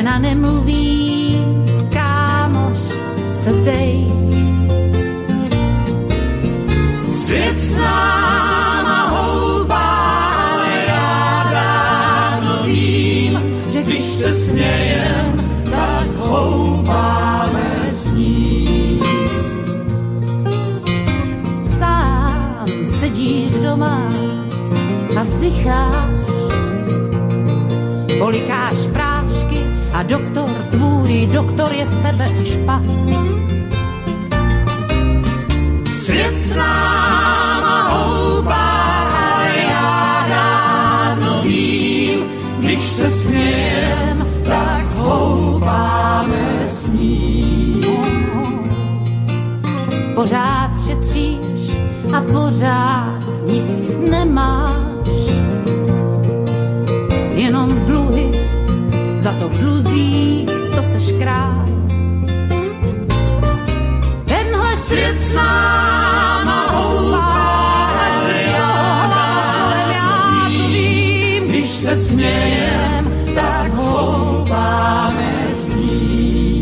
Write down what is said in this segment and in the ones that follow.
žena nemluví, kámoš se zdej. Svět s náma houbá, ale já dávno vím, že když se smějem, tak houbáme s ním. Sám sedíš doma a vzdycháš, polikáš prášky a doktor, tvůj doktor je z tebe špatný. Svět s náma houbá, ale já dávno vím, když se smějem, tak houbáme s ním. Pořád šetříš a pořád nic nemáš, jenom dluhy, za to v dluzích to seš král. Tenhle svět s náma houbá, ale já dávno vím, když se smějem, tak houbáme s ním.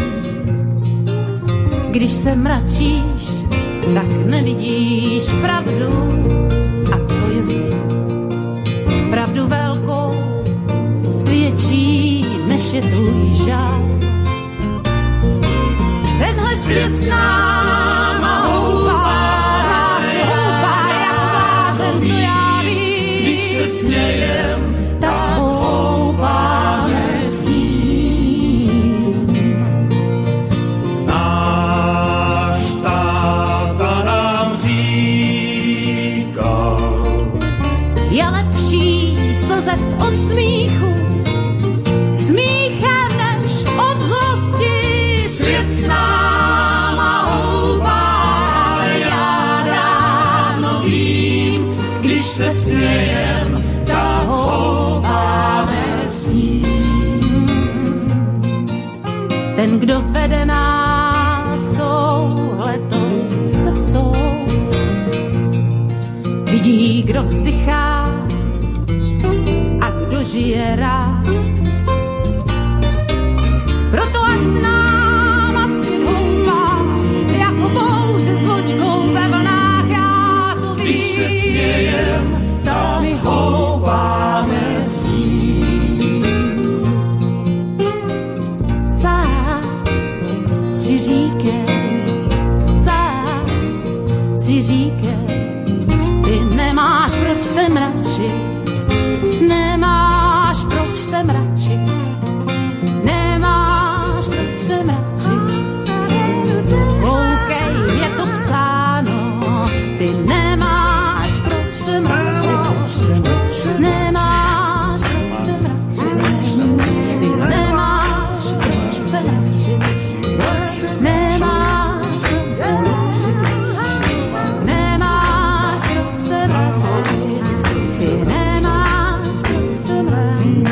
Když se mračíš, tak nevidíš pravdu, a to je zlý. Pravdu velkou, větší než je tvůj žál. Tenhle svět s náma houbá jako blázen, to já vím. Když se smějem, tak houbáme s ním. Náš táta nám říkal, je lepší slzet od smíchu, smíchem než od zlosti. Svět s náma houbá, ale já dávno vím, když se smějem, tak houbáme s ním. Ten, kdo vede nás touhletou cestou, vidí, kdo vzdychá a kdo žije rád. Proto ať s náma svět houpá, jako bouře s loďkou ve vlnách, já to vím. Když se smějem, tak houpáme s ním. Sám si říkej, ty nemáš proč se mračit, nemáš proč se mračit, nemáš proč se mračit. Koukej, je to psáno, ty nemáš proč se mračit, nemáš proč se mračit, ty nemáš proč se mračit, nemáš proč se mračit, nemáš proč se mračit, ty nemáš proč se mračit,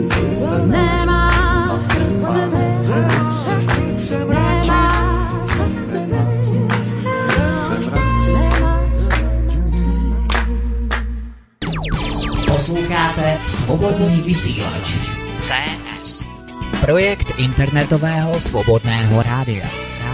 nemáš proč se mračit, Posloucháte Svobodný vysílač CS, projekt internetového svobodného rádia.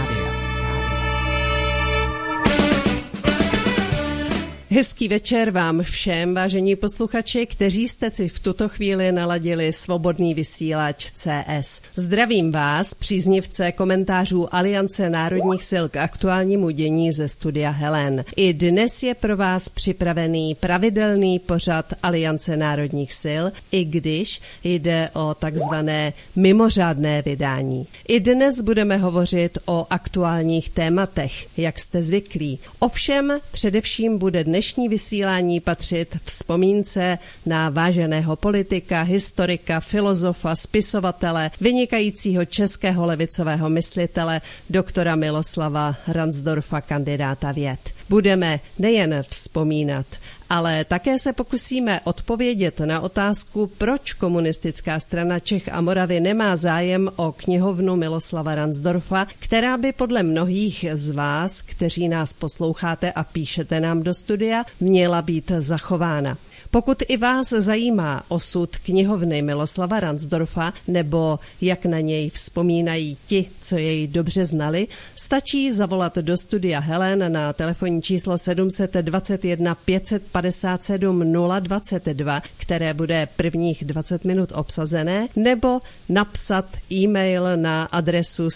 Hezký večer vám všem, vážení posluchači, kteří jste si v tuto chvíli naladili Svobodný vysílač CS. Zdravím vás, příznivce komentářů Aliance národních sil k aktuálnímu dění ze studia Helen. I dnes je pro vás připravený pravidelný pořad Aliance národních sil, i když jde o takzvané mimořádné vydání. I dnes budeme hovořit o aktuálních tématech, jak jste zvyklí. Ovšem především bude dnešní vysílání patřit vzpomínce na váženého politika, historika, filozofa, spisovatele, vynikajícího českého levicového myslitele, doktora Miloslava Ransdorfa, kandidáta věd. Budeme nejen vzpomínat, ale také se pokusíme odpovědět na otázku, proč Komunistická strana Čech a Moravy nemá zájem o knihovnu Miloslava Ransdorfa, která by podle mnohých z vás, kteří nás posloucháte a píšete nám do studia, měla být zachována. Pokud i vás zajímá osud knihovny Miloslava Ransdorfa nebo jak na něj vzpomínají ti, co jej dobře znali, stačí zavolat do studia Helen na telefonní číslo 721 557 022, které bude prvních 20 minut obsazené, nebo napsat e-mail na adresu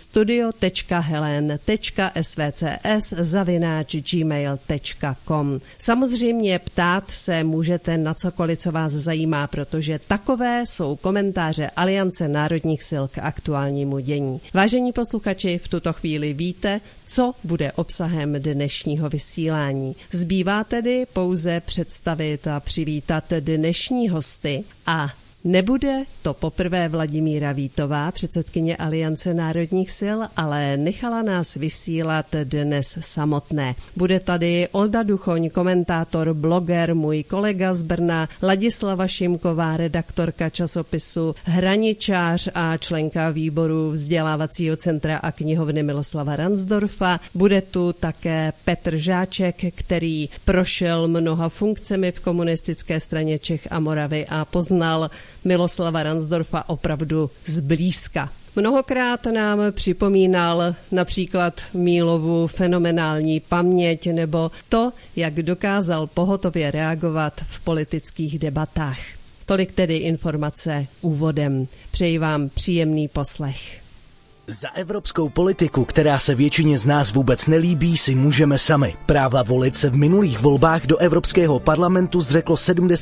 studio.helen.svcs@gmail.com. Samozřejmě ptát se můžete na cokoliv, co vás zajímá, protože takové jsou komentáře Aliance národních sil k aktuálnímu dění. Vážení posluchači, v tuto chvíli víte, co bude obsahem dnešního vysílání. Zbývá tedy pouze představit a přivítat dnešní hosty a nebude to poprvé Vladimíra Vítová, předsedkyně Aliance národních sil, ale nechala nás vysílat dnes samotné. Bude tady Olda Duchoň, komentátor, bloger, můj kolega z Brna, Ladislava Šimková, redaktorka časopisu Hraničář a členka výboru vzdělávacího centra a knihovny Miloslava Ransdorfa. Bude tu také Petr Žáček, který prošel mnoha funkcemi v komunistické straně Čech a Moravy a poznal Miloslava Ransdorfa opravdu zblízka. Mnohokrát nám připomínal například Mílovu fenomenální paměť nebo to, jak dokázal pohotově reagovat v politických debatách. Tolik tedy informace úvodem. Přeji vám příjemný poslech. Za evropskou politiku, která se většině z nás vůbec nelíbí, si můžeme sami. Práva volit se v minulých volbách do Evropského parlamentu zřeklo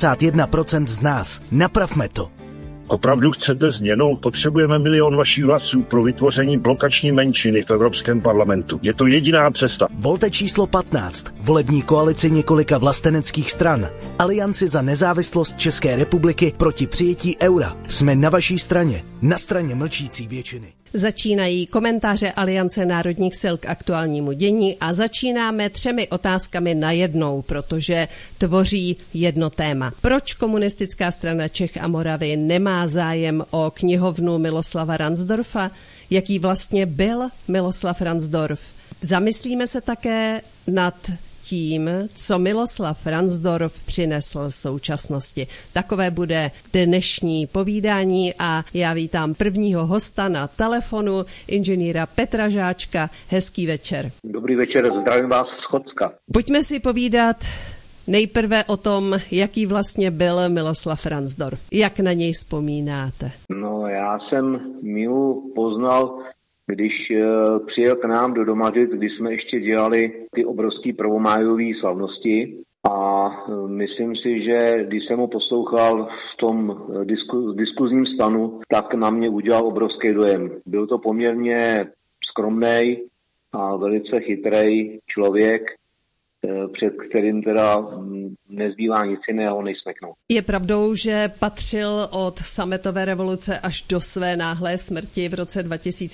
71% z nás. Napravme to. Opravdu chcete změnu? Potřebujeme 1 000 000 vašich hlasů pro vytvoření blokační menšiny v Evropském parlamentu. Je to jediná cesta. Volte číslo 15. Volební koalici několika vlasteneckých stran. Alianci za nezávislost České republiky proti přijetí eura. Jsme na vaší straně. Na straně mlčící většiny. Začínají komentáře Aliance národních sil k aktuálnímu dění a začínáme 3 otázkami najednou, protože tvoří jedno téma. Proč komunistická strana Čech a Moravy nemá zájem o knihovnu Miloslava Ransdorfa? Jaký vlastně byl Miloslav Ransdorf? Zamyslíme se také nad tím, co Miloslav Ransdorf přinesl současnosti. Takové bude dnešní povídání a já vítám prvního hosta na telefonu, inženýra Petra Žáčka. Hezký večer. Dobrý večer, zdravím vás z Chocka. Pojďme si povídat nejprve o tom, jaký vlastně byl Miloslav Ransdorf. Jak na něj vzpomínáte? No, já jsem Milu poznal, když přijel k nám do Domažic, když jsme ještě dělali ty obrovské prvomájové slavnosti. A myslím si, že když jsem ho poslouchal v tom diskuzním stanu, tak na mě udělal obrovský dojem. Byl to poměrně skromný a velice chytrý člověk, před kterým teda nezbývá nic jiného než smeknout. Je pravdou, že patřil od sametové revoluce až do své náhlé smrti v roce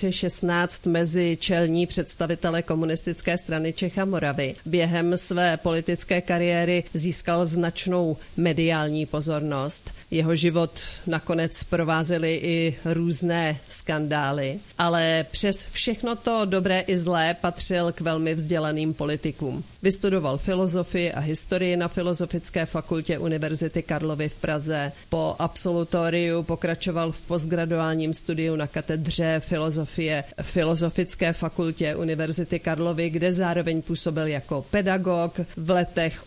2016 mezi čelní představitele komunistické strany Čech a Moravy. Během své politické kariéry získal značnou mediální pozornost. Jeho život nakonec provázely i různé skandály, ale přes všechno to dobré i zlé patřil k velmi vzdělaným politikům. Vystudoval filozofii a historii na Filozofické fakultě Univerzity Karlovy v Praze. Po absolutoriu pokračoval v postgraduálním studiu na katedře filozofie Filozofické fakultě Univerzity Karlovy, kde zároveň působil jako pedagog. V letech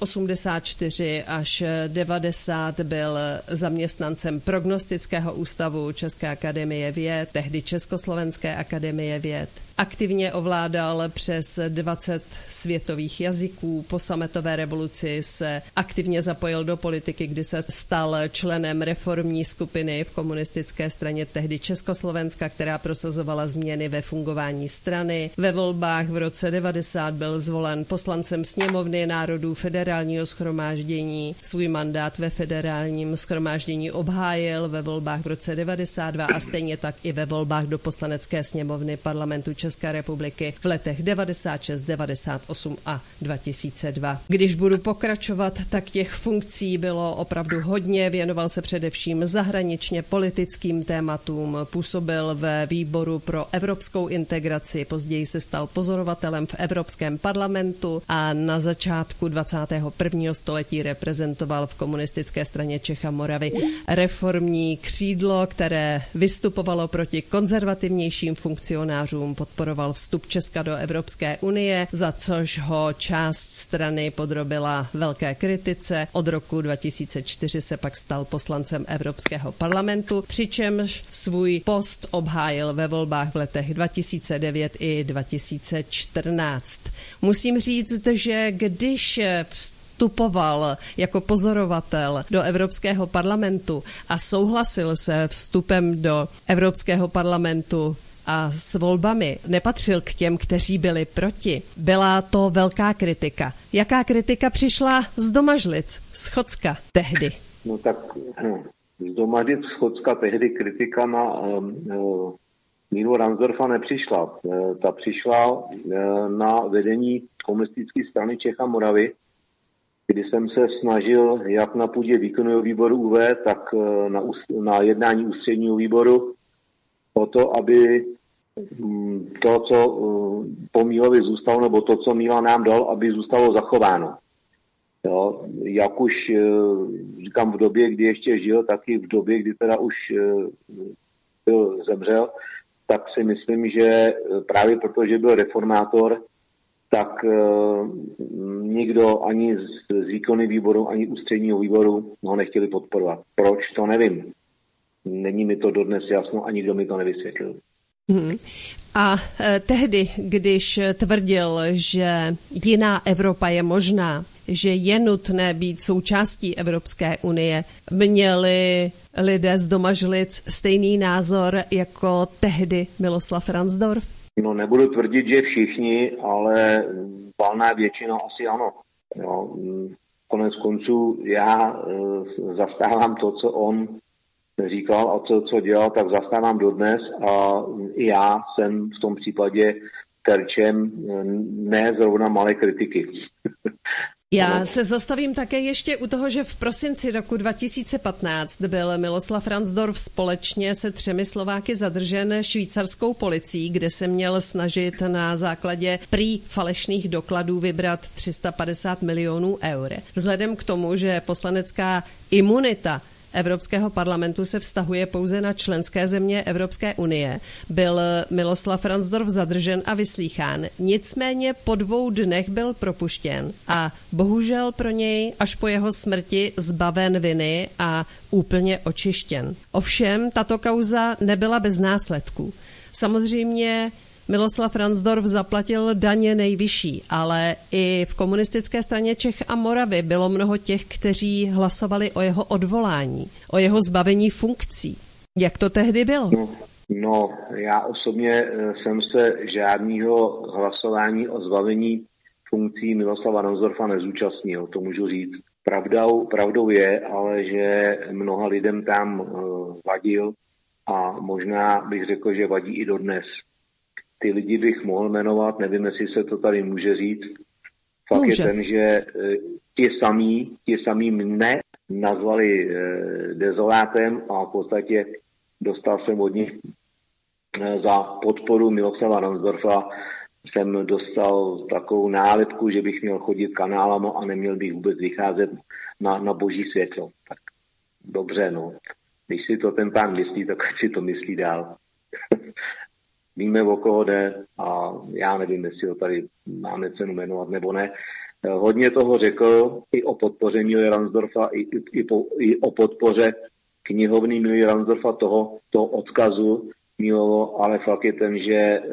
84 až 90 byl zaměstnancem Prognostického ústavu České akademie věd, tehdy Československé akademie věd. Aktivně ovládal přes 20 světových jazyků. Po sametové revoluci se aktivně zapojil do politiky, kdy se stal členem reformní skupiny v komunistické straně tehdy Československa, která prosazovala změny ve fungování strany. Ve volbách v roce 90 byl zvolen poslancem Sněmovny národů Federálního shromáždění. Svůj mandát ve Federálním shromáždění obhájil ve volbách v roce 92 a stejně tak i ve volbách do Poslanecké sněmovny Parlamentu České České republiky v letech 96, 98 a 2002. Když budu pokračovat, tak těch funkcí bylo opravdu hodně, věnoval se především zahraničně politickým tématům, působil ve výboru pro evropskou integraci, později se stal pozorovatelem v Evropském parlamentu a na začátku 21. století reprezentoval v Komunistické straně Čech a Moravy reformní křídlo, které vystupovalo proti konzervativnějším funkcionářům, podporoval vstup Česka do Evropské unie, za což ho část strany podrobila velké kritice. Od roku 2004 se pak stal poslancem Evropského parlamentu, přičemž svůj post obhájil ve volbách v letech 2009 i 2014. Musím říct, že když vstupoval jako pozorovatel do Evropského parlamentu a souhlasil se vstupem do Evropského parlamentu a s volbami, nepatřil k těm, kteří byli proti. Byla to velká kritika. Jaká kritika přišla z Domažlic, z Chocka tehdy? No tak z Domažlic, z Chocka tehdy kritika na Míru Ransdorfa nepřišla. Ta přišla na vedení Komunistické strany Čech a Moravy, kdy jsem se snažil jak na půdě výkonného výboru UV, tak na jednání ústředního výboru o to, aby to, co po Mílovi zůstalo, nebo to, co Míla nám dal, aby zůstalo zachováno. Jo, jak už říkám v době, kdy ještě žil, tak i v době, kdy teda už zemřel, tak si myslím, že právě protože byl reformátor, tak nikdo ani z výkonného výboru, ani ústředního výboru ho nechtěli podporovat. Proč, to nevím. Není mi to dodnes jasno a nikdo mi to nevysvětlil. A tehdy, když tvrdil, že jiná Evropa je možná, že je nutné být součástí Evropské unie, měli lidé z Domažlic stejný názor jako tehdy Miloslav Ransdorf? No, nebudu tvrdit, že všichni, ale valná většina asi ano. Jo, konec konců já zastávám to, co on říkal a to, co dělal, tak zastávám dodnes a i já jsem v tom případě terčem ne zrovna malé kritiky. Já se zastavím také ještě u toho, že v prosinci roku 2015 byl Miloslav Ransdorf společně se 3 Slováky zadržen švýcarskou policií, kde se měl snažit na základě prý falešných dokladů vybrat 350 milionů eur. Vzhledem k tomu, že poslanecká imunita Evropského parlamentu se vztahuje pouze na členské země Evropské unie, byl Miloslav Ransdorf zadržen a vyslýchán. Nicméně po 2 dnech byl propuštěn a bohužel pro něj až po jeho smrti zbaven viny a úplně očištěn. Ovšem tato kauza nebyla bez následků. Samozřejmě Miloslav Ransdorf zaplatil daně nejvyšší, ale i v Komunistické straně Čech a Moravy bylo mnoho těch, kteří hlasovali o jeho odvolání, o jeho zbavení funkcí. Jak to tehdy bylo? No, já osobně jsem se žádného hlasování o zbavení funkcí Miloslava Ransdorfa nezúčastnil, to můžu říct. Pravdou je, ale že mnoha lidem tam vadil a možná bych řekl, že vadí i dodnes. Ty lidi bych mohl jmenovat, nevím, jestli se to tady může říct. Fakt je ten, že ti samí mne nazvali dezolátem a v podstatě dostal jsem od nich za podporu Miloslava Ransdorfa jsem dostal takovou nálepku, že bych měl chodit kanálama a neměl bych vůbec vycházet na boží světlo. Tak dobře, no. Když si to ten pán myslí, tak si to myslí dál. Víme, o koho jde a já nevím, jestli ho tady máme cenu jmenovat nebo ne. Hodně toho řekl i o podpoře Míly Ransdorfa, i o podpoře knihovny Míly Ransdorfa toho odkazu Mílovo, ale fakt je ten, že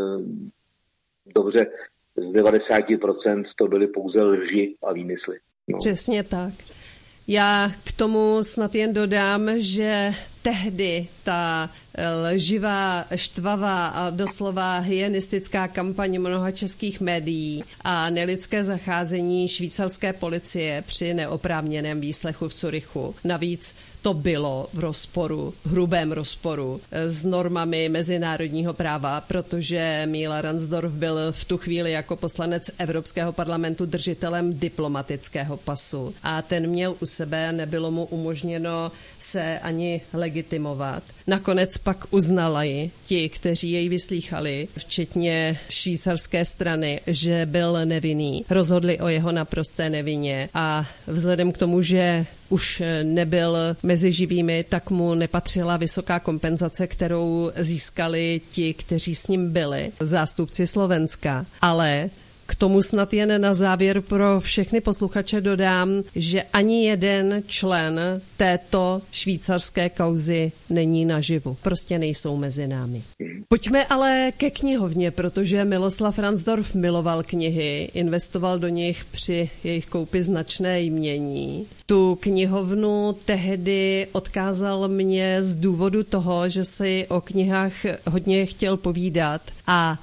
dobře, z 90% to byly pouze lži a výmysly. No. Přesně tak. Já k tomu snad jen dodám, že tehdy ta lživá, štvavá a doslova hyenistická kampaň mnoha českých médií a nelidské zacházení švýcarské policie při neoprávněném výslechu v Curychu. Navíc to bylo v rozporu, hrubém rozporu s normami mezinárodního práva, protože Míla Ransdorf byl v tu chvíli jako poslanec Evropského parlamentu držitelem diplomatického pasu a ten měl u sebe, nebylo mu umožněno se ani legitimovat. Nakonec pak uznali ti, kteří jej vyslýchali, včetně švýcarské strany, že byl nevinný. Rozhodli o jeho naprosté nevině a vzhledem k tomu, že už nebyl mezi živými, tak mu nepatřila vysoká kompenzace, kterou získali ti, kteří s ním byli, zástupci Slovenska. Ale k tomu snad jen na závěr pro všechny posluchače dodám, že ani jeden člen této švýcarské kauzy není naživu. Prostě nejsou mezi námi. Pojďme ale ke knihovně, protože Miloslav Ransdorf miloval knihy, investoval do nich při jejich koupi značné jmění. Tu knihovnu tehdy odkázal mě z důvodu toho, že si o knihách hodně chtěl povídat a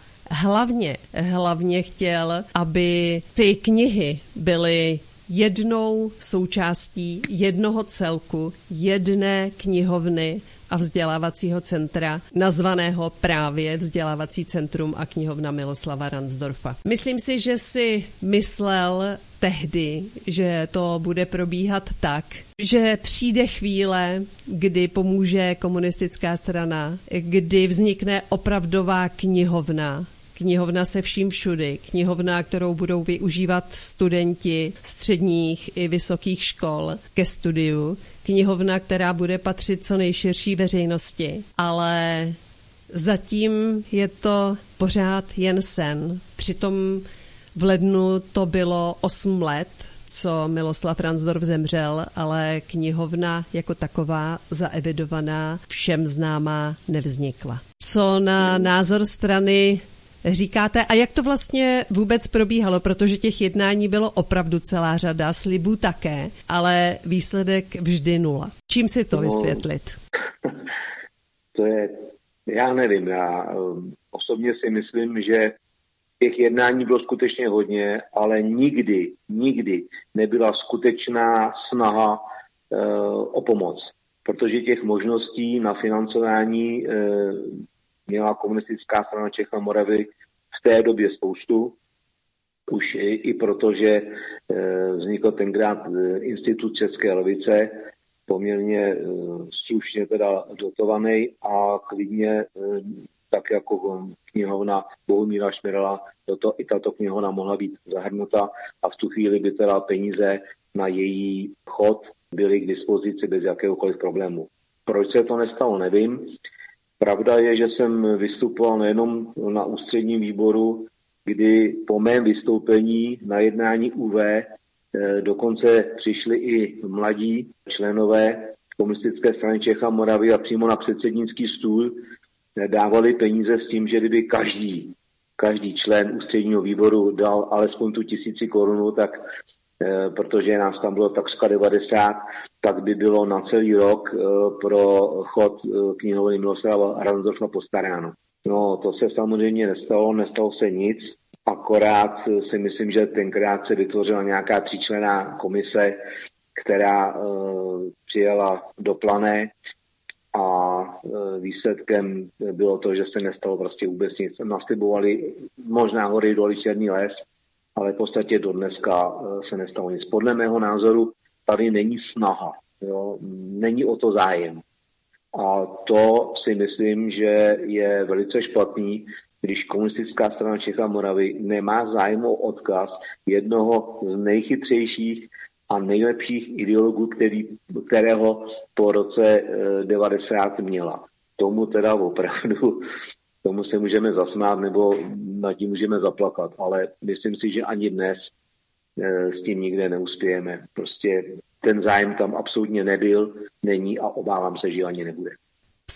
hlavně chtěl, aby ty knihy byly jednou součástí jednoho celku, jedné knihovny a vzdělávacího centra, nazvaného právě Vzdělávací centrum a knihovna Miloslava Ransdorfa. Myslím si, že si myslel tehdy, že to bude probíhat tak, že přijde chvíle, kdy pomůže komunistická strana, kdy vznikne opravdová knihovna se vším všudy, knihovna, kterou budou využívat studenti středních i vysokých škol ke studiu, knihovna, která bude patřit co nejširší veřejnosti, ale zatím je to pořád jen sen. Přitom v lednu to bylo 8 let, co Miloslav Ransdorf zemřel, ale knihovna jako taková zaevidovaná, všem známá nevznikla. Co na názor strany říkáte a jak to vlastně vůbec probíhalo, protože těch jednání bylo opravdu celá řada, slibů také, ale výsledek vždy 0. Čím si to vysvětlit? To je, já nevím, já osobně si myslím, že těch jednání bylo skutečně hodně, ale nikdy nebyla skutečná snaha o pomoc, protože těch možností na financování měla komunistická strana Čech a Moravy v té době spoustu. Už i proto, že vznikl tenkrát Institut české levice, poměrně slušně teda dotovaný a klidně tak jako knihovna Bohumíra Šmirala, i tato knihovna mohla být zahrnuta a v tu chvíli by teda peníze na její chod byly k dispozici bez jakéhokoliv problému. Proč se to nestalo, nevím. Pravda je, že jsem vystupoval nejenom na ústředním výboru, kdy po mém vystoupení na jednání UV dokonce přišli i mladí členové komunistické strany Čech a Moravy a přímo na předsednický stůl dávali peníze s tím, že kdyby každý člen ústředního výboru dal alespoň tu 1000 korun, tak protože nás tam bylo takřka 90, tak by bylo na celý rok pro chod knihovny Miloslava Ransdorfa postaráno. No, to se samozřejmě nestalo se nic, akorát si myslím, že tenkrát se vytvořila nějaká 3členná komise, která přijela do Plané a výsledkem bylo to, že se nestalo prostě vůbec nic. Naslibovali možná hory doly Černý les, ale v podstatě do dneska se nestalo nic. Podle mého názoru tady není snaha, jo? Není o to zájem. A to si myslím, že je velice špatný, když komunistická strana Čech a Moravy nemá zájem o odkaz jednoho z nejchytřejších a nejlepších ideologů, kterého po roce 90 měla. Tomu teda opravdu, tomu se můžeme zasmát nebo nad tím můžeme zaplakat, ale myslím si, že ani dnes s tím nikde neuspějeme. Prostě ten zájem tam absolutně nebyl, není a obávám se, že ani nebude.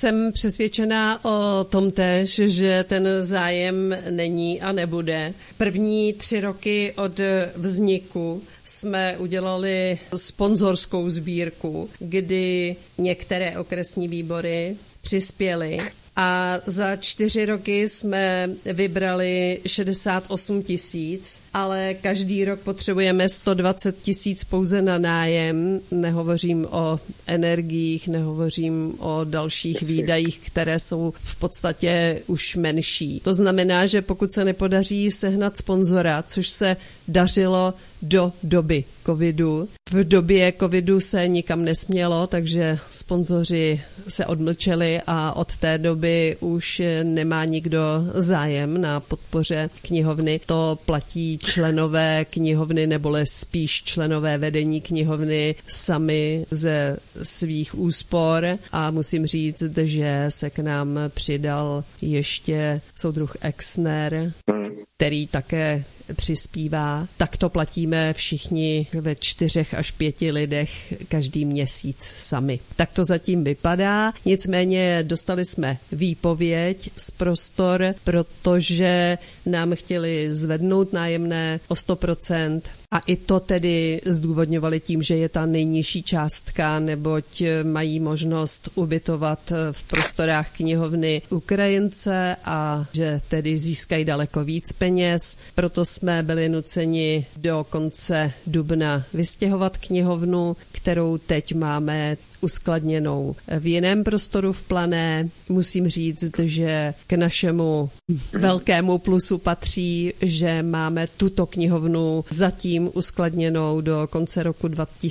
Jsem přesvědčená o tom též, že ten zájem není a nebude. První 3 roky od vzniku jsme udělali sponzorskou sbírku, kdy některé okresní výbory přispěly a za 4 roky jsme vybrali 68 000, ale každý rok potřebujeme 120 000 pouze na nájem. Nehovořím o energiích, nehovořím o dalších výdajích, které jsou v podstatě už menší. To znamená, že pokud se nepodaří sehnat sponzora, což se dařilo do doby covidu. V době covidu se nikam nesmělo, takže sponzoři se odmlčeli a od té doby už nemá nikdo zájem na podpoře knihovny. To platí členové knihovny, neboli spíš členové vedení knihovny sami ze svých úspor a musím říct, že se k nám přidal ještě soudruh Exner, který také přispívá. Tak to platíme všichni ve 4 až 5 lidech každý měsíc sami. Tak to zatím vypadá. Nicméně dostali jsme výpověď z prostor, protože nám chtěli zvednout nájemné o 100%. A i to tedy zdůvodňovali tím, že je ta nejnižší částka, neboť mají možnost ubytovat v prostorách knihovny Ukrajince a že tedy získají daleko víc peněz. Proto jsme byli nuceni do konce dubna vystěhovat knihovnu, kterou teď máme uskladněnou v jiném prostoru v Plané. Musím říct, že k našemu velkému plusu patří, že máme tuto knihovnu zatím uskladněnou do konce roku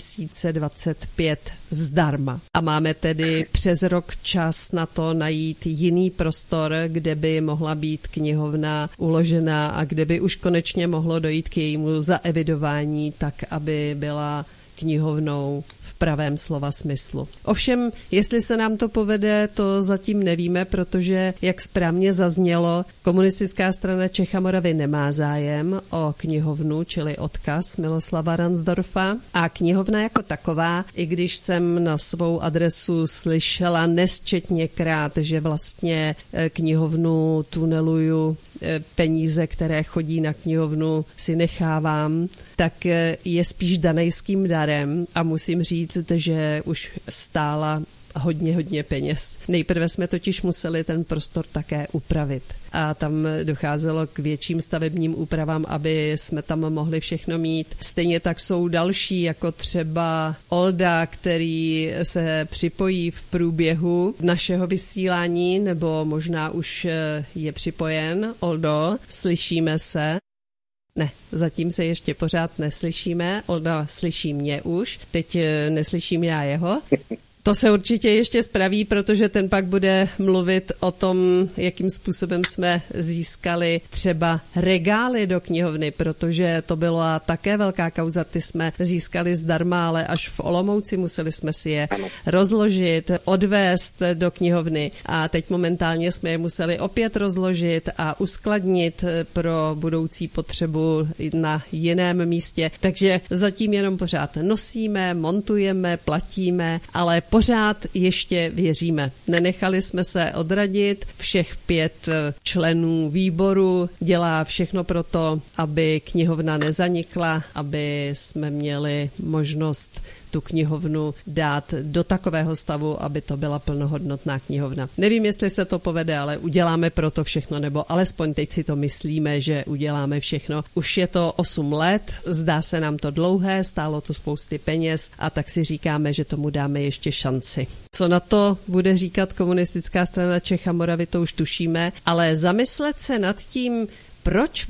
2025 zdarma. A máme tedy přes rok čas na to najít jiný prostor, kde by mohla být knihovna uložena a kde by už konečně mohlo dojít k jejímu zaevidování, tak aby byla knihovnou v pravém slova smyslu. Ovšem, jestli se nám to povede, to zatím nevíme, protože, jak správně zaznělo, Komunistická strana Čech a Moravy nemá zájem o knihovnu, čili odkaz Miloslava Ransdorfa. A knihovna jako taková, i když jsem na svou adresu slyšela nesčetněkrát, že vlastně knihovnu tuneluju, peníze, které chodí na knihovnu, si nechávám, tak je spíš danejským darem a musím říct, že už stála hodně peněz. Nejprve jsme totiž museli ten prostor také upravit a tam docházelo k větším stavebním úpravám, aby jsme tam mohli všechno mít. Stejně tak jsou další, jako třeba Olda, který se připojí v průběhu našeho vysílání, nebo možná už je připojen. Oldo, slyšíme se? Ne, zatím se ještě pořád neslyšíme. Olda slyší mě už, teď neslyším já jeho. To se určitě ještě spraví, protože ten pak bude mluvit o tom, jakým způsobem jsme získali třeba regály do knihovny, protože to byla také velká kauza. Ty jsme získali zdarma, ale až v Olomouci museli jsme si je rozložit, odvést do knihovny a teď momentálně jsme je museli opět rozložit a uskladnit pro budoucí potřebu na jiném místě. Takže zatím jenom pořád nosíme, montujeme, platíme, ale pořád ještě věříme. Nenechali jsme se odradit. Všech 5 členů výboru dělá všechno pro to, aby knihovna nezanikla, aby jsme měli možnost tu knihovnu dát do takového stavu, aby to byla plnohodnotná knihovna. Nevím, jestli se to povede, ale uděláme pro to všechno, nebo alespoň teď si to myslíme, že uděláme všechno. Už je to 8 let, zdá se nám to dlouhé, stálo to spousty peněz a tak si říkáme, že tomu dáme ještě šanci. Co na to bude říkat Komunistická strana Čech a Moravy, to už tušíme, ale zamyslet se nad tím, proč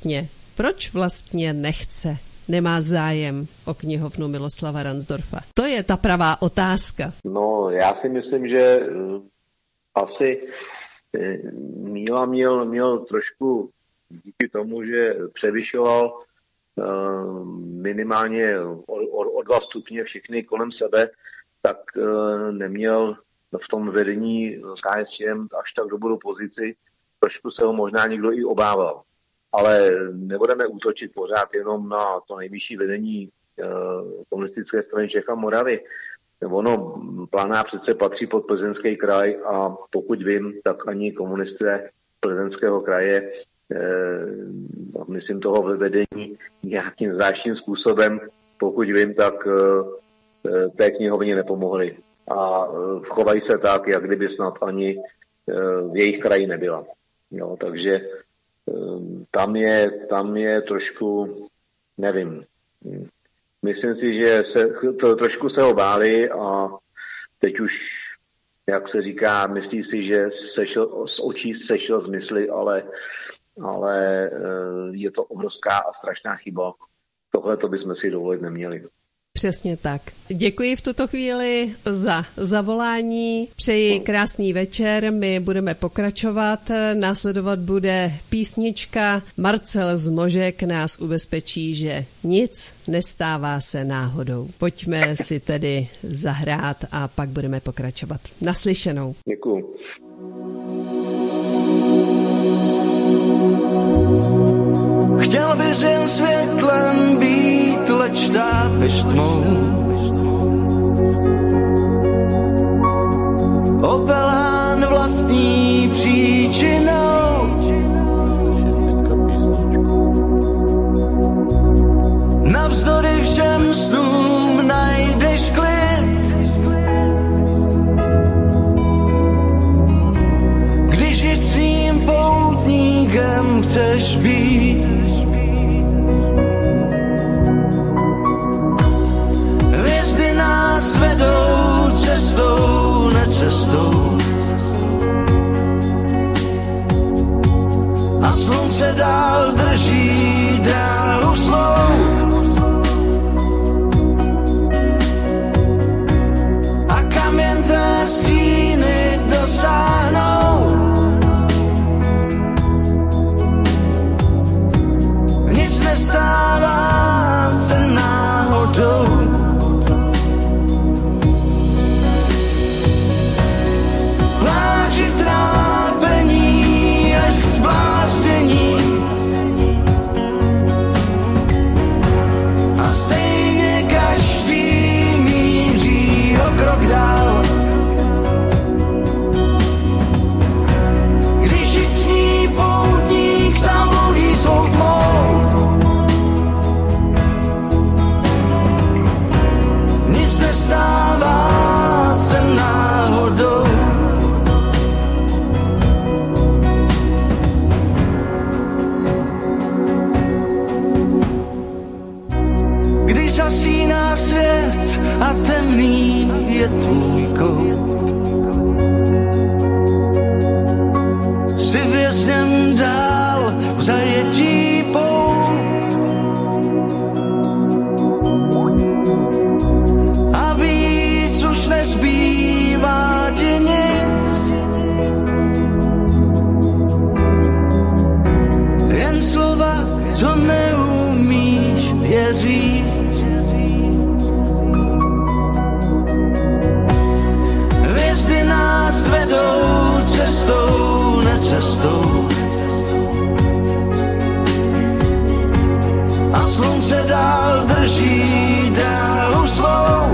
vlastně nechce, nemá zájem o knihovnu Miloslava Ransdorfa? To je ta pravá otázka. No, já si myslím, že asi Míla měl trošku díky tomu, že převyšoval minimálně o 2 stupně všechny kolem sebe, tak neměl v tom vedení s KSČM až tak dobrou pozici, trošku se ho možná někdo i obával. Ale nebudeme útočit pořád jenom na to nejvyšší vedení Komunistické strany Čech a Moravy. Ono, Planá přece patří pod Plzeňský kraj a pokud vím, tak ani komunisté Plzeňského kraje, myslím toho vedení nějakým zvláštním způsobem, pokud vím, tak té knihovně nepomohli. A chovají se tak, jak kdyby snad ani v jejich kraji nebyla. Jo, takže tam je trošku, nevím. Myslím si, že trošku se ho báli a teď už, jak se říká, myslí si, že z očí sešel z mysli, ale je to obrovská a strašná chyba. Tohle to bychom si dovolit neměli. Přesně tak. Děkuji v tuto chvíli za zavolání. Přeji krásný večer. My budeme pokračovat. Následovat bude písnička. Marcel Zmožek nás ubezpečí, že nic nestává se náhodou. Pojďme si tedy zahrát a pak budeme pokračovat. Naslyšenou. Děkuji. Chtěl bys jen světlem být, leč tápeš tmou. Opelán vlastní příčinou. Navzdory všem snům najdeš klid. Když jít svým poutníkem chceš být. Vedou cestou, necestou. A slunce dál drží dráhu svou. A kam jen té stíny dosáhnou. Nic nestává se náhodou. A temný je tvůj kout. Si vězněm dál v zajetí pout. A víc už nezbývá ti nic. Jen slova, co neumíš je říct. Vedou cestou, necestou. A slunce dál drží dráhu svou.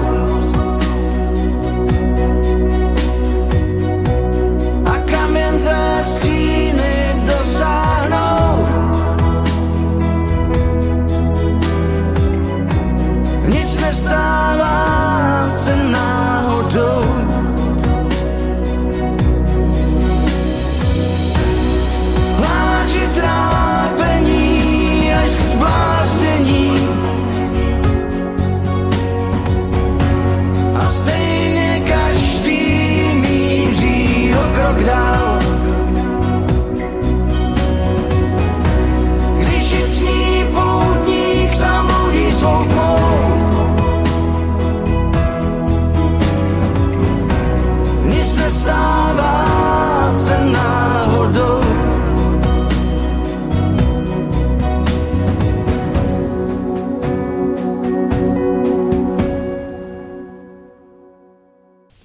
A kam jen té stíny dosáhnou.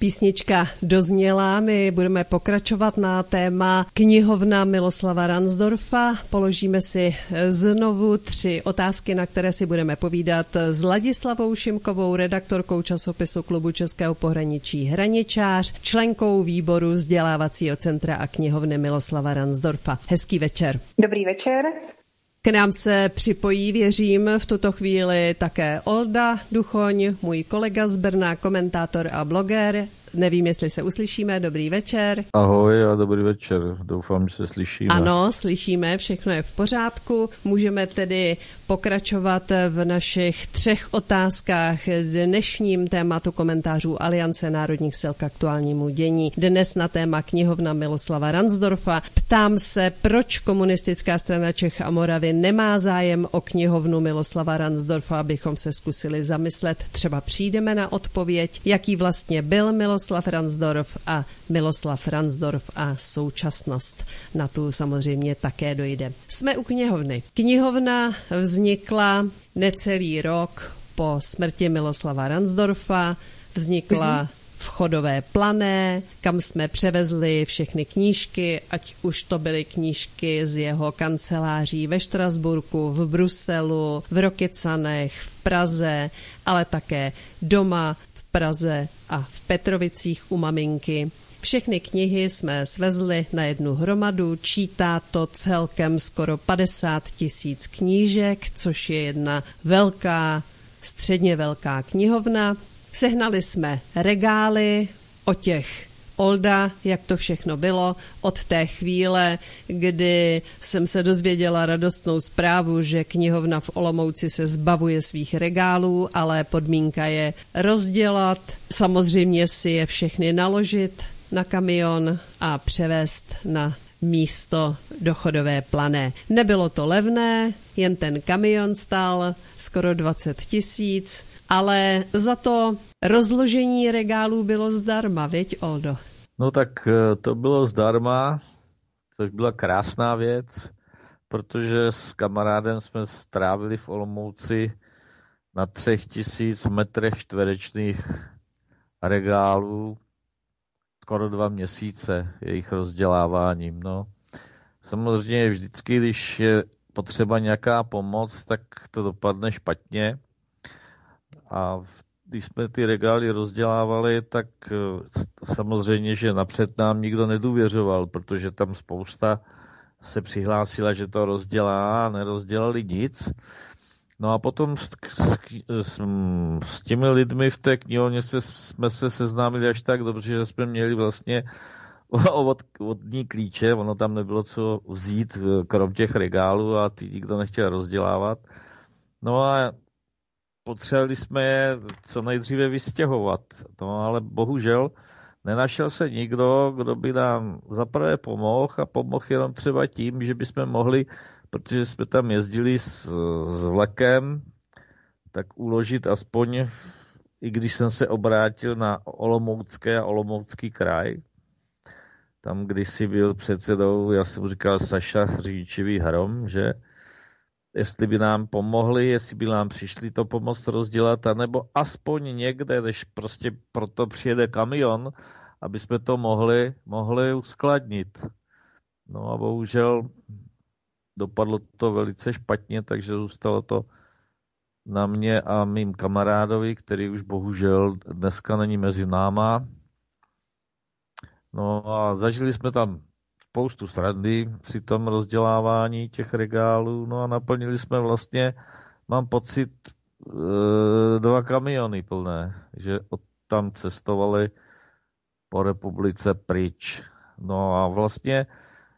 Písnička dozněla, my budeme pokračovat na téma knihovna Miloslava Ransdorfa. Položíme si znovu 3 otázky, na které si budeme povídat s Ladislavou Šimkovou, redaktorkou časopisu Klubu Českého pohraničí Hraničář, členkou výboru vzdělávacího centra a knihovny Miloslava Ransdorfa. Hezký večer. Dobrý večer. K nám se připojí, věřím, v tuto chvíli také Olda Duchoň, můj kolega z Brna, komentátor a bloger. Nevím, jestli se uslyšíme. Dobrý večer. Ahoj a dobrý večer. Doufám, že se slyšíme. Ano, slyšíme, všechno je v pořádku. Můžeme tedy pokračovat v našich 3 otázkách dnešním tématu komentářů Aliance národních sil k aktuálnímu dění. Dnes na téma knihovna Miloslava Ransdorfa. Ptám se, proč Komunistická strana Čech a Moravy nemá zájem o knihovnu Miloslava Ransdorfa, abychom se zkusili zamyslet. Třeba přijdeme na odpověď, jaký vlastně byl Miloslav Ransdorf a Miloslav Ransdorf a současnost. Na tu samozřejmě také dojde. Jsme u knihovny. Knihovna vznikla necelý rok po smrti Miloslava Ransdorfa. Vznikla v Chodové Plané, kam jsme převezli všechny knížky, ať už to byly knížky z jeho kanceláří ve Štrasburku, v Bruselu, v Rokycanech, v Praze, ale také doma v Praze a v Petrovicích u maminky. Všechny knihy jsme svezli na jednu hromadu, čítá to celkem skoro 50 000 knížek, což je jedna velká, středně velká knihovna. Sehnali jsme regály, o těch Olda, jak to všechno bylo, od té chvíle, kdy jsem se dozvěděla radostnou zprávu, že knihovna v Olomouci se zbavuje svých regálů, ale podmínka je rozdělat, samozřejmě si je všechny naložit na kamion a převést na místo do Chodové Plané. Nebylo to levné, jen ten kamion stál skoro 20 000, ale za to rozložení regálů bylo zdarma, viď, Oldo? No tak to bylo zdarma, to byla krásná věc, protože s kamarádem jsme strávili v Olomouci na 3000 metrech čtverečných regálů skoro 2 měsíce jejich rozděláváním. No. Samozřejmě vždycky, když je potřeba nějaká pomoc, tak to dopadne špatně. A když jsme ty regály rozdělávali, tak samozřejmě, že napřed nám nikdo nedůvěřoval, protože tam spousta se přihlásila, že to rozdělá a nerozdělali nic. No a potom s těmi lidmi v té knihovně jsme se seznámili až tak dobře, že jsme měli vlastně vodní klíče, ono tam nebylo co vzít krom těch regálů a ty nikdo nechtěl rozdělávat. No a potřebovali jsme je co nejdříve vystěhovat. No ale bohužel nenašel se nikdo, kdo by nám zaprvé pomohl a pomohl jenom třeba tím, že bychom mohli, protože jsme tam jezdili s vlakem, tak uložit aspoň, i když jsem se obrátil na Olomoucké a Olomoucký kraj, tam kdysi byl předsedou, já jsem říkal Saša Řidičivý Hrom, že jestli by nám pomohli, jestli by nám přišli to pomoct rozdělat, anebo aspoň někde, než prostě proto přijede kamion, aby jsme to mohli uskladnit. No a bohužel dopadlo to velice špatně, takže zůstalo to na mě a mým kamarádovi, který už bohužel dneska není mezi náma. No a zažili jsme tam spoustu srandy při tom rozdělávání těch regálů, no a naplnili jsme vlastně, mám pocit, 2 kamiony plné, že tam cestovali po republice pryč. No a vlastně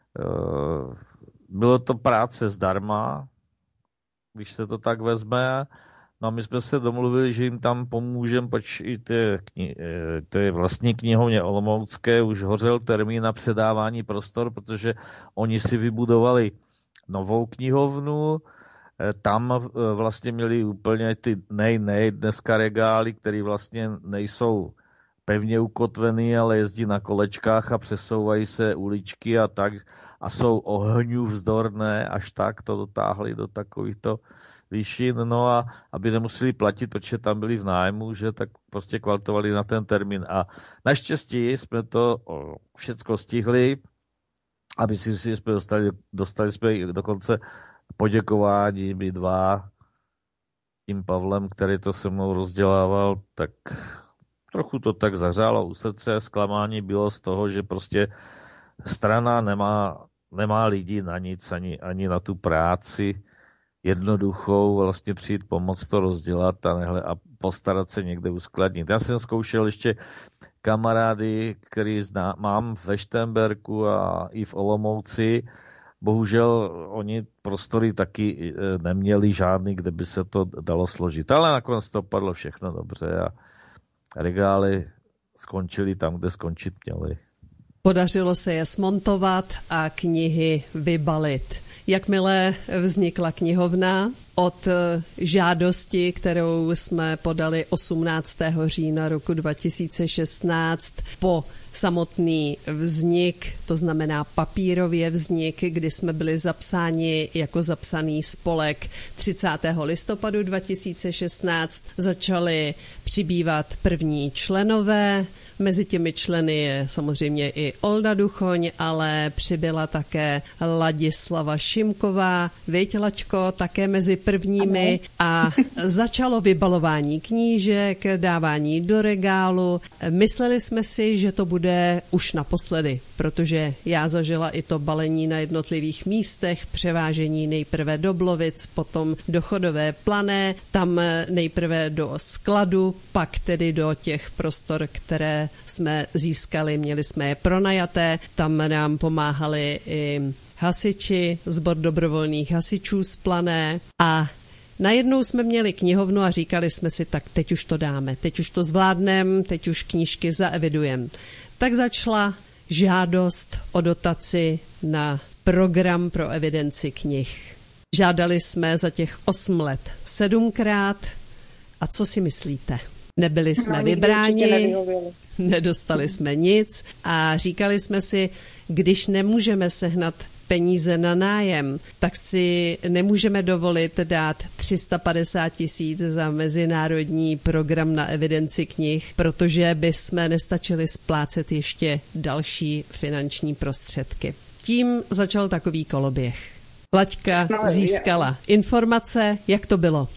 bylo to práce zdarma, když se to tak vezme. No a my jsme se domluvili, že jim tam pomůžeme, protože i té vlastní knihovně Olomoucké už hořel termín na předávání prostor, protože oni si vybudovali novou knihovnu, tam vlastně měli úplně ty dneska regály, které vlastně nejsou pevně ukotvený, ale jezdí na kolečkách a přesouvají se uličky a tak a jsou ohňu vzdorné, až tak to dotáhli do takovýchto výšin, no a aby nemuseli platit, protože tam byli v nájmu, že tak prostě kvaltovali na ten termín. A naštěstí jsme to všecko stihli a myslím si, že jsme dostali jsme dokonce poděkování my dva tím Pavlem, který to se mnou rozdělával, tak trochu to tak zahřálo u srdce. Zklamání bylo z toho, že prostě strana nemá lidi na nic, ani na tu práci jednoduchou, vlastně přijít pomoct to rozdělat a postarat se někde uskladnit. Já jsem zkoušel ještě kamarády, který mám ve Šternberku a i v Olomouci. Bohužel oni prostory taky neměli žádný, kde by se to dalo složit. Ale nakonec to padlo všechno dobře a regály skončily tam, kde skončit měly. Podařilo se je smontovat a knihy vybalit. Jakmile vznikla knihovna, od žádosti, kterou jsme podali 18. října roku 2016 po samotný vznik, to znamená papírově vznik, kdy jsme byli zapsáni jako zapsaný spolek 30. listopadu 2016, začali přibývat první členové. Mezi těmi členy je samozřejmě i Olda Duchoň, ale přibyla také Ladislava Šimková, viď, Laďko, také mezi prvními a začalo vybalování knížek, dávání do regálu. Mysleli jsme si, že to bude už naposledy, protože já zažila i to balení na jednotlivých místech, převážení nejprve do Blovic, potom do Chodové Plané, tam nejprve do skladu, pak tedy do těch prostor, které jsme získali, měli jsme je pronajaté, tam nám pomáhali i hasiči, sbor dobrovolných hasičů z Plané a najednou jsme měli knihovnu a říkali jsme si, tak teď už to dáme, teď už to zvládneme, teď už knížky zaevidujeme. Tak začala žádost o dotaci na program pro evidenci knih. Žádali jsme za těch 8 let 7krát a co si myslíte? Nebyli jsme vybráni, nedostali jsme nic a říkali jsme si, když nemůžeme sehnat peníze na nájem, tak si nemůžeme dovolit dát 350 000 za mezinárodní program na evidenci knih, protože bychom nestačili splácet ještě další finanční prostředky. Tím začal takový koloběh. Laďka získala informace, jak to bylo?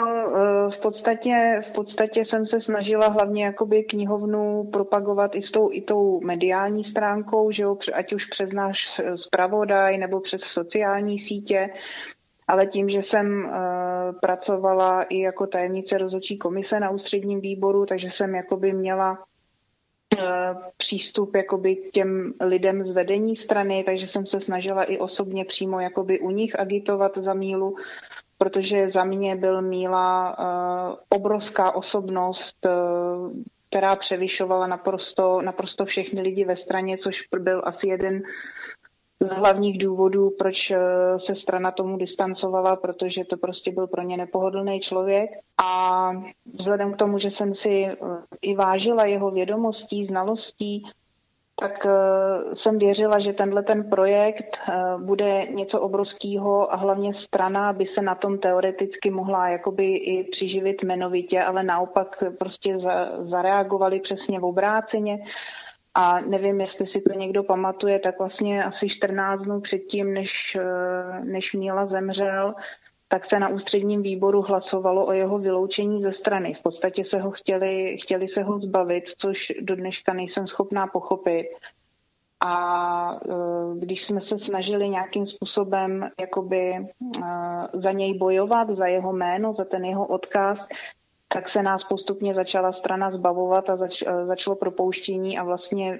V podstatě jsem se snažila hlavně jakoby knihovnu propagovat i tou mediální stránkou, že jo, ať už přes náš zpravodaj nebo přes sociální sítě, ale tím, že jsem pracovala i jako tajemnice rozhodčí komise na ústředním výboru, takže jsem jakoby měla přístup jakoby k těm lidem z vedení strany, takže jsem se snažila i osobně přímo jakoby u nich agitovat za Mílu, protože za mě byl Míla obrovská osobnost, která převyšovala naprosto všechny lidi ve straně, což byl asi jeden z hlavních důvodů, proč se strana tomu distancovala, protože to prostě byl pro ně nepohodlný člověk. A vzhledem k tomu, že jsem si i vážila jeho vědomostí, znalostí, tak jsem věřila, že ten projekt bude něco obrovského a hlavně strana by se na tom teoreticky mohla jakoby i přiživit jmenovitě, ale naopak prostě zareagovali přesně obráceně. A nevím, jestli si to někdo pamatuje, tak vlastně asi 14 dnů předtím, než Míla zemřel, tak se na ústředním výboru hlasovalo o jeho vyloučení ze strany. V podstatě se ho chtěli se ho zbavit, což do dneška nejsem schopná pochopit. A když jsme se snažili nějakým způsobem jakoby za něj bojovat, za jeho jméno, za ten jeho odkaz, tak se nás postupně začala strana zbavovat a začalo propouštění a vlastně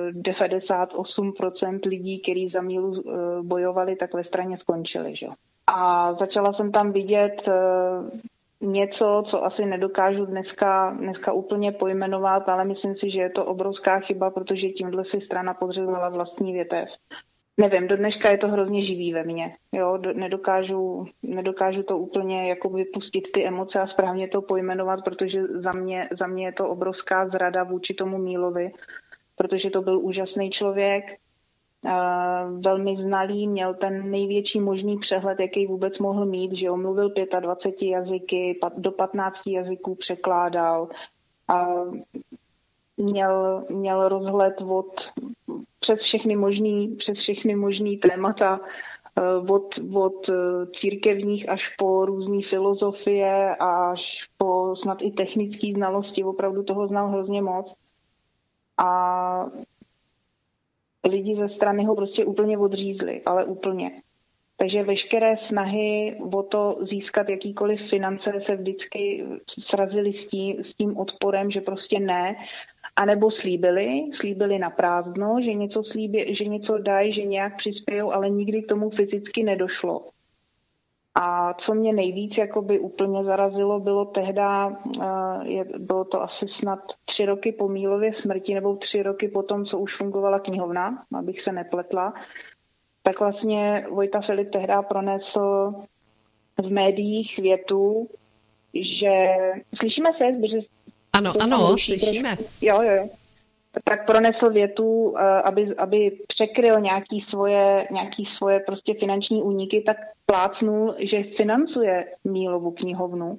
98% lidí, kteří za Mílu bojovali, tak ve straně skončili. Že? A začala jsem tam vidět něco, co asi nedokážu dneska úplně pojmenovat, ale myslím si, že je to obrovská chyba, protože tímhle si strana podřezovala vlastní větev. Nevím, do dneška je to hrozně živý ve mně. Jo? Nedokážu to úplně jako vypustit ty emoce a správně to pojmenovat, protože za mě je to obrovská zrada vůči tomu Mílovi, protože to byl úžasný člověk, velmi znalý, měl ten největší možný přehled, jaký vůbec mohl mít, že on mluvil 25 jazyky, do 15 jazyků překládal a měl rozhled přes všechny možný témata, od církevních až po různý filozofie až po snad i technické znalosti, opravdu toho znal hrozně moc. A lidi ze strany ho prostě úplně odřízli, ale úplně. Takže veškeré snahy o to získat jakýkoliv finance se vždycky srazily s tím odporem, že prostě ne. A nebo slíbili na prázdno, že něco dají, že nějak přispějou, ale nikdy k tomu fyzicky nedošlo. A co mě nejvíc jakoby úplně zarazilo, bylo to asi snad 3 roky po Mílově smrti, nebo 3 roky po tom, co už fungovala knihovna, abych se nepletla, tak vlastně Vojta Filip tehdy pronesl v médiích větu, že slyšíme se, protože ano, slyšíme. Jo. Tak pronesl větu, aby překryl nějaký svoje prostě finanční úniky, tak plácnul, že financuje Mílovu knihovnu.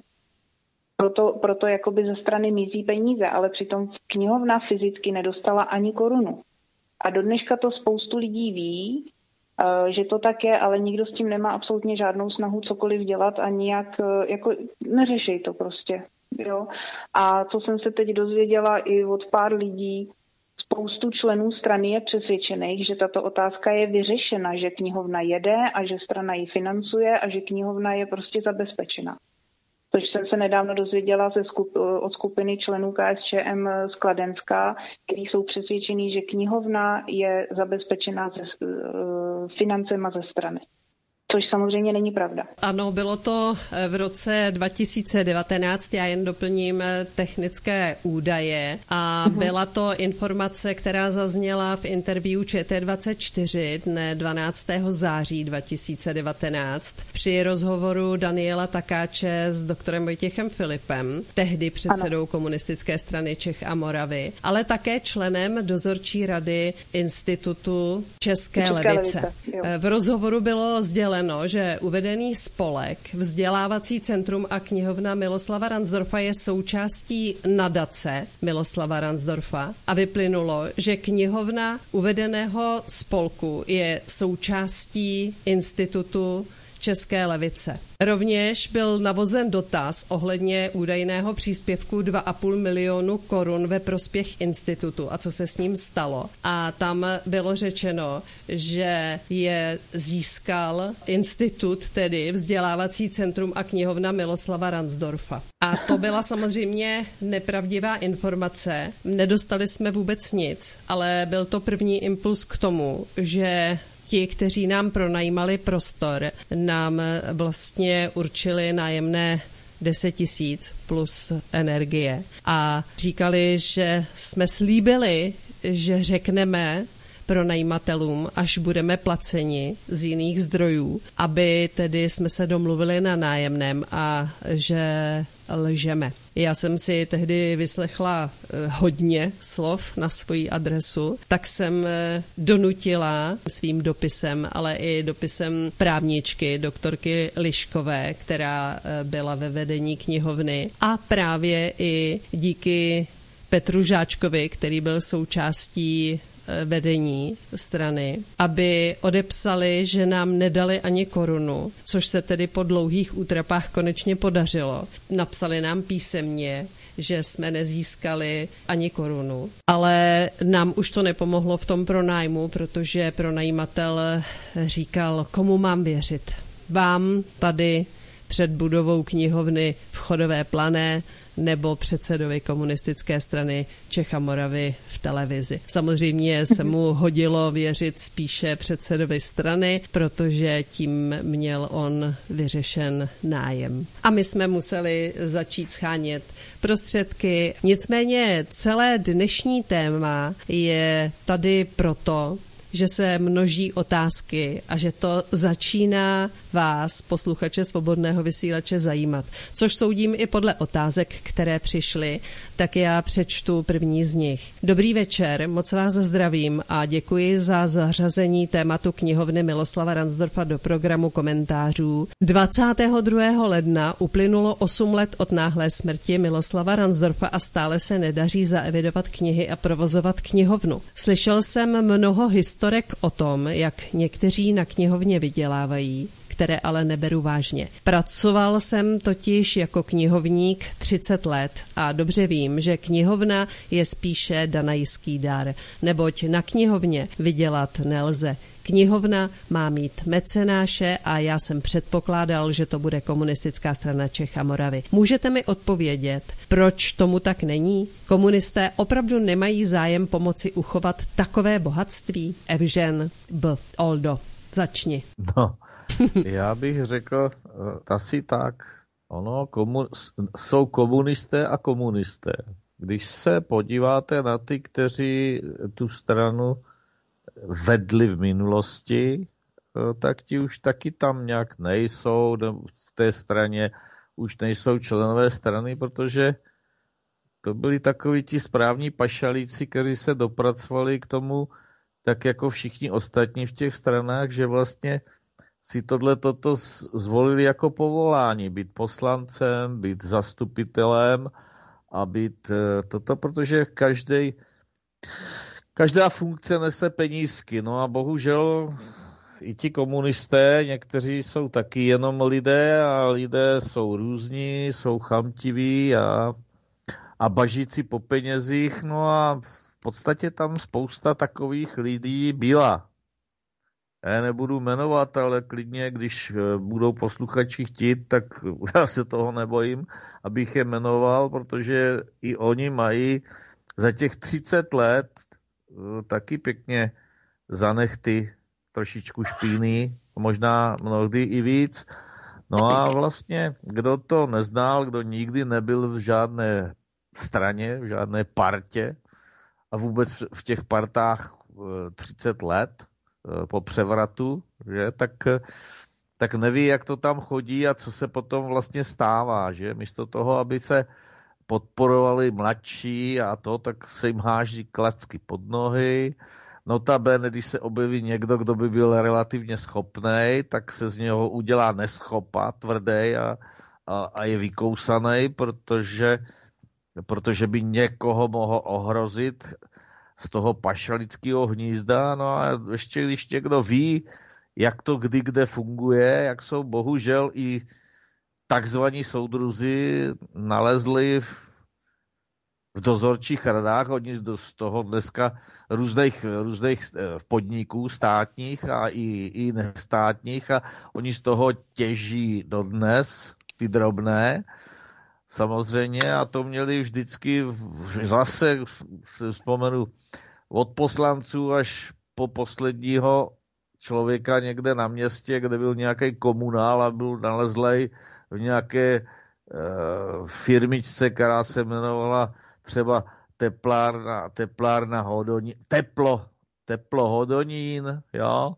Proto jakoby ze strany mizí peníze, ale přitom knihovna fyzicky nedostala ani korunu. A do dneška to spoustu lidí ví, že to tak je, ale nikdo s tím nemá absolutně žádnou snahu cokoliv dělat a nijak, jako neřešej to prostě. Jo? A co jsem se teď dozvěděla i od pár lidí, spoustu členů strany je přesvědčených, že tato otázka je vyřešena, že knihovna jede a že strana ji financuje a že knihovna je prostě zabezpečena. Což jsem se nedávno dozvěděla od skupiny členů KSČM z Kladenska, kteří jsou přesvědčení, že knihovna je zabezpečena financema ze strany. Což samozřejmě není pravda. Ano, bylo to v roce 2019, já jen doplním technické údaje a byla to informace, která zazněla v interview ČT24 dne 12. září 2019 při rozhovoru Daniela Takáče s doktorem Vojtěchem Filipem, tehdy předsedou Komunistické strany Čech a Moravy, ale také členem dozorčí rady Institutu České levice. V rozhovoru bylo sděleno, že uvedený spolek Vzdělávací centrum a knihovna Miloslava Ransdorfa je součástí nadace Miloslava Ransdorfa a vyplynulo, že knihovna uvedeného spolku je součástí Institutu České levice. Rovněž byl navozen dotaz ohledně údajného příspěvku 2,5 milionu korun ve prospěch institutu a co se s ním stalo. A tam bylo řečeno, že je získal institut, tedy Vzdělávací centrum a knihovna Miloslava Ransdorfa. A to byla samozřejmě nepravdivá informace. Nedostali jsme vůbec nic, ale byl to první impuls k tomu, že ti, kteří nám pronajímali prostor, nám vlastně určili nájemné 10 000 plus energie. A říkali, že jsme slíbili, že řekneme pronajímatelům, až budeme placeni z jiných zdrojů, aby tedy jsme se domluvili na nájemném a že lžeme. Já jsem si tehdy vyslechla hodně slov na svoji adresu, tak jsem donutila svým dopisem, ale i dopisem právničky, doktorky Liškové, která byla ve vedení knihovny a právě i díky Petru Žáčkovi, který byl součástí vedení strany, aby odepsali, že nám nedali ani korunu, což se tedy po dlouhých útrapách konečně podařilo. Napsali nám písemně, že jsme nezískali ani korunu. Ale nám už to nepomohlo v tom pronájmu, protože pronajímatel říkal, komu mám věřit. Vám tady před budovou knihovny v Chodové Plané nebo předsedovi Komunistické strany Čech a Moravy v televizi. Samozřejmě se mu hodilo věřit spíše předsedovi strany, protože tím měl on vyřešen nájem. A my jsme museli začít shánět prostředky. Nicméně celé dnešní téma je tady proto, že se množí otázky a že to začíná vás, posluchače Svobodného vysílače, zajímat. Což soudím i podle otázek, které přišly, tak já přečtu první z nich. Dobrý večer, moc vás zdravím a děkuji za zařazení tématu knihovny Miloslava Ransdorfa do programu komentářů. 22. ledna uplynulo 8 let od náhlé smrti Miloslava Ransdorfa a stále se nedaří zaevidovat knihy a provozovat knihovnu. Slyšel jsem mnoho historek o tom, jak někteří na knihovně vydělávají, které ale neberu vážně. Pracoval jsem totiž jako knihovník 30 let a dobře vím, že knihovna je spíše danajský dar, neboť na knihovně vydělat nelze. Knihovna má mít mecenáše a já jsem předpokládal, že to bude Komunistická strana Čech a Moravy. Můžete mi odpovědět, proč tomu tak není? Komunisté opravdu nemají zájem pomoci uchovat takové bohatství? Evžen B. Oldo, začni. No, já bych řekl asi tak. Jsou komunisté a komunisté. Když se podíváte na ty, kteří tu stranu vedli v minulosti, tak ti už taky tam nějak nejsou, v té straně už nejsou členové strany, protože to byli takoví ti správní pašalíci, kteří se dopracovali k tomu, tak jako všichni ostatní v těch stranách, že vlastně si toto zvolili jako povolání, být poslancem, být zastupitelem a být toto, protože každá funkce nese penízky, no a bohužel i ti komunisté, někteří jsou taky jenom lidé a lidé jsou různí, jsou chamtiví a bažíci po penězích, no a v podstatě tam spousta takových lidí byla. Já nebudu jmenovat, ale klidně, když budou posluchači chtít, tak já se toho nebojím, abych je jmenoval, protože i oni mají za těch 30 let taky pěkně zanechty trošičku špíny, možná mnohdy i víc. No a vlastně, kdo to neznal, kdo nikdy nebyl v žádné straně, v žádné partě a vůbec v těch partách 30 let po převratu, že, tak neví, jak to tam chodí a co se potom vlastně stává, že místo toho, aby se podporovali mladší a to, tak se jim háží klacky pod nohy. Notabene, když se objeví někdo, kdo by byl relativně schopnej, tak se z něho udělá neschopa, tvrdej a je vykousaný, protože by někoho mohl ohrozit z toho pašalického hnízda. No a ještě když někdo ví, jak to kdy kde funguje, jak jsou bohužel i takzvaní soudruzi nalezli v dozorčích radách, oni z toho dneska různých podniků státních a i nestátních a oni z toho těží dodnes, ty drobné, samozřejmě, a to měli vždycky zase, vzpomenu, od poslanců až po posledního člověka někde na městě, kde byl nějaký komunál a byl nalezlej v nějaké firmičce, která se jmenovala třeba teplárna Hodonín, teplo Hodonín, jo,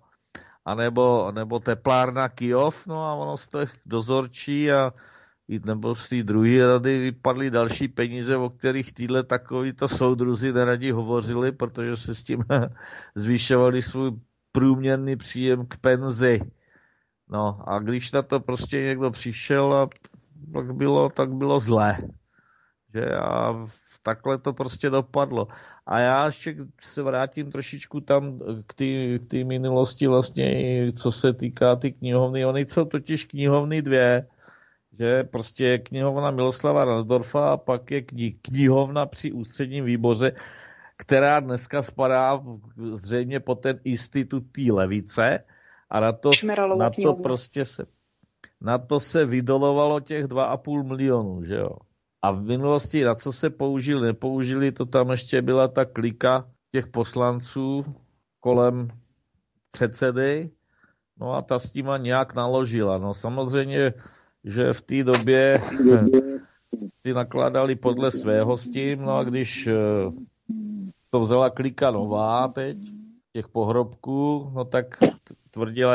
nebo teplárna Kyjov, no a ono z těch dozorčí a nebo z té druhé rady vypadly další peníze, o kterých týhle takovýto soudruzi neradi hovořili, protože se s tím zvyšovali svůj průměrný příjem k penzi. No a když na to prostě někdo přišel, a tak bylo zlé. Že a takhle to prostě dopadlo. A já ještě se vrátím trošičku tam k té minulosti vlastně, co se týká ty knihovny. Ony jsou totiž knihovny dvě, že prostě je knihovna Miloslava Ransdorfa a pak je knihovna při ústředním výboře, která dneska spadá zřejmě pod ten institut té levice a na to se vydolovalo těch 2,5 milionu, že jo. A v minulosti na co se nepoužili, to tam ještě byla ta klika těch poslanců kolem předsedy, no a ta s tím nějak naložila. No samozřejmě, že v té době si nakládali podle svého s tím, no a když to vzala klika nová teď, těch pohrobků, no tak tvrdila,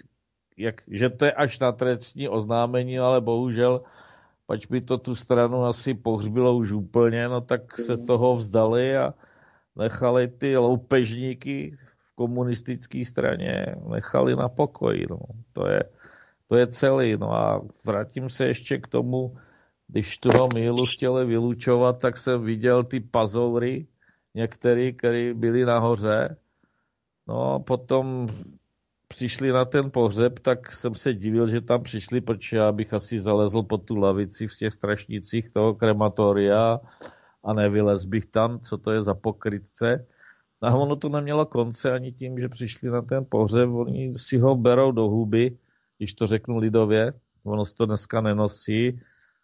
že to je až na trestní oznámení, ale bohužel, pač by to tu stranu asi pohřbilo už úplně, no tak se toho vzdali a nechali ty loupežníky v komunistické straně, nechali na pokoji, no. To je celý, no a vrátím se ještě k tomu, když toho Mílu chtěli vylučovat, tak jsem viděl ty pazoury, některý, který byli nahoře, no potom přišli na ten pohřeb, tak jsem se divil, že tam přišli, protože já bych asi zalezl pod tu lavici v těch strašnicích toho krematoria a nevylez bych tam, co to je za pokrytce. A ono to nemělo konce ani tím, že přišli na ten pohřeb, oni si ho berou do huby, když to řeknu lidově, ono se to dneska nenosí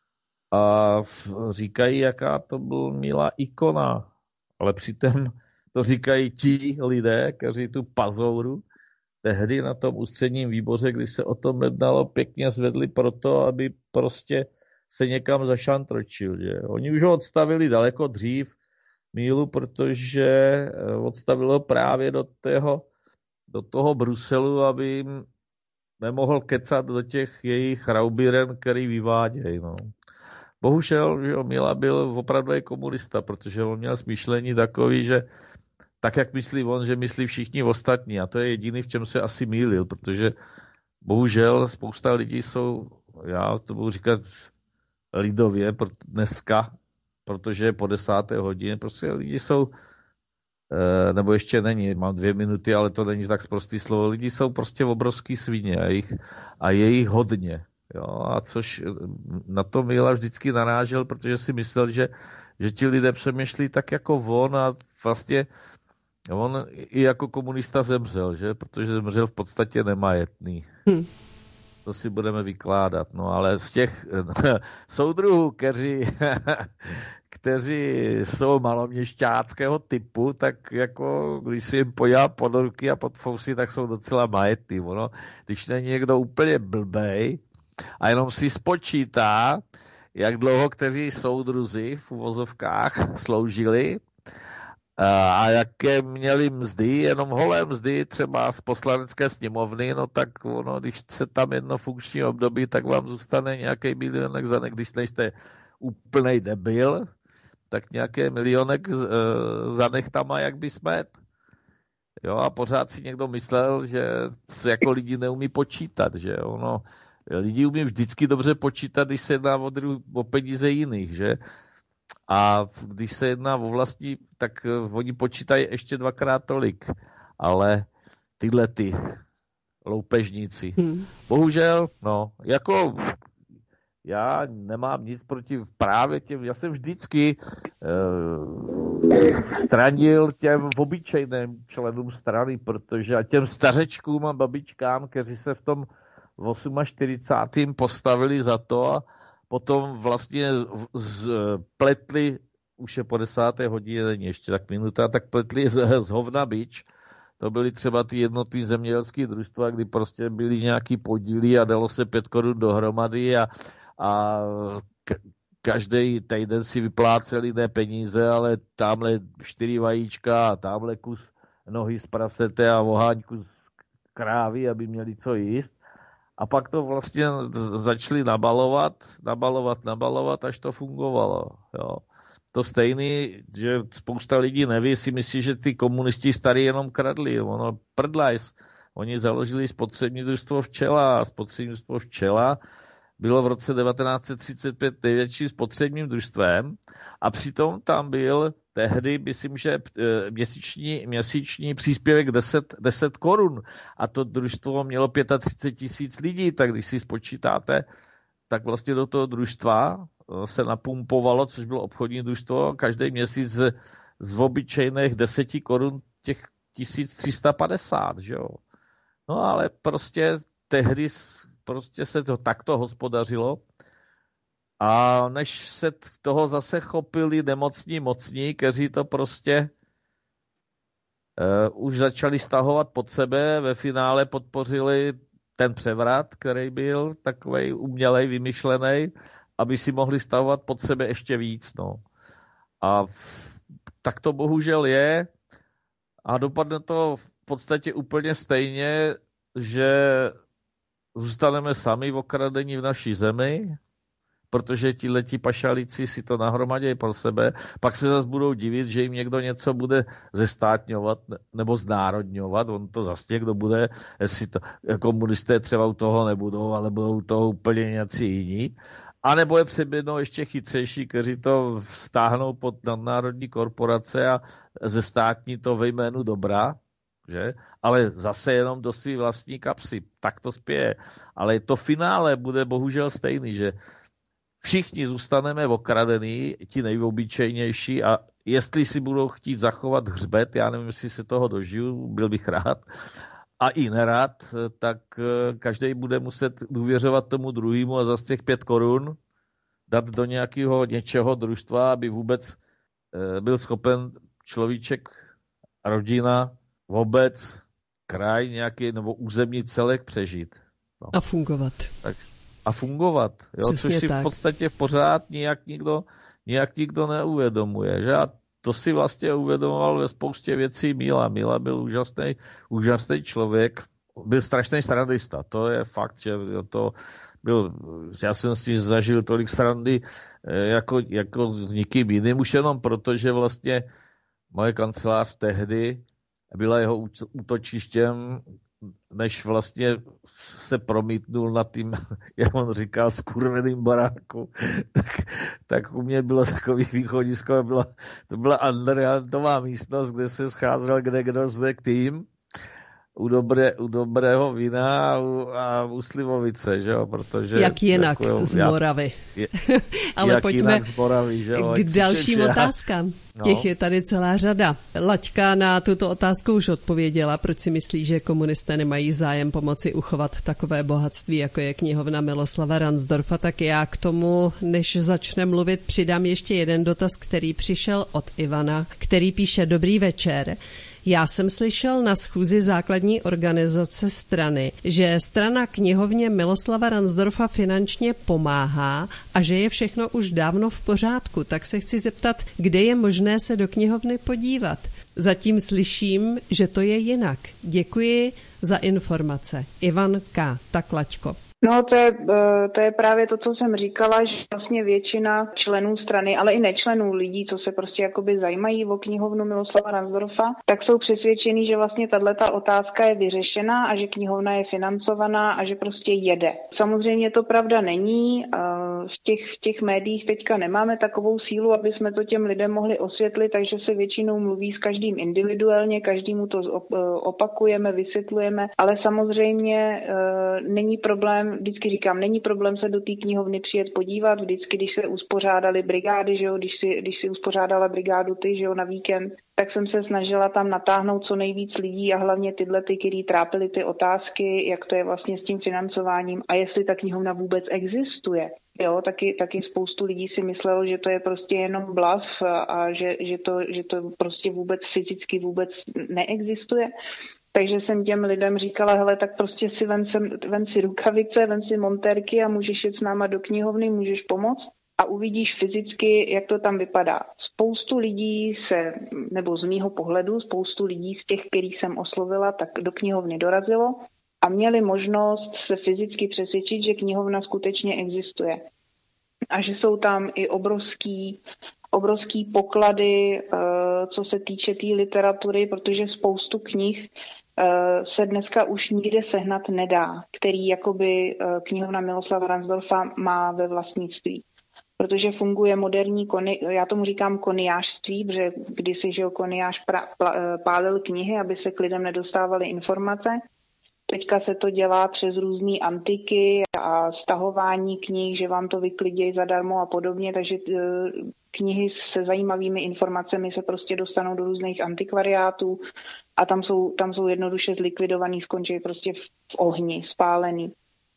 a říkají, jaká to byl milá ikona, ale přitom to říkají ti lidé, kteří tu pazouru tehdy na tom ústředním výboře, kdy se o tom jednalo, pěkně zvedli proto, aby prostě se někam zašantročil. Že? Oni už ho odstavili daleko dřív, Mílu, protože odstavilo právě do toho Bruselu, aby jim nemohl kecat do těch jejich raubíren, který vyvádějí. No. Bohužel, že Míla byl opravdu komunista, protože on měl smýšlení takový, že tak, jak myslí on, že myslí všichni ostatní. A to je jediný, v čem se asi mýlil, protože bohužel spousta lidí jsou, já to budu říkat lidově dneska, protože je po 10. hodině, prostě lidi jsou, nebo ještě není, mám 2 minuty, ale to není tak sprostý slovo, lidi jsou prostě obrovský svině a je jich hodně. Jo, a což na to Míla vždycky narážel, protože si myslel, že ti lidé přemýšlí tak jako on a vlastně on i jako komunista zemřel, že? Protože zemřel v podstatě nemajetný. To si budeme vykládat. No ale z těch soudruhů, kteří jsou maloměšťáckého typu, tak jako když si jim podívá pod ruky a pod fousy, tak jsou docela majetný. Ono, když není někdo úplně blbej a jenom si spočítá, jak dlouho kteří soudruzi v uvozovkách sloužili, a jaké měli mzdy, jenom holé mzdy třeba z poslanecké sněmovny, no tak ono, když se tam jedno funkční období, tak vám zůstane nějaký milionek za když nejste úplnej debil, tak nějaký milionek za nechtama, jak by smet. Jo, a pořád si někdo myslel, že jako lidi neumí počítat, že ono, lidi umí vždycky dobře počítat, když se jedná o peníze jiných, že? A když se jedná o vlastní, tak oni počítají ještě 2x tolik. Ale tyhle ty loupežníci. Bohužel, no, jako já nemám nic proti právě těm, já jsem vždycky stranil těm obyčejným členům strany, protože a těm stařečkům a babičkám, kteří se v tom 48. postavili za to a potom vlastně pletli, už je po 10. hodině, není ještě tak minuta, tak pletli z hovna bič. To byly třeba ty jednotný zemědělský družstva, kdy prostě byly nějaký podíly a dalo se 5 korun dohromady a každý týden si vypláceli jiné peníze, ale tamhle 4 vajíčka a tamhle kus nohy z prasete a voháňku z krávy, aby měli co jíst. A pak to vlastně začali nabalovat, až to fungovalo. Jo. To stejný, že spousta lidí neví, si myslí, že ty komunisti starý jenom kradli. Ono prdlajs. Oni založili spotřební družstvo Včela a spotřební družstvo Včela bylo v roce 1935 největším spotřebním družstvem a přitom tam byl tehdy, myslím, že měsíční příspěvek 10 korun a to družstvo mělo 35 000 lidí, tak když si spočítáte, tak vlastně do toho družstva se napumpovalo, což bylo obchodní družstvo, každý měsíc z obyčejných 10 korun těch 1350, že jo. No ale prostě tehdy prostě se to takto hospodařilo a než se toho zase chopili nemocní mocní, kteří to prostě už začali stahovat pod sebe, ve finále podpořili ten převrat, který byl takovej umělej, vymyšlený, aby si mohli stahovat pod sebe ještě víc. No. A tak to bohužel je a dopadne to podstatě úplně stejně, že zůstaneme sami okradení v naší zemi, protože tihleti pašalíci si to nahromadějí pro sebe, pak se zase budou divit, že jim někdo něco bude zestátňovat nebo znárodňovat, on to zase někdo bude, jestli to komunisté třeba u toho nebudou, ale budou u toho úplně nějací jiní. A nebo je přebědnou ještě chytřejší, kteří to stáhnou pod nadnárodní korporace a zestátní to ve jménu dobra, že? Ale zase jenom do svý vlastní kapsy. Tak to spěje. Ale to finále bude bohužel stejný, že všichni zůstaneme okradení, ti nejobyčejnější, a jestli si budou chtít zachovat hřbet, já nevím, jestli se toho dožiju, byl bych rád, a i nerad, tak každý bude muset důvěřovat tomu druhému a za těch 5 korun dát do nějakého něčeho družstva, aby vůbec byl schopen človíček, rodina, obec, kraj, nějaký nebo územní celek přežít. No. A fungovat. Tak, a fungovat. Jo? Což si v podstatě pořád nějak nikdo neuvědomuje. Že? A to si vlastně uvědomoval ve spoustě věcí Míla. Míla byl úžasný člověk. Byl strašný srandista. To je fakt, že to byl, já jsem si zažil tolik srandy jako s nikým jiným, už jenom proto, že vlastně moje kancelář tehdy byla jeho útočištěm, než vlastně se promítnul na tým, jak on říkal, skurveným baráku, tak u mě bylo takový východisko, to byla underhandová místnost, kde se scházel kdo zde k tým, u dobrého vína a u slivovice, že jo, protože... Jak jinak z Moravy. Ale jak pojďme jinak z Moravy, že jo, k dalším otázkám. Těch je tady celá řada. Laďka na tuto otázku už odpověděla, proč si myslí, že komunisté nemají zájem pomoci uchovat takové bohatství, jako je knihovna Miloslava Ransdorfa. Tak já k tomu, než začne mluvit, přidám ještě jeden dotaz, který přišel od Ivana, který píše: Dobrý večer. Já jsem slyšel na schůzi základní organizace strany, že strana knihovně Miloslava Ransdorfa finančně pomáhá a že je všechno už dávno v pořádku. Tak se chci zeptat, kde je možné se do knihovny podívat. Zatím slyším, že to je jinak. Děkuji za informace. Ivan K. Tak Laďko. No, to je právě to, co jsem říkala, že vlastně většina členů strany, ale i nečlenů lidí, co se prostě jakoby zajímají o knihovnu Miloslava Ransdorfa, tak jsou přesvědčení, že vlastně tato otázka je vyřešená a že knihovna je financovaná a že prostě jede. Samozřejmě to pravda není. V těch médiích teďka nemáme takovou sílu, aby jsme to těm lidem mohli osvětlit, takže se většinou mluví s každým individuálně, každému to opakujeme, vysvětlujeme, ale samozřejmě není problém, vždycky říkám, není problém se do té knihovny přijet podívat, vždycky, když se uspořádaly brigády, že jo, když si uspořádala brigádu ty, že jo, na víkend, tak jsem se snažila tam natáhnout co nejvíc lidí a hlavně tyhle, kteří trápili ty otázky, jak to je vlastně s tím financováním a jestli ta knihovna vůbec existuje. Jo, taky spoustu lidí si myslelo, že to je prostě jenom bluff a že to prostě vůbec fyzicky vůbec neexistuje. Takže jsem těm lidem říkala, hele, tak prostě si ven si rukavice, ven si montérky a můžeš jít s náma do knihovny, můžeš pomoct a uvidíš fyzicky, jak to tam vypadá. Spoustu lidí nebo z mýho pohledu, spoustu lidí z těch, kterých jsem oslovila, tak do knihovny dorazilo a měli možnost se fyzicky přesvědčit, že knihovna skutečně existuje. A že jsou tam i obrovský poklady, co se týče té literatury, protože spoustu knih se dneska už nikde sehnat nedá, který jakoby knihovna Miloslava Ransdorfa má ve vlastnictví. Protože funguje moderní já tomu říkám koniářství, protože kdysi, že koniář pálil knihy, aby se k lidem nedostávaly informace. Teďka se to dělá přes různé antiky a stahování knih, že vám to vyklidějí zadarmo a podobně, takže knihy se zajímavými informacemi se prostě dostanou do různých antikvariátů a tam jsou jednoduše zlikvidovaný, skončí prostě v ohni, spálený.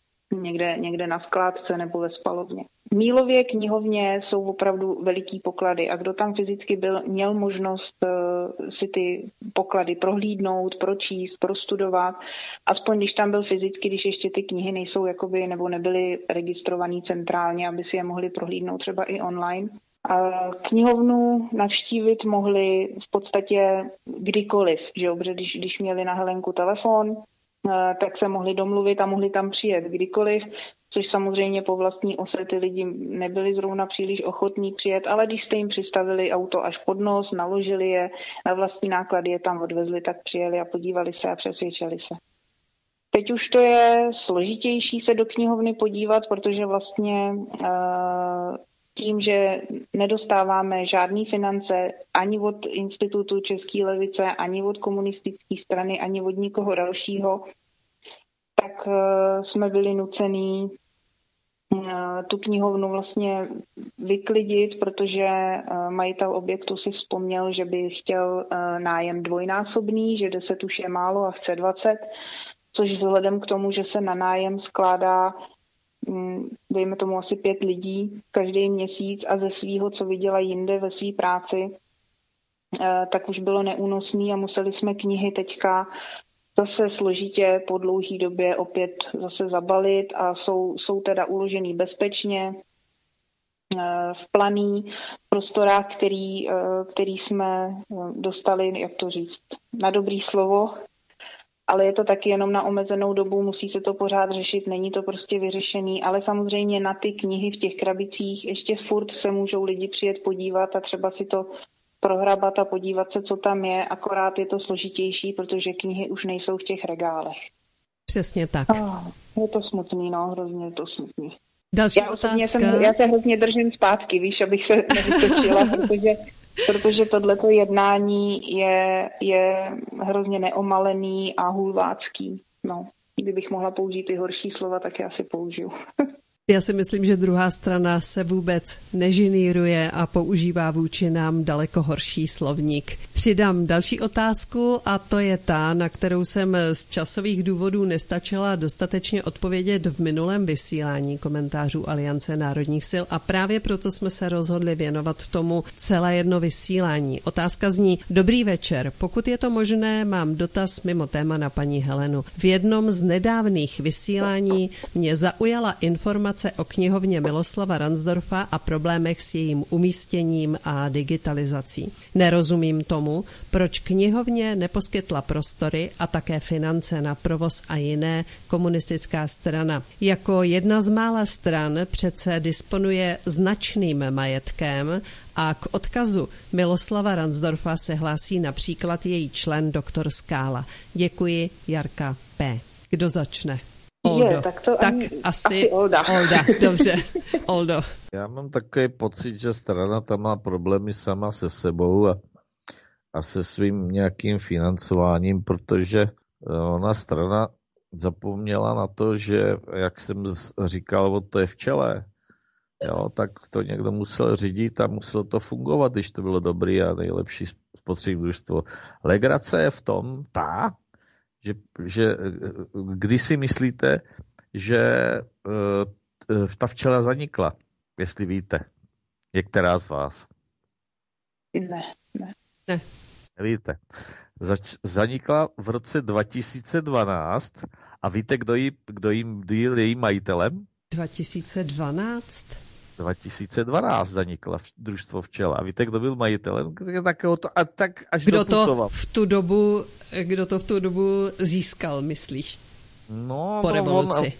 Někde na skládce nebo ve spalovně. V Mílově knihovně jsou opravdu veliký poklady a kdo tam fyzicky byl, měl možnost si ty poklady prohlídnout, pročíst, prostudovat. Aspoň když tam byl fyzicky, když ještě ty knihy nejsou jakoby, nebo nebyly registrovaný centrálně, aby si je mohli prohlídnout třeba i online. Knihovnu navštívit mohli v podstatě kdykoliv, že jo? Protože když měli na Helenku telefon, tak se mohli domluvit a mohli tam přijet kdykoliv, což samozřejmě po vlastní ose ty lidi nebyli zrovna příliš ochotní přijet, ale když jste jim přistavili auto až pod nos, naložili je, na vlastní náklady je tam odvezli, tak přijeli a podívali se a přesvědčili se. Teď už to je složitější se do knihovny podívat, protože vlastně tím, že nedostáváme žádné finance ani od Institutu České levice, ani od komunistické strany, ani od nikoho dalšího, tak jsme byli nucení tu knihovnu vlastně vyklidit, protože majitel objektu si vzpomněl, že by chtěl nájem dvojnásobný, že 10 už je málo a chce 20, což vzhledem k tomu, že se na nájem skládá dejme tomu asi 5 lidí každý měsíc a ze svýho, co vydělají jinde ve své práci, tak už bylo neúnosný a museli jsme knihy teďka zase složitě po dlouhé době opět zase zabalit a jsou teda uložený bezpečně v planý prostorách, který jsme dostali, jak to říct, na dobrý slovo, ale je to taky jenom na omezenou dobu, musí se to pořád řešit, není to prostě vyřešený, ale samozřejmě na ty knihy v těch krabicích ještě furt se můžou lidi přijet podívat a třeba si to prohrabat a podívat se, co tam je, akorát je to složitější, protože knihy už nejsou v těch regálech. Přesně tak. Je to smutný, hrozně je to smutný. Další otázka. Já se hrozně držím zpátky, víš, abych se nevytočila, protože tohleto jednání je hrozně neomalený a hulvácký. Kdybych mohla použít ty horší slova, tak já si použiju. Já si myslím, že druhá strana se vůbec nežiníruje a používá vůči nám daleko horší slovník. Přidám další otázku a to je ta, na kterou jsem z časových důvodů nestačila dostatečně odpovědět v minulém vysílání komentářů Aliance národních sil a právě proto jsme se rozhodli věnovat tomu celé jedno vysílání. Otázka zní: Dobrý večer, pokud je to možné, mám dotaz mimo téma na paní Helenu. V jednom z nedávných vysílání mě zaujala informace o knihovně Miloslava Ransdorfa a problémech s jejím umístěním a digitalizací. Nerozumím tomu, proč knihovně neposkytla prostory a také finance na provoz a jiné komunistická strana. Jako jedna z mála stran přece disponuje značným majetkem a k odkazu Miloslava Ransdorfa se hlásí například její člen doktor Skála. Děkuji, Jarka P. Kdo začne? Oldo. Tak asi Olda. Dobře. Oldo. Já mám takový pocit, že strana tam má problémy sama se sebou a se svým nějakým financováním, protože ona strana zapomněla na to, že, jak jsem říkal, to je v čele, jo, tak to někdo musel řídit a muselo to fungovat, když to bylo dobrý a nejlepší spotřební družstvo. Legrace je v tom že kdy si myslíte, že ta včela zanikla, jestli víte, některá z vás? Ne. Nevíte. Zanikla v roce 2012 a víte, kdo byl jejím majitelem? 2012? 2012 zanikla družstvo Včela. A víte, kdo byl majitelem? Kdo to v tu dobu získal, myslíš? No, po revoluci.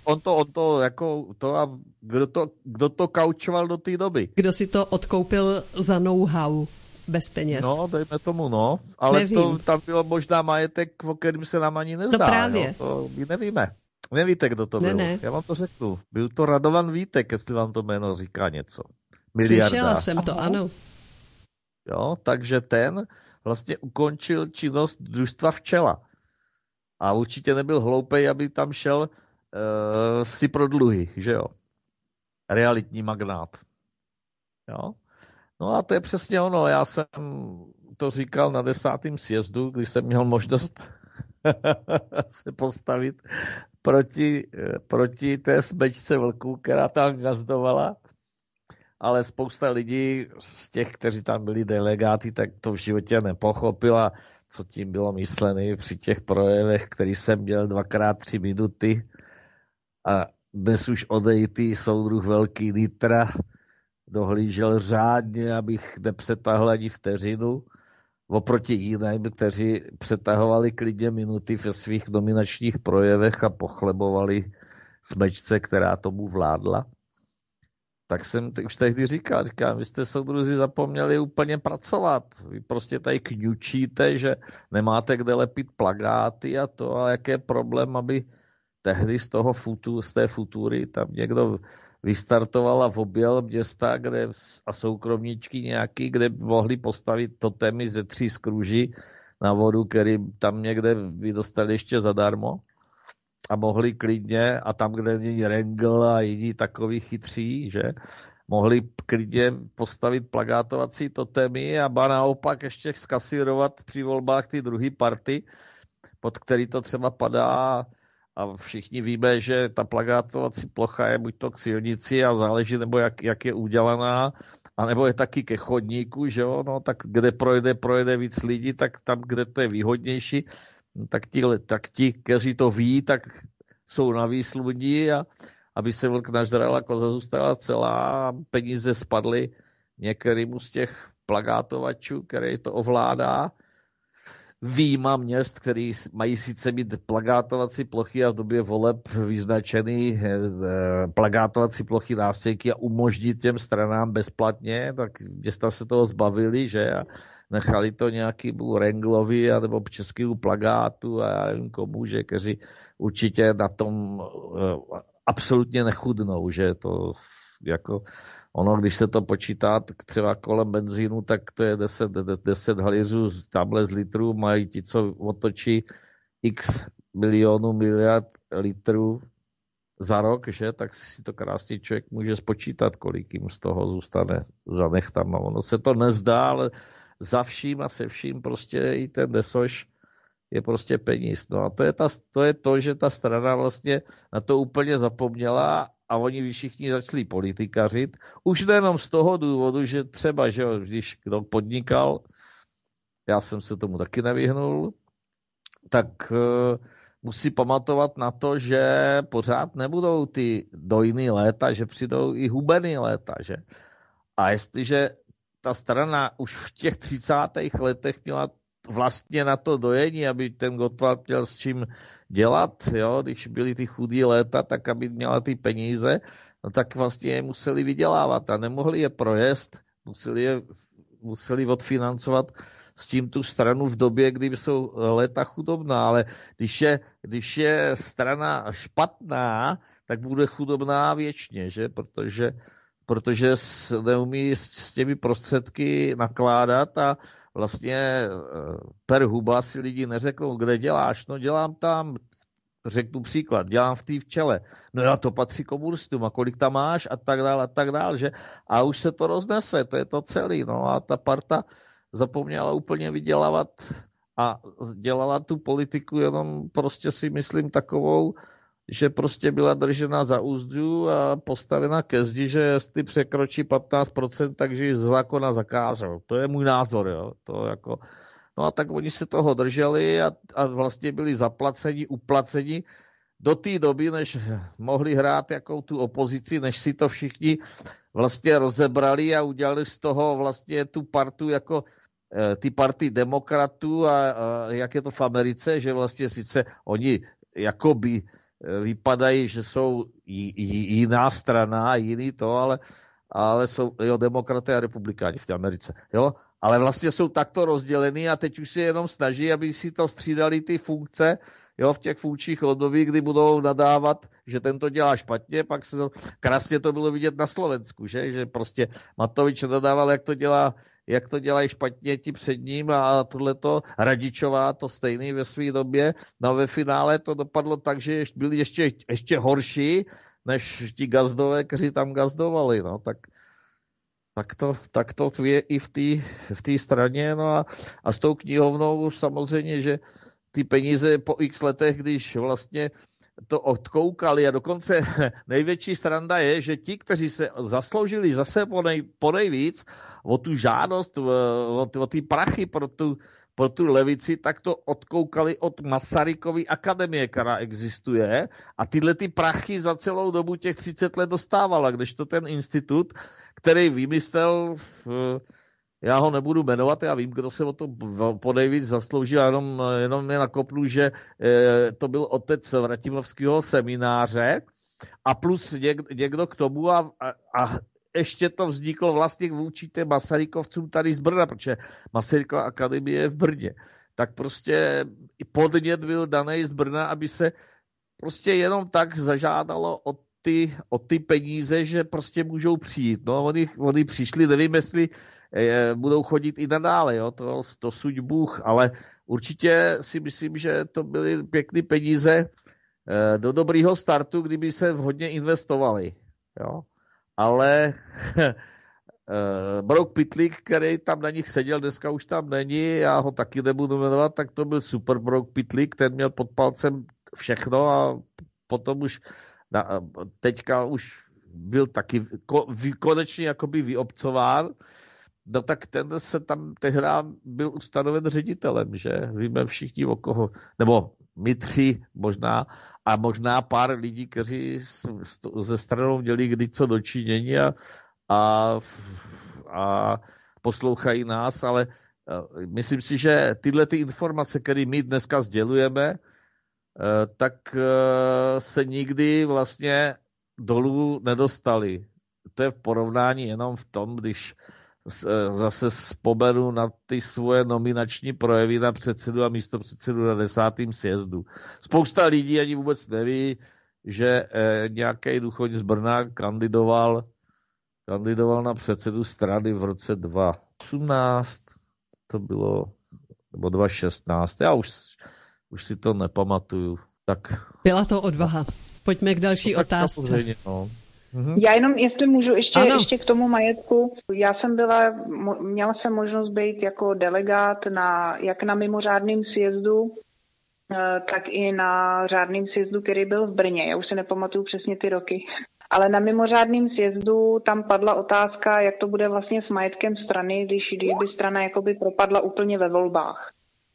Kdo to kaučoval do té doby? Kdo si to odkoupil za know-how bez peněz? No, dejme tomu, ale tam bylo možná majetek, o kterým se nám ani nezdá. No právě. Jo? To my nevíme. Nevíte, kdo to byl? Ne. Já vám to řeknu. Byl to Radovan Vítek, jestli vám to jméno říká něco. Miliardář. Slyšela jsem to, ano. Jo, takže ten vlastně ukončil činnost družstva Včela. A určitě nebyl hloupej, aby tam šel si pro dluhy, že jo? Realitní magnát. Jo? No a to je přesně ono. Já jsem to říkal na 10. sjezdu, když jsem měl možnost se postavit proti té smečce vlků, která tam gazdovala, ale spousta lidí z těch, kteří tam byli delegáty, tak to v životě nepochopila, co tím bylo myslené při těch projevech, který jsem měl 2x3 minuty a dnes už odejitý soudruh Velký Nitra dohlížel řádně, abych nepřetahl ani vteřinu, oproti jiným, kteří přetahovali klidně minuty ve svých nominačních projevech a pochlebovali smečce, která tomu vládla. Tak jsem už tehdy říkám, vy jste soudruzi zapomněli úplně pracovat. Vy prostě tady kňučíte, že nemáte kde lepit plakáty a to, a jaký je problém, aby tehdy z té futury tam někdo vystartoval a objel města a soukromníčky nějaký, kde mohli postavit totémy ze 3 skruží na vodu, který tam někde by dostali ještě zadarmo. A mohli klidně, a tam, kde není Rengel a jiní takový chytří, že mohli klidně postavit plakátovací totémy a ba naopak ještě skasírovat při volbách ty druhý party, pod který to třeba padá, a všichni víme, že ta plakátovací plocha je buď to k silnici a záleží, nebo jak je udělaná, anebo je taky ke chodníku, že jo, no, tak kde projde víc lidí, tak tam, kde to je výhodnější, tak ti, kteří to ví, tak jsou na výsluní, a aby se vlk nažral a koza zůstala celá a peníze spadly některému z těch plakátovačů, který to ovládá. Výjima měst, který mají sice mít plakátovací plochy a v době voleb vyznačený plakátovací plochy nástěnky a umožnit těm stranám bezplatně, tak města se toho zbavili, že, a nechali to nějakému Renglovi nebo českému plakátu a já nevím komu, že kteří určitě na tom absolutně nechudnou, že to jako ono, když se to počítá, tak třeba kolem benzínu, tak to je 10 halířů tamhle z litrů, mají ti, co otočí x miliard litrů za rok, že, tak si to krásně člověk může spočítat, kolik jim z toho zůstane za nechtama. Ono se to nezdá, ale za vším a se vším prostě i ten desoš je prostě peníz. No a to je to, že ta strana vlastně na to úplně zapomněla a oni všichni začali politikařit. Už nejenom z toho důvodu, že třeba, že když kdo podnikal, já jsem se tomu taky nevyhnul, tak musí pamatovat na to, že pořád nebudou ty dojný léta, že přijdou i hubený léta. Že? A jestliže ta strana už v těch 30. letech měla vlastně na to dojení, aby ten Gottwald měl s čím dělat, jo? Když byly ty chudý léta, tak aby měla ty peníze, no tak vlastně je museli vydělávat a nemohli je projést, museli odfinancovat s tím tu stranu v době, kdy jsou léta chudobná, ale když je strana špatná, tak bude chudobná věčně, že? Protože neumí s těmi prostředky nakládat a vlastně per huba si lidi neřeknou, kde děláš, no dělám tam, řeknu příklad, dělám v té včele, no já to patří komunistům a kolik tam máš a tak dál, že? A už se to roznese, to je to celý, no a ta parta zapomněla úplně vydělávat a dělala tu politiku jenom prostě si myslím takovou, že prostě byla držena za úzdu a postavena ke zdi, že jestli překročí 15%, takže ji z zákona zakážou. To je můj názor, jo. To jako, no a tak oni se toho drželi a vlastně byli zaplaceni, uplaceni do té doby, než mohli hrát jakou tu opozici, než si to všichni vlastně rozebrali a udělali z toho vlastně tu partu jako ty party demokratů a jak je to v Americe, že vlastně sice oni jakoby vypadají, že jsou jiná strana, jiný to, ale jsou demokraté a republikáni v té Americe. Jo? Ale vlastně jsou takto rozdělený a teď už si jenom snaží, aby si to střídali ty funkce, jo, v těch funkčních obdobích, kdy budou nadávat, že tento dělá špatně, pak se to, krásně to bylo vidět na Slovensku, že prostě Matovič nadával, jak to dělají špatně ti před ním a tohleto Radičová to stejný ve své době, no ve finále to dopadlo tak, že byli ještě horší, než ti gazdové, kteří tam gazdovali, no, tak to je i v té straně, no a s tou knihovnou samozřejmě, že ty peníze po x letech, když vlastně to odkoukali a dokonce největší sranda je, že ti, kteří se zasloužili zase po nejvíc o tu žádost, o ty prachy pro tu levici, tak to odkoukali od Masarykovy akademie, která existuje, a tyhle ty prachy za celou dobu těch 30 let dostávala, kdežto ten institut, který vymyslel, já ho nebudu jmenovat, já vím, kdo se o to podejvíc zasloužil, jenom je nakopnu, že to byl otec Vratimovského semináře a plus někdo k tomu a ještě to vzniklo vlastně vůči těm Masarykovcům tady z Brna, protože Masarykova akademie je v Brně. Tak prostě podnět byl daný z Brna, aby se prostě jenom tak zažádalo o ty peníze, že prostě můžou přijít. No, oni přišli, nevím, jestli budou chodit i nadále, jo? To suď Bůh, ale určitě si myslím, že to byly pěkné peníze do dobrýho startu, kdyby se vhodně investovali. Jo? Ale Brouk Pytlík, který tam na nich seděl, dneska už tam není, já ho taky nebudu jmenovat, tak to byl super Brouk Pytlík, ten měl pod palcem všechno a potom už teďka už byl taky konečně jakoby vyobcován. No tak ten se tam tehdy byl ustanoven ředitelem, že? Víme všichni o koho, nebo my tři možná, a možná pár lidí, kteří ze stranou měli kdy co dočinění a poslouchají nás, ale myslím si, že tyhle ty informace, které my dneska sdělujeme, tak se nikdy vlastně dolů nedostali. To je v porovnání jenom v tom, když zase vzpomenu na ty svoje nominační projevy na předsedu a místopředsedu na 10. sjezdu. Spousta lidí ani vůbec neví, že nějaký duchoň z Brna kandidoval na předsedu strany v roce 2018, to bylo, nebo 2016, já už si to nepamatuju. Tak. Byla to odvaha. Pojďme k další otázce. No. Já jenom, jestli můžu ještě k tomu majetku. Já jsem měla jsem možnost být jako delegát jak na mimořádném sjezdu, tak i na řádném sjezdu, který byl v Brně. Já už si nepamatuju přesně ty roky. Ale na mimořádném sjezdu tam padla otázka, jak to bude vlastně s majetkem strany, když by strana jakoby propadla úplně ve volbách.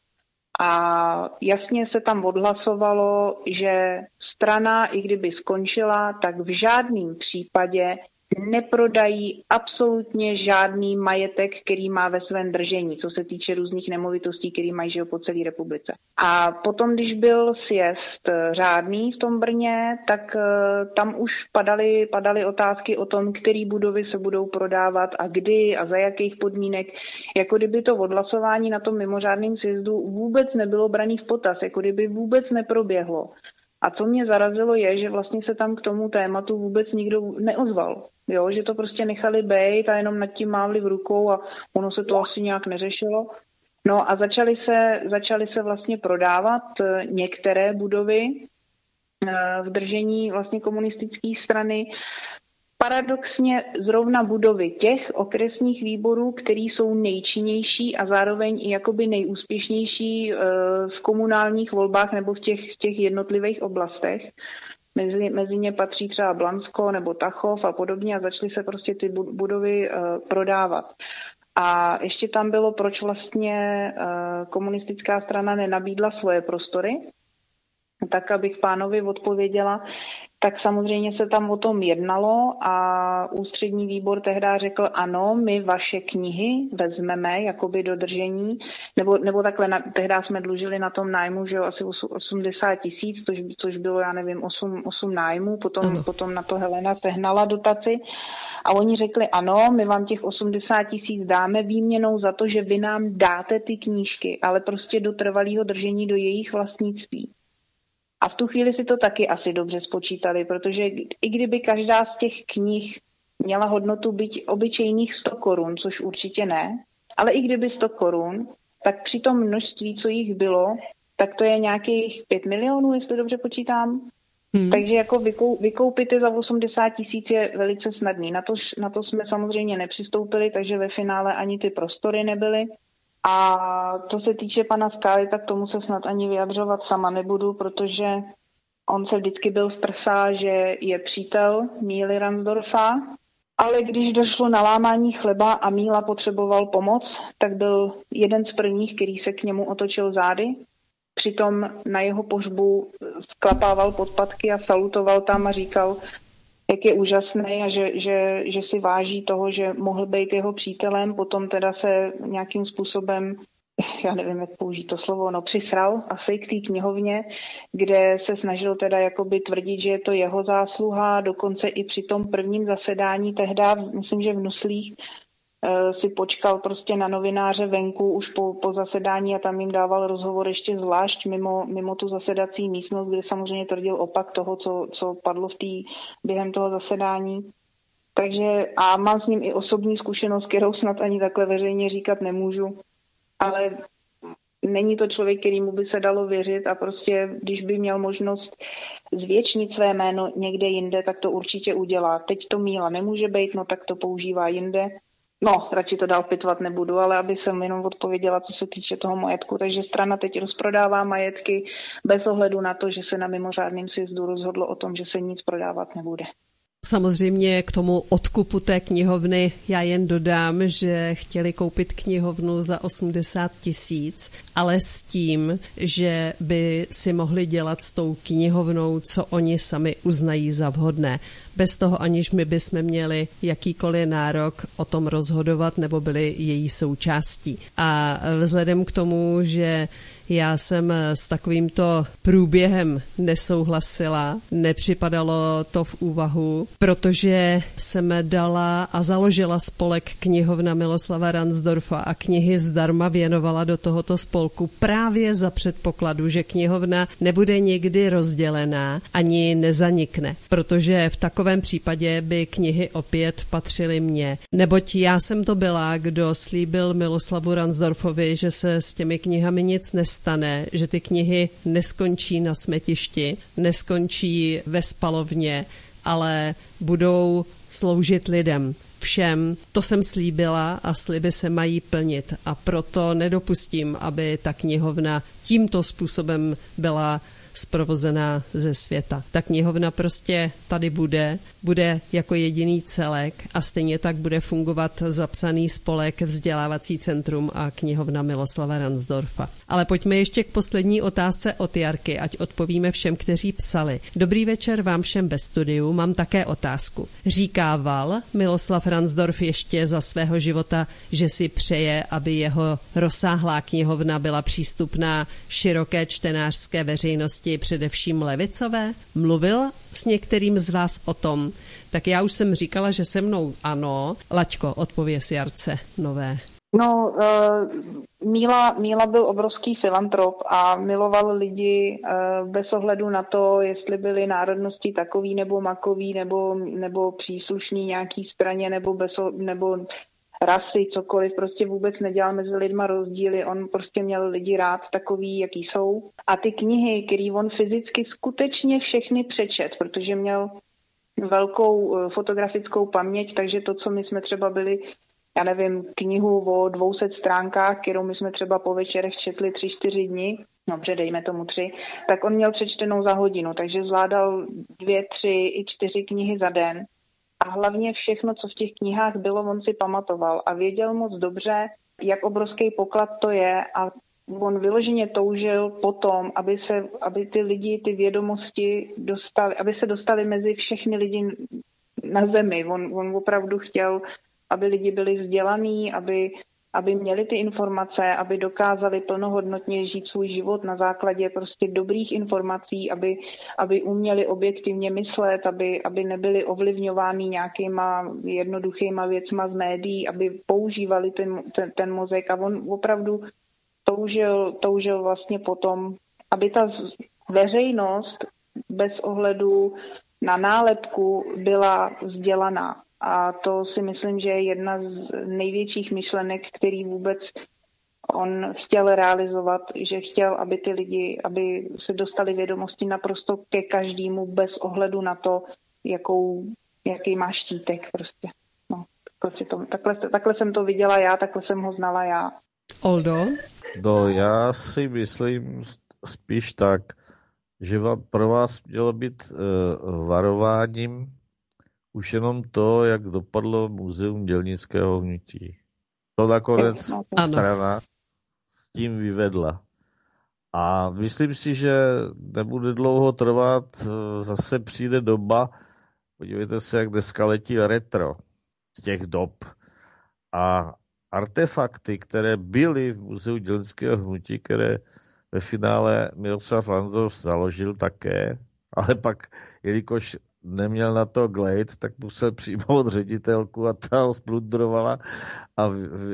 A jasně se tam odhlasovalo, že strana, i kdyby skončila, tak v žádném případě neprodají absolutně žádný majetek, který má ve svém držení, co se týče různých nemovitostí, který mají po celé republice. A potom, když byl sjezd řádný v tom Brně, tak tam už padaly otázky o tom, který budovy se budou prodávat a kdy a za jakých podmínek, jako kdyby to odhlasování na tom mimořádném sjezdu vůbec nebylo braný v potaz, jako kdyby vůbec neproběhlo. A co mě zarazilo je, že vlastně se tam k tomu tématu vůbec nikdo neozval. Jo, že to prostě nechali bejt a jenom nad tím mávli v rukou a ono se to asi nějak neřešilo. No a začaly se vlastně prodávat některé budovy v držení vlastně komunistické strany. Paradoxně zrovna budovy těch okresních výborů, které jsou nejčinnější a zároveň i jakoby nejúspěšnější v komunálních volbách nebo v těch jednotlivých oblastech. Mezi ně patří třeba Blansko nebo Tachov a podobně a začaly se prostě ty budovy prodávat. A ještě tam bylo, proč vlastně komunistická strana nenabídla svoje prostory. Tak abych pánovi odpověděla, tak samozřejmě se tam o tom jednalo a ústřední výbor tehdy řekl, ano, my vaše knihy vezmeme jakoby do držení, nebo takhle, tehdy jsme dlužili na tom nájmu, že jo, asi 80 000, což bylo, já nevím, 8 nájmů, potom na to Helena sehnala dotaci a oni řekli, ano, my vám těch 80 000 dáme výměnou za to, že vy nám dáte ty knížky, ale prostě do trvalého držení do jejich vlastnictví. A v tu chvíli si to taky asi dobře spočítali, protože i kdyby každá z těch knih měla hodnotu byť obyčejných 100 korun, což určitě ne, ale i kdyby 100 korun, tak při tom množství, co jich bylo, tak to je nějakých 5 milionů, jestli dobře počítám. Takže jako vykoupit je za 80 000 je velice snadný. Na to jsme samozřejmě nepřistoupili, takže ve finále ani ty prostory nebyly. A to se týče pana Skály, tak tomu se snad ani vyjadřovat sama nebudu, protože on se vždycky byl v prsa, že je přítel Míly Ransdorfa Ale když došlo na lámání chleba a Míla potřeboval pomoc, tak byl jeden z prvních, který se k němu otočil zády. Přitom na jeho pohřbu sklapával podpatky a salutoval tam a říkal, jak je úžasný a že si váží toho, že mohl být jeho přítelem. Potom teda se nějakým způsobem, já nevím, jak použít to slovo, přisral asi k té knihovně, kde se snažil teda jakoby tvrdit, že je to jeho zásluha. Dokonce i při tom prvním zasedání tehda, myslím, že v Nuslích, si počkal prostě na novináře venku už po zasedání a tam jim dával rozhovor ještě zvlášť mimo tu zasedací místnost, kde samozřejmě tvrdil opak toho, co padlo během toho zasedání. Takže a mám s ním i osobní zkušenost, kterou snad ani takhle veřejně říkat nemůžu, ale není to člověk, kterýmu by se dalo věřit a prostě, když by měl možnost zvětšnit své jméno někde jinde, tak to určitě udělá. Teď to Míla nemůže být, no tak to používá jinde. No, radši to dál pitvat nebudu, ale aby jsem jenom odpověděla, co se týče toho majetku. Takže strana teď rozprodává majetky bez ohledu na to, že se na mimořádném sjezdu rozhodlo o tom, že se nic prodávat nebude. Samozřejmě k tomu odkupu té knihovny já jen dodám, že chtěli koupit knihovnu za 80 000, ale s tím, že by si mohli dělat s tou knihovnou, co oni sami uznají za vhodné. Bez toho, aniž my bychom měli jakýkoliv nárok o tom rozhodovat nebo byli její součástí. A vzhledem k tomu, že já jsem s takovýmto průběhem nesouhlasila, nepřipadalo to v úvahu, protože jsem dala a založila spolek Knihovna Miloslava Ransdorfa a knihy zdarma věnovala do tohoto spolku právě za předpokladu, že knihovna nebude nikdy rozdělená ani nezanikne, protože v takovém případě by knihy opět patřily mně. Neboť já jsem to byla, kdo slíbil Miloslavu Ransdorfovi, že se s těmi knihami nic nestane, že ty knihy neskončí na smetišti, neskončí ve spalovně, ale budou sloužit lidem. Všem. To jsem slíbila a sliby se mají plnit a proto nedopustím, aby ta knihovna tímto způsobem byla zprovozená ze světa. Ta knihovna prostě tady bude jako jediný celek a stejně tak bude fungovat zapsaný spolek Vzdělávací centrum a knihovna Miloslava Ransdorfa. Ale pojďme ještě k poslední otázce od Jarky, ať odpovíme všem, kteří psali. Dobrý večer vám všem ve studiu, mám také otázku. Říkával Miloslav Ransdorf ještě za svého života, že si přeje, aby jeho rozsáhlá knihovna byla přístupná široké čtenářské veřejnosti, především levicové? Mluvil s některým z vás o tom? Tak já už jsem říkala, že se mnou ano. Laďko, odpověz Jarce nové. No, Míla byl obrovský filantrop a miloval lidi bez ohledu na to, jestli byli národnosti takový nebo makový, nebo příslušný nějaký straně, nebo rasy, cokoliv, prostě vůbec nedělal mezi lidma rozdíly, on prostě měl lidi rád takový, jaký jsou. A ty knihy, který on fyzicky skutečně všechny přečet, protože měl velkou fotografickou paměť, takže to, co my jsme třeba byli, já nevím, knihu o 200 stránkách, kterou my jsme třeba po večerech četli 3-4 dny, dobře, dejme tomu 3, tak on měl přečtenou za hodinu, takže zvládal 2, 3 i 4 knihy za den. A hlavně všechno, co v těch knihách bylo, on si pamatoval a věděl moc dobře, jak obrovský poklad to je a on vyloženě toužil potom, aby ty lidi, ty vědomosti dostali, aby se dostali mezi všechny lidi na zemi. On opravdu chtěl, aby lidi byli vzdělaní, aby měli ty informace, aby dokázali plnohodnotně žít svůj život na základě prostě dobrých informací, aby uměli objektivně myslet, aby nebyli ovlivňováni nějakýma jednoduchýma věcma z médií, aby používali ten mozek a on opravdu toužil vlastně potom, aby ta veřejnost bez ohledu na nálepku byla vzdělaná. A to si myslím, že je jedna z největších myšlenek, který vůbec on chtěl realizovat, že chtěl, aby ty lidi, aby se dostali vědomosti naprosto ke každému bez ohledu na to, jaký má štítek prostě. No, takhle jsem to viděla já, takhle jsem ho znala já. Oldo? No, já si myslím spíš tak, že pro vás mělo být varováním už jenom to, jak dopadlo Muzeum dělnického hnutí. To nakonec strana s tím vyvedla. A myslím si, že nebude dlouho trvat, zase přijde doba, podívejte se, jak dneska letí retro z těch dob. A artefakty, které byly v Muzeu dělnického hnutí, které ve finále Miroslav Ransdorf založil také, ale pak, jelikož neměl na to glejt, tak musel přijmout ředitelku a ta ho splundrovala a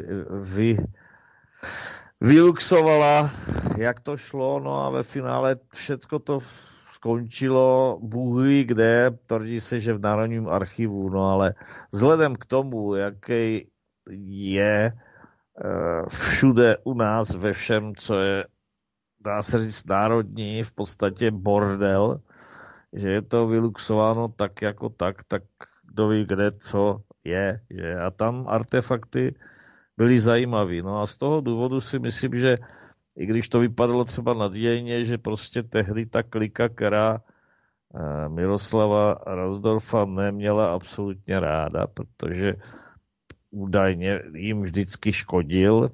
vyluxovala, jak to šlo, no a ve finále všecko to skončilo, Bůh ví kde, tvrdí se, že v Národním archivu, no ale vzhledem k tomu, jaký je všude u nás ve všem, co je, dá se říct, národní, v podstatě bordel, že je to vyluxováno tak jako tak kdo ví kde, co je. Že? A tam artefakty byly zajímavý. No a z toho důvodu si myslím, že i když to vypadalo třeba nadějně, že prostě tehdy ta klika, která Miroslava Ransdorfa neměla absolutně ráda, protože údajně jim vždycky škodil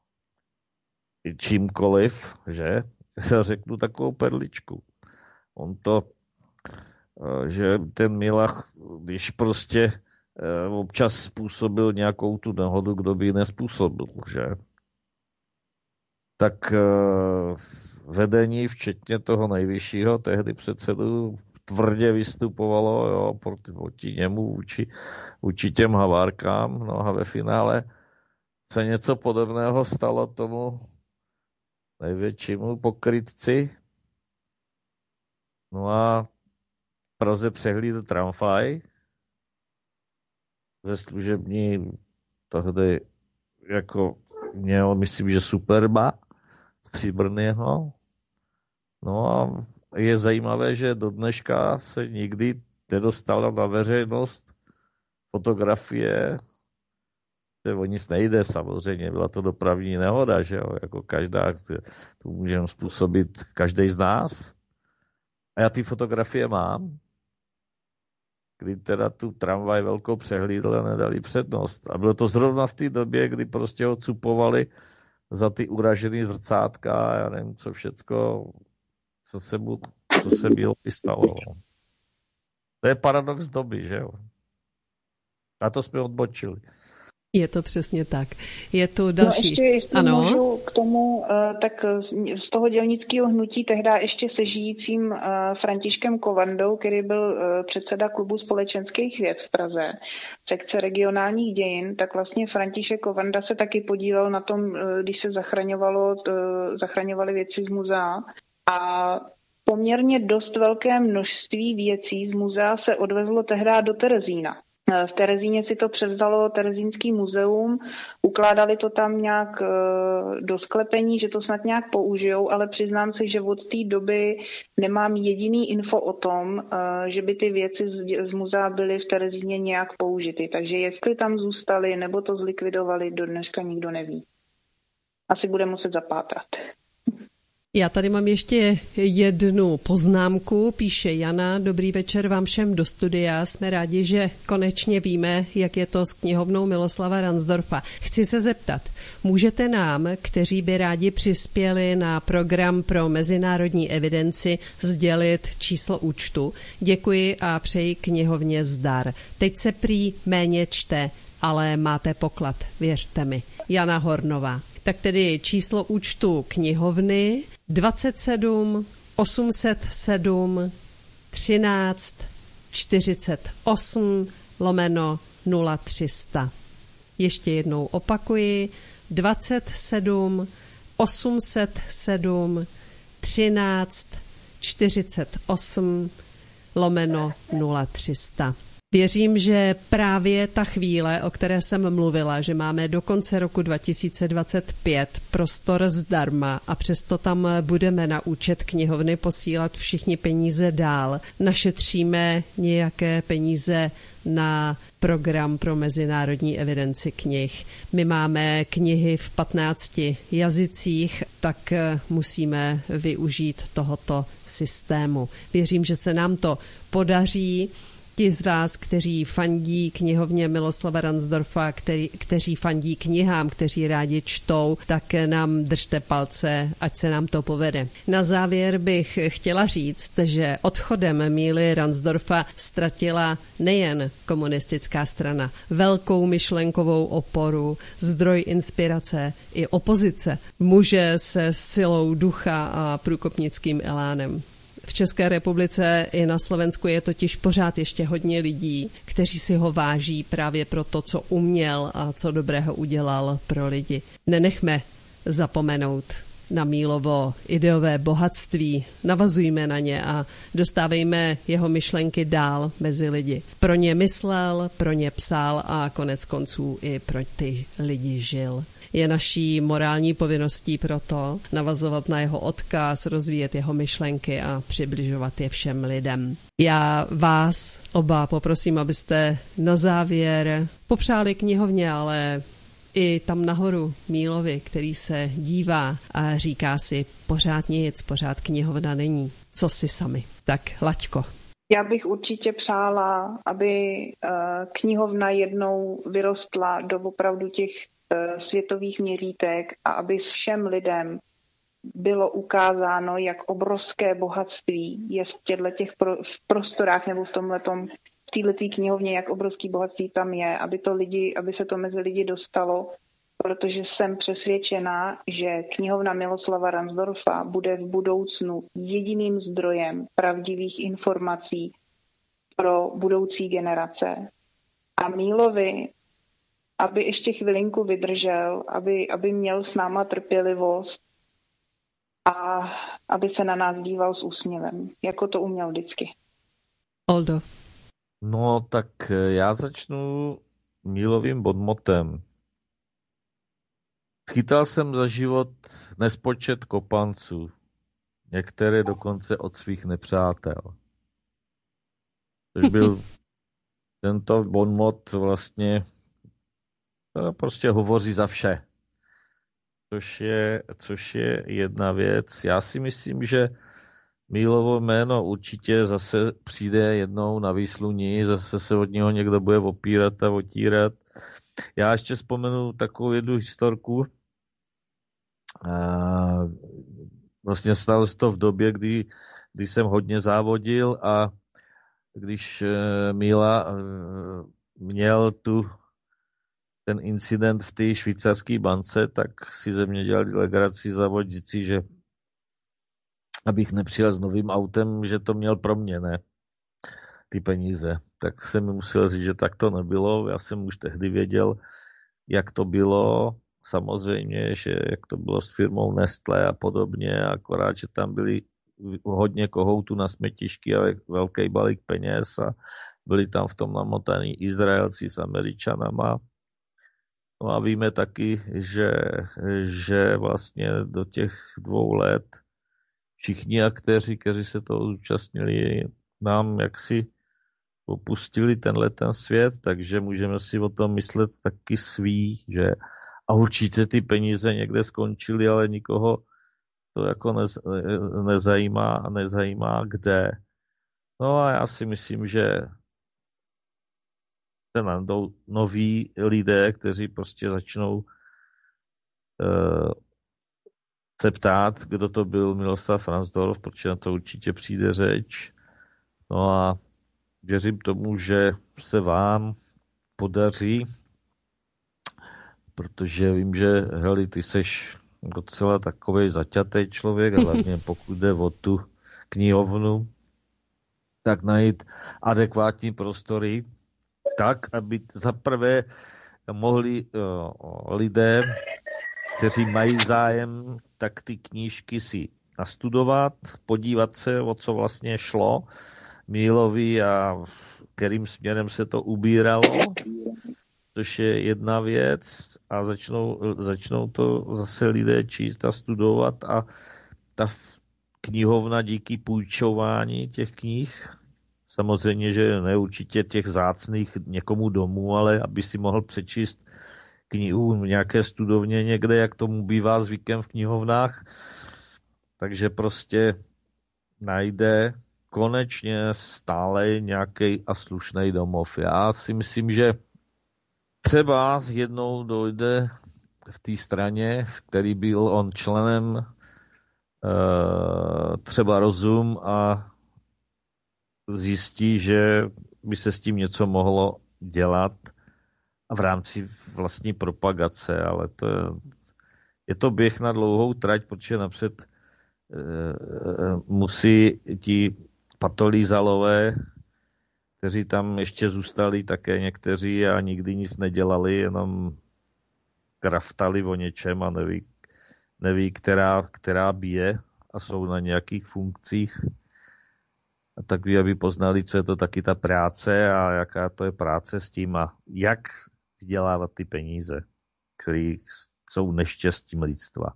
čímkoliv, že? Já řeknu takovou perličku. On to, že ten Milach, když prostě občas způsobil nějakou tu nehodu, kdo by ji nespůsobil, že? Tak vedení, včetně toho nejvyššího, tehdy předsedu, tvrdě vystupovalo, jo, proti němu, vůči těm havárkám, no a ve finále se něco podobného stalo tomu největšímu pokrytci. No a v Praze přehlídl tramvaj ze služební tehdy jako měl, myslím, že Superba stříbrného. No a je zajímavé, že do dneška se nikdy nedostala na veřejnost fotografie, o nic nejde samozřejmě, byla to dopravní nehoda, že jo, jako každá, tu můžeme způsobit každý z nás. A já ty fotografie mám, kdy teda tu tramvaj velkou přehlídl a nedali přednost. A bylo to zrovna v té době, kdy prostě ho cupovali za ty uražený zrcátka a já nevím, co všecko, co se bylo vystalo. To je paradox doby, že jo. A to jsme odbočili. Je to přesně tak. Je to další. No ještě můžu k tomu, tak z toho dělnického hnutí tehdy ještě se žijícím Františkem Kovandou, který byl předseda klubu společenských věd v Praze, sekce regionálních dějin, tak vlastně František Kovanda se taky podílel na tom, když se zachraňovaly věci z muzea a poměrně dost velké množství věcí z muzea se odvezlo tehdy do Terezína. V Terezíně si to převzalo Terezínský muzeum, ukládali to tam nějak do sklepení, že to snad nějak použijou, ale přiznám se, že od té doby nemám jediný info o tom, že by ty věci z muzea byly v Terezíně nějak použity. Takže jestli tam zůstaly nebo to zlikvidovali, do dneška nikdo neví. Asi bude muset zapátrat. Já tady mám ještě jednu poznámku, píše Jana. Dobrý večer vám všem do studia. Jsme rádi, že konečně víme, jak je to s knihovnou Miloslava Ransdorfa. Chci se zeptat, můžete nám, kteří by rádi přispěli na program pro mezinárodní evidenci, sdělit číslo účtu? Děkuji a přeji knihovně zdar. Teď se prý méně čte, ale máte poklad, věřte mi. Jana Hornová. Tak tedy číslo účtu knihovny 27 807 13 48 /0300. Ještě jednou opakuji 27 807 13 48 /0300. Věřím, že právě ta chvíle, o které jsem mluvila, že máme do konce roku 2025 prostor zdarma a přesto tam budeme na účet knihovny posílat všichni peníze dál. Našetříme nějaké peníze na program pro mezinárodní evidenci knih. My máme knihy v 15 jazycích, tak musíme využít tohoto systému. Věřím, že se nám to podaří Ti z vás, kteří fandí knihovně Miloslava Ransdorfa, kteří fandí knihám, kteří rádi čtou, tak nám držte palce, ať se nám to povede. Na závěr bych chtěla říct, že odchodem Míly Ransdorfa ztratila nejen komunistická strana, velkou myšlenkovou oporu, zdroj inspirace i opozice, muže se silou ducha a průkopnickým elánem. V České republice i na Slovensku je totiž pořád ještě hodně lidí, kteří si ho váží právě pro to, co uměl a co dobrého udělal pro lidi. Nenechme zapomenout na Mílovo ideové bohatství, navazujme na ně a dostávejme jeho myšlenky dál mezi lidi. Pro ně myslel, pro ně psal a konec konců i pro ty lidi žil. Je naší morální povinností proto navazovat na jeho odkaz, rozvíjet jeho myšlenky a přibližovat je všem lidem. Já vás oba poprosím, abyste na závěr popřáli knihovně, ale i tam nahoru Mílovi, který se dívá a říká si pořád nic, pořád knihovna není. Co si sami? Tak, Laďko. Já bych určitě přála, aby knihovna jednou vyrostla do opravdu těch světových měřítek a aby všem lidem bylo ukázáno, jak obrovské bohatství je v těch prostorách nebo v této knihovně, jak obrovský bohatství tam je, aby se to mezi lidi dostalo, protože jsem přesvědčená, že knihovna Miloslava Ransdorfa bude v budoucnu jediným zdrojem pravdivých informací pro budoucí generace. A Mílovi, aby ještě chvilinku vydržel, aby měl s náma trpělivost a aby se na nás díval s úsměvem, jako to uměl vždycky. Oldo. No tak já začnu Mílovým bodmotem. Schytal jsem za život nespočet kopanců, některé dokonce od svých nepřátel. Což byl tento bodmot vlastně prostě hovoří za vše. Což je jedna věc. Já si myslím, že Mílovo jméno určitě zase přijde jednou na výsluní, zase se od něho někdo bude opírat a otírat. Já ještě vzpomenu takovou jednu historku. Vlastně stalo se to v době, kdy jsem hodně závodil a když Míla měl ten incident v té švýcarské bance, tak si ze mě dělali legraci závodící, že abych nepřijel s novým autem, že to měl pro mě, ne? Ty peníze. Tak jsem mi musel říct, že tak to nebylo. Já jsem už tehdy věděl, jak to bylo. Samozřejmě, že jak to bylo s firmou Nestlé a podobně, akorát, že tam byli hodně kohoutů na smetišky a velký balík peněz a byli tam v tom namotaní Izraelci s Američanama. No a víme taky, že vlastně do těch 2 let všichni aktéři, kteří se toho zúčastnili, nám jaksi opustili ten svět, takže můžeme si o tom myslet taky svý, že a určitě ty peníze někde skončily, ale nikoho to jako nezajímá kde. No a já si myslím, že se najdou noví lidé, kteří prostě začnou se ptát, kdo to byl Miloslav Ransdorf, protože na to určitě přijde řeč. No a věřím tomu, že se vám podaří, protože vím, že Heli, ty seš docela takovej zaťatý člověk, hlavně pokud jde o tu knihovnu, tak najít adekvátní prostory, tak, aby zaprvé mohli lidé, kteří mají zájem, tak ty knížky si nastudovat, podívat se, o co vlastně šlo Mílovi a kterým směrem se to ubíralo, což je jedna věc a začnou to zase lidé číst a studovat a ta knihovna díky půjčování těch knih, samozřejmě, že ne určitě těch vzácných někomu domů, ale aby si mohl přečíst knihu v nějaké studovně někde, jak tomu bývá zvykem v knihovnách. Takže prostě najde konečně stále nějaký a slušný domov. Já si myslím, že třeba jednou dojde v té straně, v který byl on členem, třeba rozum a zjistí, že by se s tím něco mohlo dělat a v rámci vlastní propagace, ale je to běh na dlouhou trať, protože napřed musí ti patolízalové, kteří tam ještě zůstali také někteří a nikdy nic nedělali, jenom kraftali o něčem a neví která bije a jsou na nějakých funkcích. A takový, aby poznali, co je to taky ta práce a jaká to je práce s tím a jak vydělávat ty peníze, které jsou neštěstím lidstva.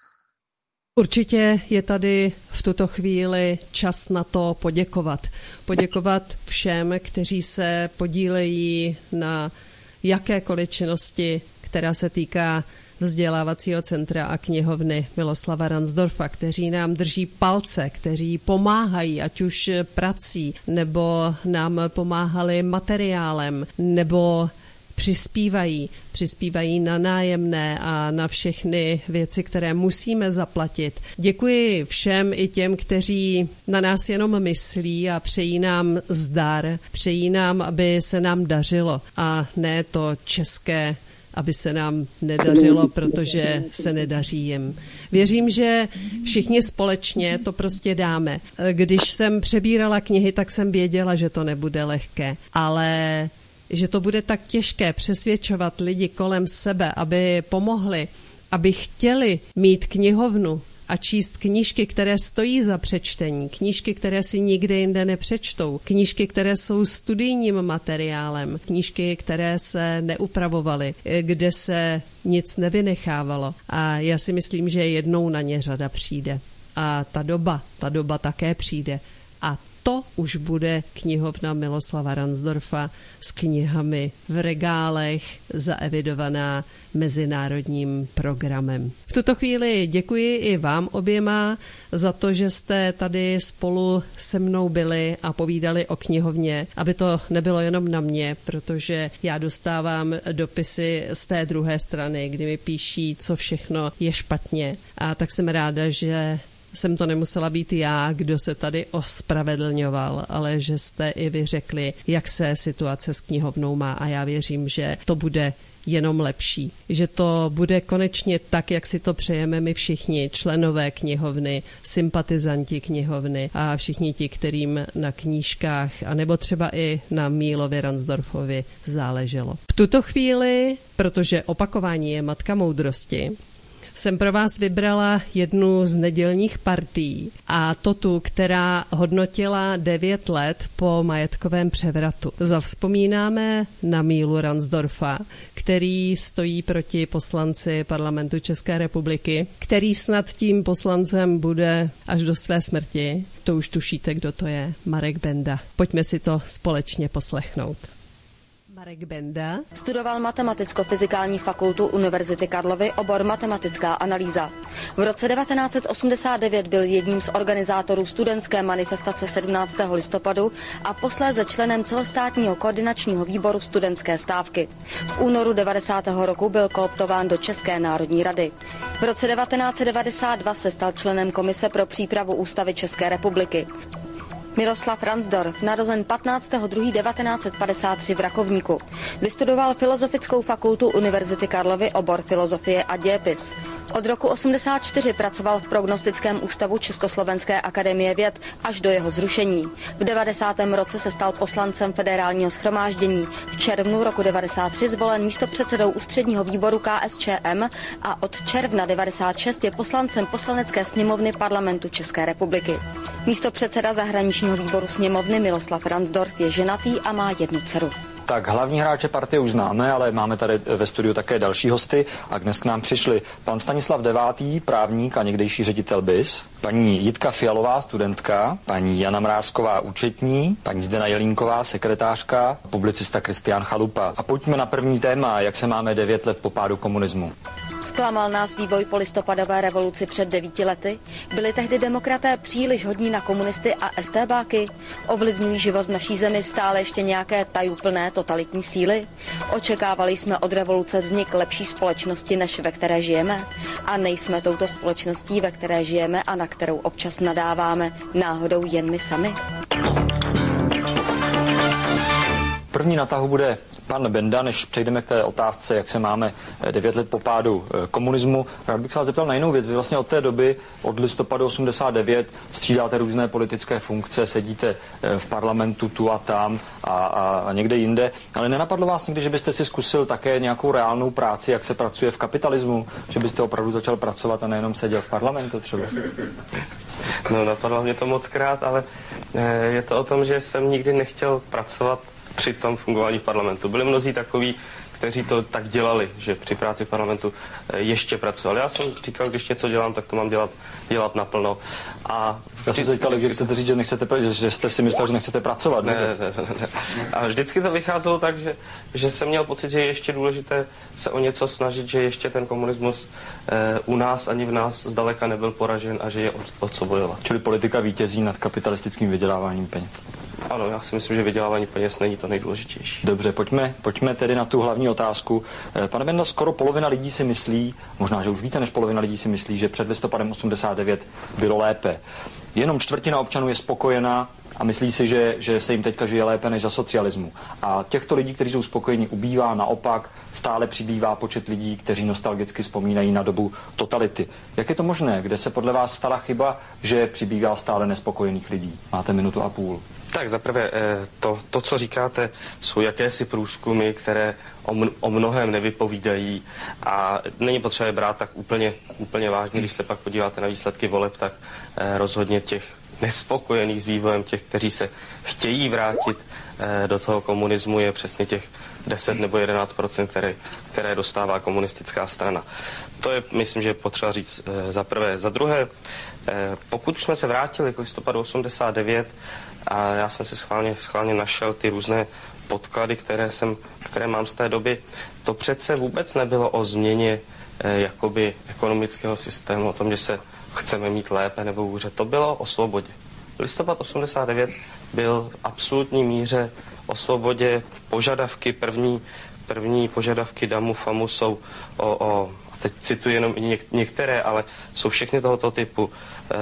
Určitě je tady v tuto chvíli čas na to poděkovat. Poděkovat všem, kteří se podílejí na jakékoliv činnosti, která se týká vzdělávacího centra a knihovny Miloslava Ransdorfa, kteří nám drží palce, kteří pomáhají, ať už prací, nebo nám pomáhali materiálem, nebo přispívají na nájemné a na všechny věci, které musíme zaplatit. Děkuji všem i těm, kteří na nás jenom myslí a přejí nám zdar, přejí nám, aby se nám dařilo a ne to české, aby se nám nedařilo, protože se nedaří jim. Věřím, že všichni společně to prostě dáme. Když jsem přebírala knihy, tak jsem věděla, že to nebude lehké, ale že to bude tak těžké přesvědčovat lidi kolem sebe, aby pomohli, aby chtěli mít knihovnu a číst knížky, které stojí za přečtení, knížky, které si nikde jinde nepřečtou, knížky, které jsou studijním materiálem, knížky, které se neupravovaly, kde se nic nevynechávalo. A já si myslím, že jednou na ně řada přijde. A ta doba také přijde. A to už bude knihovna Miloslava Ransdorfa s knihami v regálech zaevidovaná mezinárodním programem. V tuto chvíli děkuji i vám oběma za to, že jste tady spolu se mnou byli a povídali o knihovně, aby to nebylo jenom na mě, protože já dostávám dopisy z té druhé strany, kdy mi píší, co všechno je špatně. A tak jsem ráda, že jsem to nemusela být já, kdo se tady ospravedlňoval, ale že jste i vy řekli, jak se situace s knihovnou má a já věřím, že to bude jenom lepší. Že to bude konečně tak, jak si to přejeme my všichni, členové knihovny, sympatizanti knihovny a všichni ti, kterým na knížkách, anebo třeba i na Mílovi Ransdorfovi záleželo. V tuto chvíli, protože opakování je matka moudrosti, jsem pro vás vybrala jednu z nedělních partií a to tu, která hodnotila 9 let po majetkovém převratu. Zavzpomínáme na Mílu Ransdorfa, který stojí proti poslanci parlamentu České republiky, který snad tím poslancem bude až do své smrti. To už tušíte, kdo to je, Marek Benda. Pojďme si to společně poslechnout. Marek Benda studoval matematicko-fyzikální fakultu Univerzity Karlovy, obor matematická analýza. V roce 1989 byl jedním z organizátorů studentské manifestace 17. listopadu a posléze členem celostátního koordinačního výboru studentské stávky. V únoru 90. roku byl kooptován do České národní rady. V roce 1992 se stal členem komise pro přípravu ústavy České republiky. Miloslav Ransdorf, narozen 15.2.1953 v Rakovníku. Vystudoval Filozofickou fakultu Univerzity Karlovy, obor filozofie a dějepis. Od roku 1984 pracoval v prognostickém ústavu Československé akademie věd až do jeho zrušení. V 90. roce se stal poslancem Federálního shromáždění. V červnu roku 1993 zvolen místopředsedou ústředního výboru KSČM a od června 1996 je poslancem Poslanecké sněmovny Parlamentu České republiky. Místopředseda zahraničního výboru sněmovny Miloslav Ransdorf je ženatý a má 1 dceru. Tak hlavní hráče partie už známe, ale máme tady ve studiu také další hosty a dnes k nám přišli pan Stanislav Devátý, právník a někdejší ředitel BIS, paní Jitka Fialová, studentka, paní Jana Mrázková, účetní, paní Zdena Jelínková, sekretářka, publicista Kristián Chalupa. A pojďme na první téma, jak se máme 9 let po pádu komunismu. Zklamal nás vývoj po listopadové revoluci před 9 lety? Byli tehdy demokraté příliš hodní na komunisty a estébáky? Ovlivňují život v naší zemi stále ještě nějaké tajuplné totalitní síly? Očekávali jsme od revoluce vznik lepší společnosti, než ve které žijeme? A nejsme touto společností, ve které žijeme a na kterou občas nadáváme, náhodou jen my sami? První na tahu bude pan Benda, než přejdeme k té otázce, jak se máme 9 let po pádu komunismu. Rád bych se vás zeptal na jinou věc. Vy vlastně od té doby, od listopadu 89, střídáte různé politické funkce, sedíte v parlamentu tu a tam a někde jinde. Ale nenapadlo vás někdy, že byste si zkusil také nějakou reálnou práci, jak se pracuje v kapitalismu? Že byste opravdu začal pracovat a nejenom seděl v parlamentu třeba? No, napadlo mě to mockrát, ale je to o tom, že jsem nikdy nechtěl pracovat při tom fungování parlamentu. Byli mnozí takoví, kteří to tak dělali, že při práci v parlamentu ještě pracovali. Já jsem říkal, když něco dělám, tak to mám dělat naplno. A já jsem říkal, že chcete říct, že jste si myslel, že nechcete pracovat. Ne. A vždycky to vycházelo tak, že jsem měl pocit, že je ještě důležité se o něco snažit, že ještě ten komunismus u nás ani v nás zdaleka nebyl poražen a že je o co bojovat. Čili politika vítězí nad kapitalistickým vyděláváním peněz. Ano, já si myslím, že vydělávání peněz není to nejdůležitější. Dobře, pojďme tedy na tu hlavní otázku. Pane Benda, skoro polovina lidí si myslí, možná, že už více než polovina lidí si myslí, že před listopadem 89 bylo lépe. Jenom čtvrtina občanů je spokojená a myslí si, že se jim teďka žije lépe než za socialismu. A těchto lidí, kteří jsou spokojení, ubývá, naopak stále přibývá počet lidí, kteří nostalgicky vzpomínají na dobu totality. Jak je to možné? Kde se podle vás stala chyba, že přibývá stále nespokojených lidí? Máte 1,5 minuty. Tak zaprvé to, co říkáte, jsou jakési průzkumy, které o mnohem nevypovídají a není potřeba je brát tak úplně vážně. Když se pak podíváte na výsledky voleb, tak rozhodně těch nespokojených s vývojem, těch, kteří se chtějí vrátit do toho komunismu, je přesně těch 10 nebo 11%, které dostává komunistická strana. To je, myslím, že je potřeba říct za prvé. Za druhé, pokud jsme se vrátili k listopadu 89 a já jsem si schválně našel ty různé podklady, které mám z té doby, to přece vůbec nebylo o změně jakoby ekonomického systému, o tom, že se chceme mít lépe nebo hůře. To bylo o svobodě. Listopad 89 byl v absolutní míře o svobodě. Požadavky, první požadavky Damu Famu jsou teď cituji jenom i některé, ale jsou všechny tohoto typu.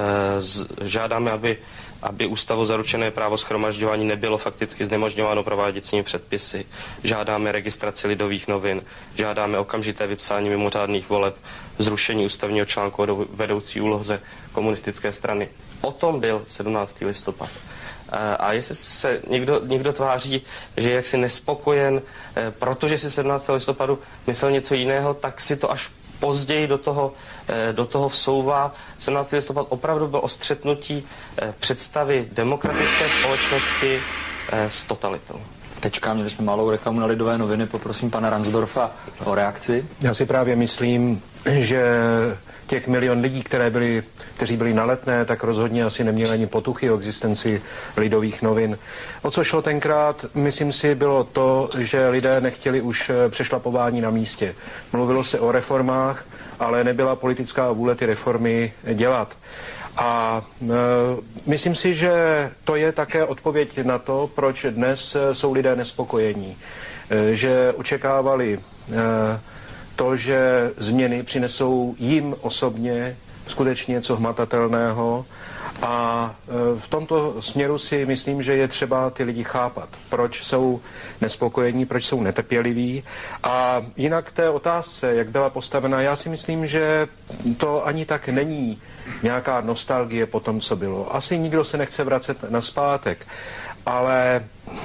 Žádáme, aby ústavou zaručené právo shromažďování nebylo fakticky znemožňováno prováděcími předpisy. Žádáme registraci Lidových novin, žádáme okamžité vypsání mimořádných voleb, zrušení ústavního článku o vedoucí úloze komunistické strany. O tom byl 17. listopad. A jestli se někdo tváří, že je jaksi nespokojen, protože si 17. listopadu myslel něco jiného, tak si to až později do toho vsouvá. 17. listopad opravdu byl o střetnutí představy demokratické společnosti s totalitou. Tečka, měli jsme malou reklamu na Lidové noviny, poprosím pana Ransdorfa o reakci. Já si právě myslím, že těch 1 milion lidí, kteří byli na Letné, tak rozhodně asi neměli ani potuchy o existenci Lidových novin. O co šlo tenkrát, myslím si, bylo to, že lidé nechtěli už přešlapování na místě. Mluvilo se o reformách, ale nebyla politická vůle ty reformy dělat. A myslím si, že to je také odpověď na to, proč dnes jsou lidé nespokojení. Že očekávali to, že změny přinesou jim osobně skutečně něco hmatatelného a v tomto směru si myslím, že je třeba ty lidi chápat, proč jsou nespokojení, proč jsou netrpěliví a jinak té otázce, jak byla postavena, já si myslím, že to ani tak není nějaká nostalgie po tom, co bylo. Asi nikdo se nechce vracet nazpátek, ale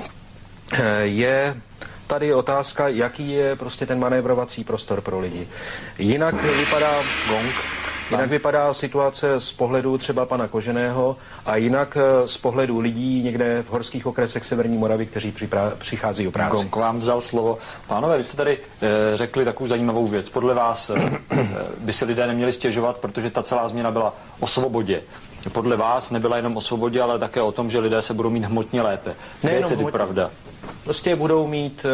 je tady otázka, jaký je prostě ten manévrovací prostor pro lidi. Jinak vypadá jinak vypadá situace z pohledu třeba pana Koženého a jinak z pohledu lidí někde v horských okresech Severní Moravy, kteří přichází o práci. Gong vám vzal slovo. Pánové, vy jste tady řekli takovou zajímavou věc. Podle vás by si lidé neměli stěžovat, protože ta celá změna byla o svobodě. podle vás nebyla jenom o svobodě, ale také o tom, že lidé se budou mít hmotně lépe. Nejenom je tedy hmotně. pravda. Prostě budou mít,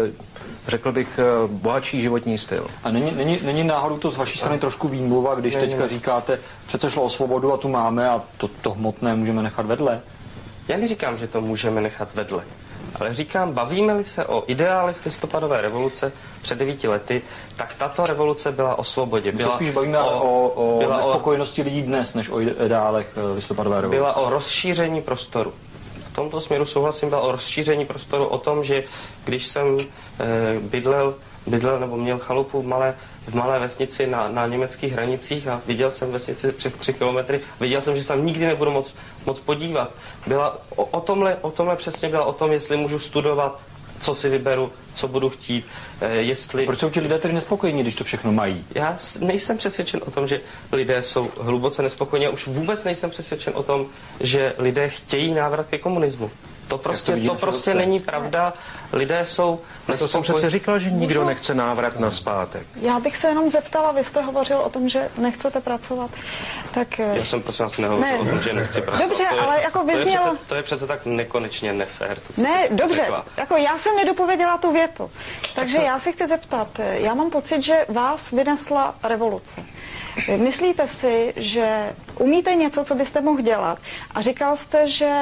řekl bych, bohatší životní styl. A není náhodou to z vaší strany trošku výmluva, když teďka říkáte, přece šlo o svobodu a tu máme a to hmotné můžeme nechat vedle? Já neříkám, že to můžeme nechat vedle. Ale říkám, bavíme-li se o ideálech listopadové revoluce před 9 lety, tak tato revoluce byla o svobodě. My se spíš bavíme o nespokojenosti lidí dnes, než o ideálech listopadové revoluce. Byla o rozšíření prostoru. V tomto směru souhlasím, byla o rozšíření prostoru, o tom, že když jsem bydlel nebo měl chalupu v malé vesnici na německých hranicích a viděl jsem vesnici přes 3 kilometry, viděl jsem, že se tam nikdy nebudu moc podívat. Byla o tomhle přesně byla o tom, jestli můžu studovat, co si vyberu, co budu chtít, jestli... Proč jsou ti lidé tedy nespokojení, když to všechno mají? Já nejsem přesvědčen o tom, že lidé jsou hluboce nespokojení. Už vůbec nejsem přesvědčen o tom, že lidé chtějí návrat ke komunismu. To prostě není pravda. Lidé jsou nespokojení. To jsem přece říkal, že nikdo nechce návrat nazpátek. Já bych se jenom zeptala, vy jste hovořil o tom, že nechcete pracovat. Tak... Já jsem prosím vás nehovořil o tom, že nechci pracovat. Dobře, ale jako vyznělo... To je přece tak nekonečně nefér. Dobře, jako já jsem nedopověděla tu větu. Takže já se chci zeptat, já mám pocit, že vás vynesla revoluce. Myslíte si, že umíte něco, co byste mohl dělat? A říkal jste, že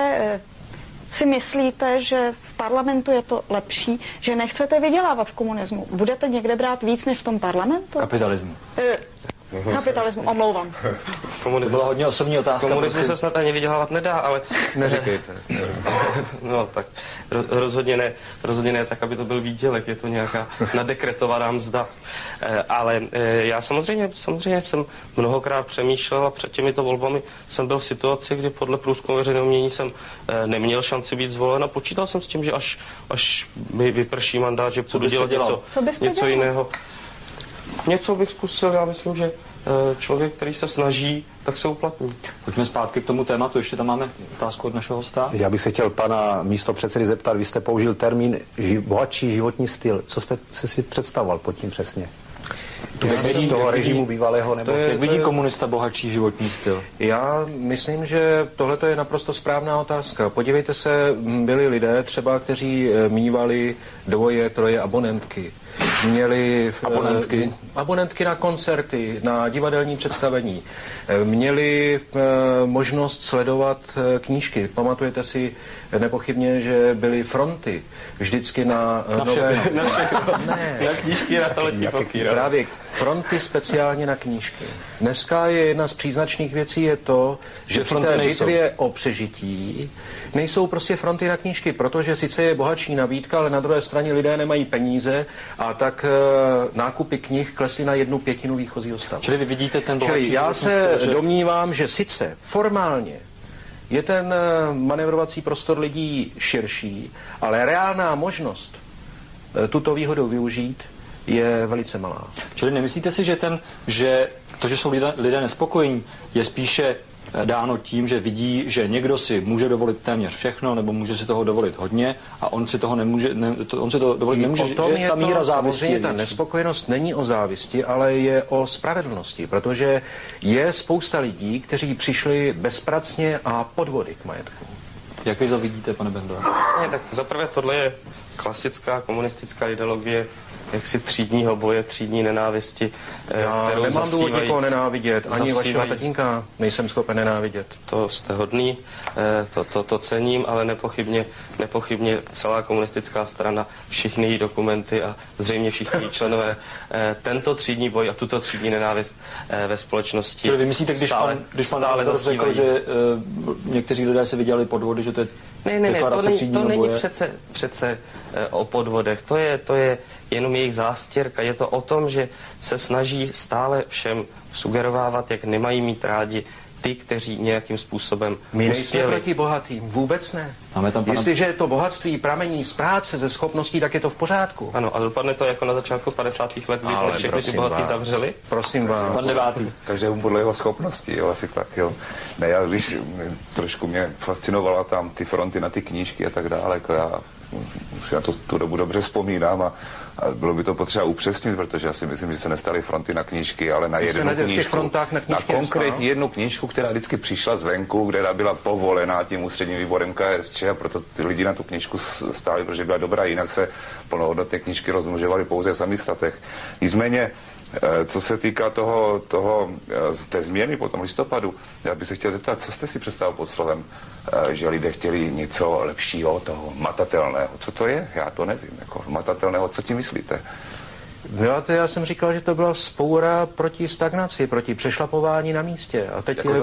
si myslíte, že v parlamentu je to lepší, že nechcete vydělávat v komunismu. Budete někde brát víc než v tom parlamentu? Kapitalismu. Kapitalismu, omlouvám. To byla hodně osobní otázka. Komunismu se snad ani vydělávat nedá, ale... Neříkejte. No tak rozhodně ne tak, aby to byl výdělek, je to nějaká nadekretovaná mzda. Ale já samozřejmě jsem mnohokrát přemýšlel a před těmito volbami jsem byl v situaci, kdy podle průzkumu veřejného mínění jsem neměl šanci být zvolen a počítal jsem s tím, že až mi vyprší mandát, že budu dělat něco jiného. Něco bych zkusil, já myslím, že člověk, který se snaží, tak se uplatní. Pojďme zpátky k tomu tématu, ještě tam máme otázku od našeho hosta. Já bych se chtěl pana místopředsedy zeptat, vy jste použil termín bohatší životní styl. Co jste si představoval pod tím přesně? Toho režimu bývalého, nebo jak vidí komunista bohatší životní styl? Já myslím, že tohle je naprosto správná otázka. Podívejte se, byli lidé třeba, kteří mívali 2, 3 abonentky. Měli abonentky na koncerty, na divadelní představení. Měli možnost sledovat knížky. Pamatujete si nepochybně, že byly fronty vždycky na nové... Na knížky, na toaletní papír. Právě fronty speciálně na knížky. Dneska je jedna z příznačných věcí je to, že při té bitvě o přežití nejsou prostě fronty na knížky, protože sice je bohatší nabídka, ale na druhé straně lidé nemají peníze a tak nákupy knih klesly na 1/5 výchozího stavu. Čili vy vidíte ten bohatší. Čili já se domnívám, že sice formálně je ten manevrovací prostor lidí širší, ale reálná možnost tuto výhodu využít je velice malá. Čili nemyslíte si, že to, že jsou lidé nespokojení, je spíše dáno tím, že vidí, že někdo si může dovolit téměř všechno, nebo může si toho dovolit hodně a on si toho nemůže, on si to dovolit nemůže, že ta míra závisti je ta nespokojenost není o závisti, ale je o spravedlnosti, protože je spousta lidí, kteří přišli bezpracně a podvody k majetku. Jak vy to vidíte, pane Bendo? Tak zaprvé tohle je klasická komunistická ideologie jaksi třídního boje, třídní nenávisti. Já nemám důvod nikoho nenávidět, ani vašeho tatínka nejsem schopen nenávidět. To jste hodný, to cením, ale nepochybně celá komunistická strana, všichni její dokumenty a zřejmě všichni členové tento třídní boj a tuto třídní nenávist ve společnosti. Čili vy myslíte, když pan Názor řekl, že někteří lidé se viděli podvody, že to je to není přece o podvodech. To je jenom jejich zástěrka. Je to o tom, že se snaží stále všem sugerovávat, jak nemají mít rádi ty, kteří nějakým způsobem My nejsme proti bohatým, vůbec ne. Jestliže to bohatství pramení z práce, ze schopností, tak je to v pořádku. Ano, a dopadne to jako na začátku 50. let, kdy jsme všechny ty bohatý zavřeli. Prosím vás. Pan Devátý. Každému podle jeho schopností, jo, asi tak, jo. Ne, já když trošku mě fascinovala tam ty fronty na ty knížky a tak dále, jako já si na tu dobu dobře vzpomínám a bylo by to potřeba upřesnit, protože já si myslím, že se nestaly fronty na knížky, ale na jednu knížku, na konkrétní jednu knížku, která vždycky přišla zvenku, která byla povolená tím ústředním výborem KSČ a proto ty lidi na tu knížku stáli, protože byla dobrá, jinak se plnohodnotné knížky rozmnožovaly pouze v samostatech. Nicméně, co se týká té změny po tom listopadu, já bych se chtěl zeptat, co jste si představil pod slovem, že lidé chtěli něco lepšího, toho matatelného. Co to je? Já to nevím. Jako matatelného, co tím myslíte? No, já jsem říkal, že to byla vzpoura proti stagnaci, proti přešlapování na místě. A teď, jako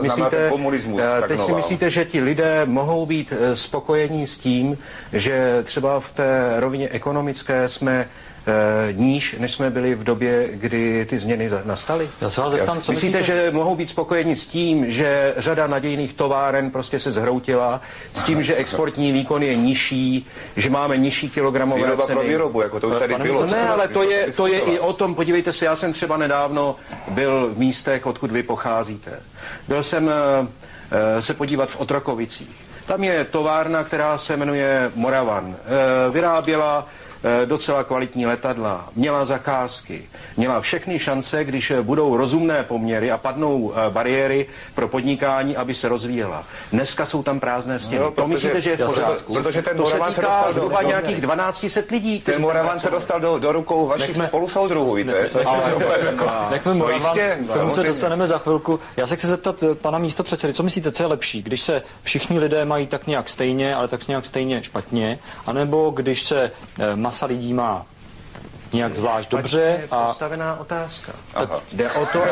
teď si myslíte, že ti lidé mohou být spokojení s tím, že třeba v té rovině ekonomické jsme níž, než jsme byli v době, kdy ty změny nastaly? Já se vás zeptám, co myslíte, že mohou být spokojeni s tím, že řada nadějných továren prostě se zhroutila, s tím, že exportní výkon je nižší, že máme nižší kilogramové ceny? Výroba pro výrobu, jako to už tady bylo. Ne, ale to je i o tom, podívejte se, já jsem třeba nedávno byl v místech, odkud vy pocházíte. Byl jsem se podívat v Otrokovicích. Tam je továrna, která se jmenuje Moravan. Vyráběla docela kvalitní letadla, měla zakázky, měla všechny šance, když budou rozumné poměry a padnou bariéry pro podnikání, aby se rozvíjela. Dneska jsou tam prázdné stěny. No, to myslíte, že je v pořádku? Protože ten Moravan se dostal zhruba nějakých 1200 lidí. Ten Moravan se dostal do rukou vašich spolusoudruhů, víte? Nechme Moravan, k tomu se dostaneme za chvilku. Já se chci zeptat pana místopředsedy, co myslíte, co je lepší, když se všichni lidé mají tak nějak stejně, ale tak nějak stejně špatně, anebo když se masa lidí má nějak zvlášť dobře a... postavená otázka. Jde o to,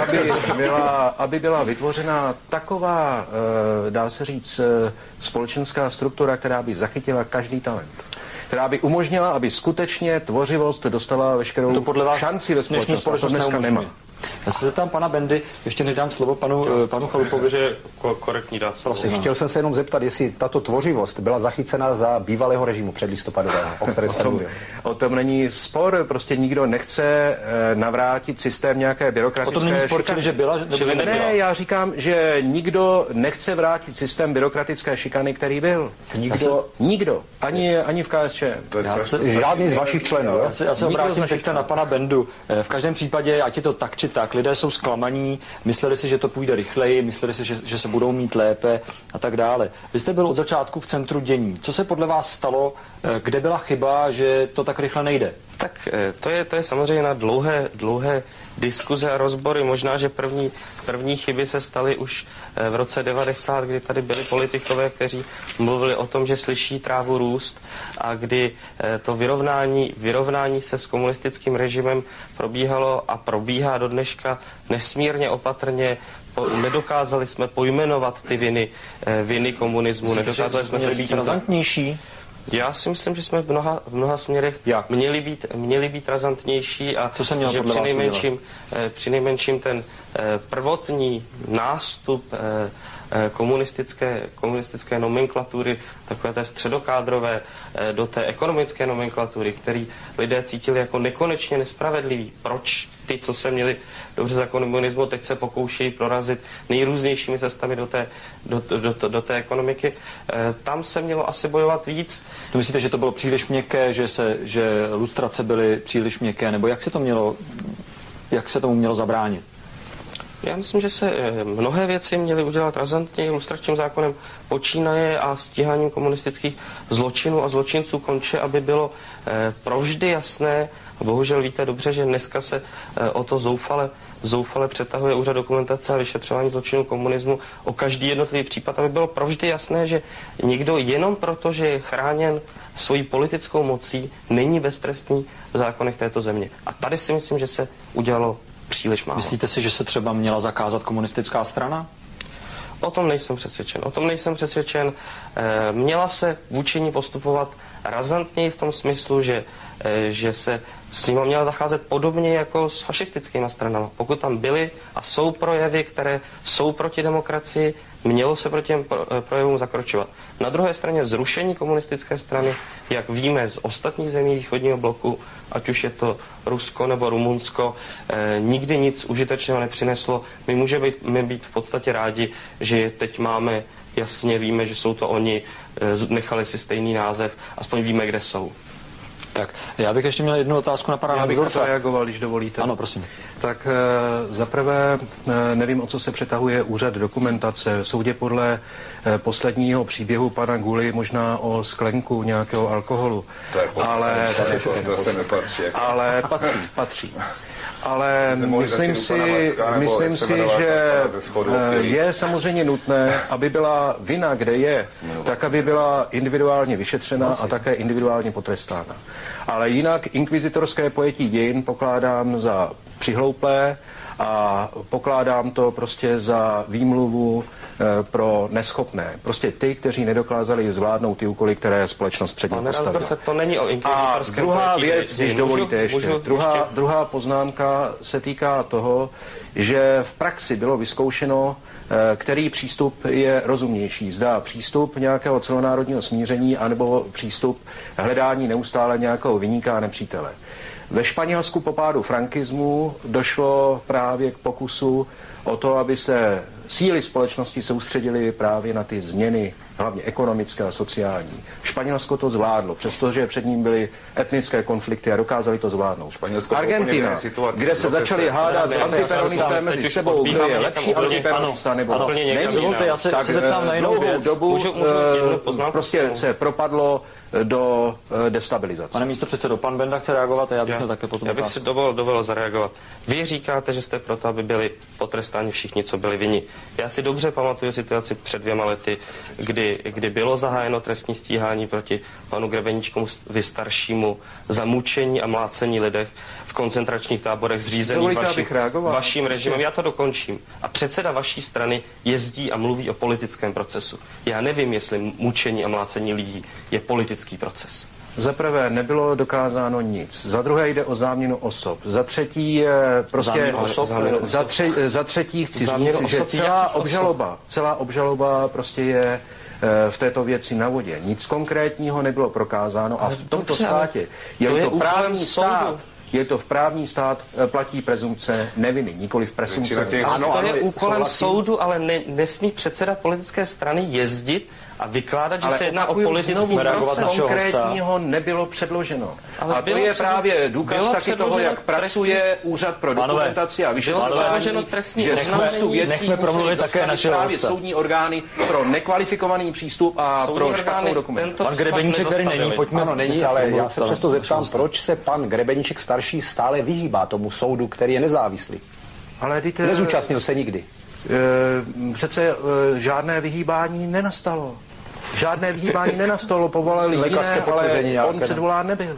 aby byla vytvořena taková, dá se říct, společenská struktura, která by zachytila každý talent. Která by umožnila, aby skutečně tvořivost dostala veškerou šanci ve společnosti. To dneska nemá. Já se zeptám pana Bendy, ještě než dám slovo panu Chalupovi, že je korektní dát slovo. Prosím, chtěl jsem se jenom zeptat, jestli tato tvořivost byla zachycena za bývalého režimu předlistopadového, o které jste mluvil. O tom není spor, prostě nikdo nechce navrátit systém nějaké byrokratické... O tom není spor, že byla, že nebyla. Ne, já říkám, že nikdo nechce vrátit systém byrokratické šikany, který byl. Nikdo. Ani v KSČ. Žádný z vašich členů. Já se obrátím teďka na pana Bendu. V každém případě, ať je to tak či tak, lidé jsou zklamaní, mysleli si, že to půjde rychleji, mysleli si, že se budou mít lépe a tak dále. Vy jste byl od začátku v centru dění. Co se podle vás stalo, kde byla chyba, že to tak rychle nejde? Tak to je samozřejmě na dlouhé diskuze a rozbory. Možná, že první chyby se staly už v roce 90, kdy tady byli politikové, kteří mluvili o tom, že slyší trávu růst a kdy to vyrovnání se s komunistickým režimem probíhalo a probíhá do dneška nesmírně opatrně. Nedokázali jsme pojmenovat ty viny komunismu. Nedokázali jsme se být razantnější. Já si myslím, že jsme v mnoha směrech měli být razantnější a že při nejmenším ten prvotní nástup komunistické nomenklatury, takové té středokádrové, do té ekonomické nomenklatury, který lidé cítili jako nekonečně nespravedlivý. Proč ty, co se měli dobře za komunismu, teď se pokoušejí prorazit nejrůznějšími cestami do té ekonomiky. Tam se mělo asi bojovat víc. To myslíte, že to bylo příliš měkké, že lustrace byly příliš měkké, nebo jak se tomu mělo zabránit? Já myslím, že se mnohé věci měly udělat razantně. Lustračním zákonem počínaje a stíháním komunistických zločinů a zločinců konče, aby bylo provždy jasné. Bohužel víte dobře, že dneska se o to zoufale přetahuje Úřad dokumentace a vyšetřování zločinů komunismu o každý jednotlivý případ, aby bylo provždy jasné, že někdo jenom proto, že je chráněn svojí politickou mocí, není beztrestný v zákonech této země. A tady si myslím, že se udělalo příliš málo. Myslíte si, že se třeba měla zakázat komunistická strana? O tom nejsem přesvědčen. Měla se vůči ní postupovat razantněji v tom smyslu, že se s ním měla zacházet podobně jako s fašistickými stranami. Pokud tam byly a jsou projevy, které jsou proti demokracii, mělo se proti těm projevům zakročovat. Na druhé straně zrušení komunistické strany, jak víme z ostatních zemí východního bloku, ať už je to Rusko nebo Rumunsko, nikdy nic užitečného nepřineslo. My můžeme být v podstatě rádi, že teď máme, jasně víme, že jsou to oni, nechali si stejný název, aspoň víme, kde jsou. Tak, já bych ještě měl jednu otázku na pana Nansdorfa. Já bych reagoval, když dovolíte. Ano, prosím. Tak zaprvé nevím, o co se přetahuje úřad dokumentace. Soudě podle posledního příběhu pana Guly možná o sklenku nějakého alkoholu. To je ale to nepatří. Ale patří. Ale myslím si, že je samozřejmě nutné, aby byla vina, kde je, tak aby byla individuálně vyšetřena a také individuálně potrestána. Ale jinak inkvizitorské pojetí dějin pokládám za přihlouplé a pokládám to prostě za výmluvu pro neschopné. Prostě ty, kteří nedokázali zvládnout ty úkoly, které společnost před ním postavila. To není o inkvizitorském pojetí. A druhá věc, když dovolíte ještě, druhá poznámka se týká toho, že v praxi bylo vyzkoušeno, který přístup je rozumnější. Zda přístup nějakého celonárodního smíření anebo přístup hledání neustále nějakého viníka a nepřítele. Ve Španělsku po pádu frankismu došlo právě k pokusu o to, aby se síly společnosti soustředily právě na ty změny, hlavně ekonomické a sociální. Španělsko to zvládlo, přestože před ním byly etnické konflikty a dokázali to zvládnout. Argentina, kde se začali hádat antiperonisté mezi sebou, kdo je lepší antiperonista nebo není, tak dlouhou dobu prostě se propadlo do destabilizace. Pane místopředsedo, pan Benda chce reagovat a já bych také potom. Já bych si dovolil zareagovat. Vy říkáte, že jste proto, aby byli potrestáni všichni, co byli vinni. Já si dobře pamatuju situaci před 2 lety, kdy bylo zahájeno trestní stíhání proti panu Grebeníčkomu staršímu za mučení a mlácení lidech v koncentračních táborech zřízených vaším režimem. Já to dokončím. A předseda vaší strany jezdí a mluví o politickém procesu. Já nevím, jestli mučení a mlácení lidí je politický proces. Za prvé nebylo dokázáno nic. Za druhé jde o záměnu osob. Za třetí prostě za třetí chci říct, že celá obžaloba prostě je v této věci na vodě. Nic konkrétního nebylo prokázáno a v tomto státě je to v právní stát, platí prezumpce neviny, nikoli v presumpce. Ano, to je úkolem soudu, ale nesmí předseda politické strany jezdit a vykládat, že se jedná o politický proces. Konkrétního nebylo předloženo. A to je právě důkaz taky toho, jak pracuje úřad pro dokumentaci a vyšetřování, že spoustu věcí nechme promluvit také našeho hosta. Soudní orgány pro nekvalifikovaný přístup a pro špatnou dokumentaci. Pan Grebeníček tady není, pojďme. Ano, není, ale já se přesto zeptám, proč se pan Grebeníček starší stále vyhýbá tomu soudu, který je nezávislý. Ale nezúčastnil se nikdy. Přece žádné vyhýbání nenastalo. Povolali jiné, ale on předvolán nebyl.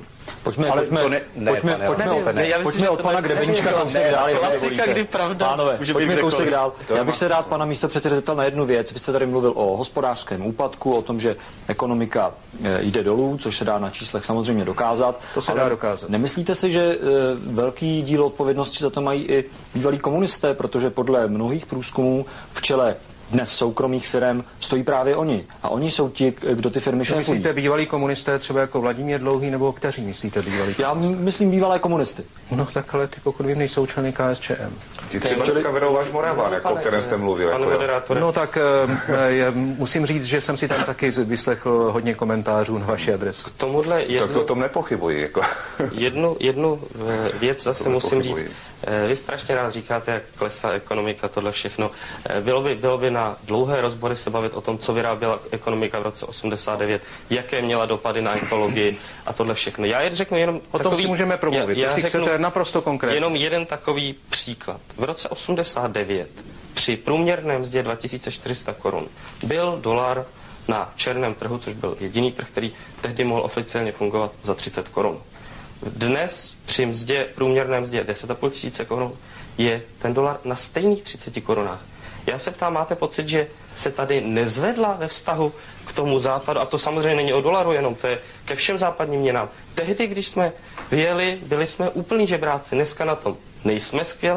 Pojďme od pana Grebeníčka kousek dál, jestli dovolíte. Pánové, pojďme kousek dál. Já bych se rád pana místopředsedy zeptal na jednu věc. Vy jste tady mluvil o hospodářském úpadku, o tom, že ekonomika jde dolů, což se dá na číslech samozřejmě dokázat. To se dá dokázat. Nemyslíte si, že velký díl odpovědnosti za to mají i bývalí komunisté, protože podle mnohých průzkumů v čele dnes soukromých firem stojí právě oni. A oni jsou ti, kdo ty firmy šéfují. Myslíte bývalí komunisté třeba jako Vladimír Dlouhý, nebo kteří myslíte bývalí? Já myslím bývalé komunisty. No takhle, ty pokud vím, nejsou členy KSČM. Ty třeba dneska vedou váš Moravan, jako o kterém jste mluvil. No tak musím říct, že jsem si tam taky vyslechl hodně komentářů na vaši adresu. K tomuhle tak o tom nepochybuji. Jako. jednu věc zase musím říct. Vy strašně rád říkáte, jak klesá ekonomika, tohle všechno. Bylo by na dlouhé rozbory se bavit o tom, co vyráběla ekonomika v roce 89, jaké měla dopady na ekologii a tohle všechno. Já řeknu jenom o tom si můžeme promluvit. Já řeknu naprosto konkrétně. Jenom jeden takový příklad. V roce 89 při průměrné mzdě 2400 korun byl dolar na černém trhu, což byl jediný trh, který tehdy mohl oficiálně fungovat, za 30 korun. Dnes při průměrné mzdě 10 500 korun je ten dolar na stejných 30 korunách. Já se ptám, máte pocit, že se tady nezvedla ve vztahu k tomu západu, a to samozřejmě není o dolaru jenom, to je ke všem západním měnám. Tehdy, když jsme byli jsme úplní žebráci, dneska na tom nejsme skvěle,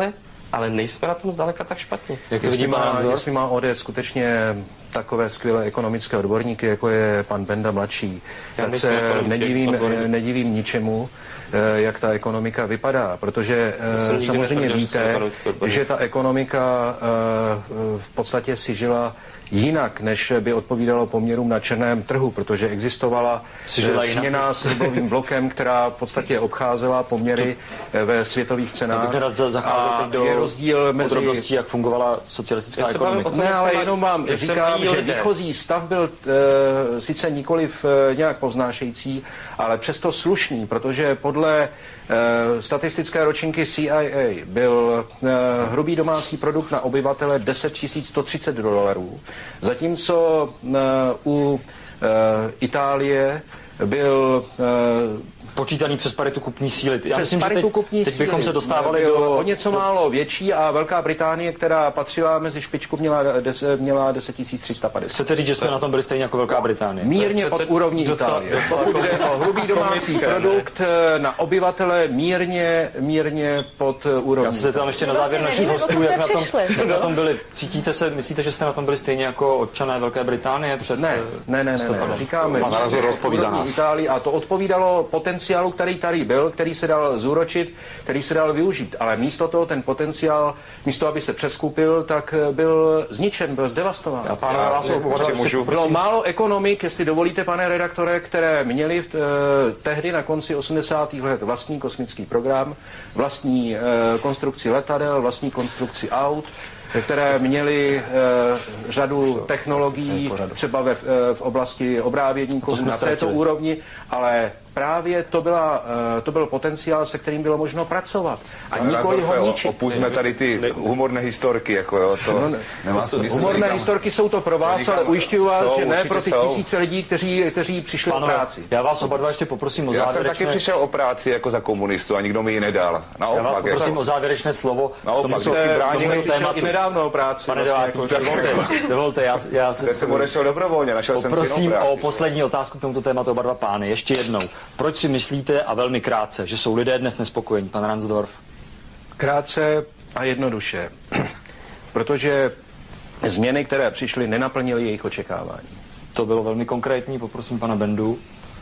ale nejsme na tom zdaleka tak špatně. Jak to vidíme, jestli má ODS skutečně takové skvělé ekonomické odborníky, jako je pan Benda mladší, tak se nedivím ničemu, jak ta ekonomika vypadá, protože samozřejmě víte, že ta ekonomika v podstatě si žila jinak, než by odpovídalo poměrům na černém trhu, protože existovala směna s rublovým blokem, která v podstatě obcházela poměry ve světových cenách. A je rozdíl mezi podrobností, jak fungovala socialistická ekonomika. Ne, ale jenom vám říkám, že výchozí stav byl sice nikoliv nějak povznášející, ale přesto slušný, protože podle statistické ročenky CIA byl hrubý domácí produkt na obyvatele $10 130, zatímco u Itálie byl počítaný přes paritu kupní síly. Já myslím, že teď bychom se dostávali do o něco málo větší a Velká Británie, která patřila mezi špičku, měla 10 350. Chcete říct, že jsme na tom byli stejně jako Velká Británie? Mírně pod úrovní Itálie. Pokud jde o hrubý domácí produkt na obyvatele, mírně pod úrovní. Já se tam ještě na závěr našich hostů, jak na tom byli. Myslíte, že jste na tom byli stejně jako občané Velké Británie před? Ne. Říkáme, že Itálii a to odpovídalo potenciálu, který tady byl, který se dal zúročit, který se dal využít. Ale místo toho ten potenciál, místo aby se přeskupil, tak byl zničen, byl zdevastován. Bylo málo ekonomik, jestli dovolíte, pane redaktore, které měli tehdy na konci 80. let vlastní kosmický program, vlastní konstrukci letadel, vlastní konstrukci aut, které měly řadu technologií, třeba v oblasti obrábědníků na této úrovni, ale právě to byl potenciál, se kterým bylo možno pracovat. A nikoli ho ničit. Opustíme tady ty humorné historky, jako jo, to nemá smysl. Humorné historky jsou to pro vás, ale ujišťuju vás, že ne pro ty tisíce lidí, kteří přišli o práci. Já vás oba dva ještě poprosím o závěrečné... Já jsem taky přišel o práci jako za komunistu a nikdo mi ji nedal. Naopak, já vás poprosím o závěrečné slovo. Naopak, i nedávno o práci. Pane Deváku, dovolte, já jsem odešel dobrovolně, našel jsem si prosím o poslední otázku k tomuto tématu oba dva pány. Ještě jednou. Proč si myslíte, a velmi krátce, že jsou lidé dnes nespokojení, pan Ransdorf? Krátce a jednoduše. Protože změny, které přišly, nenaplnily jejich očekávání. To bylo velmi konkrétní, poprosím pana Bendu.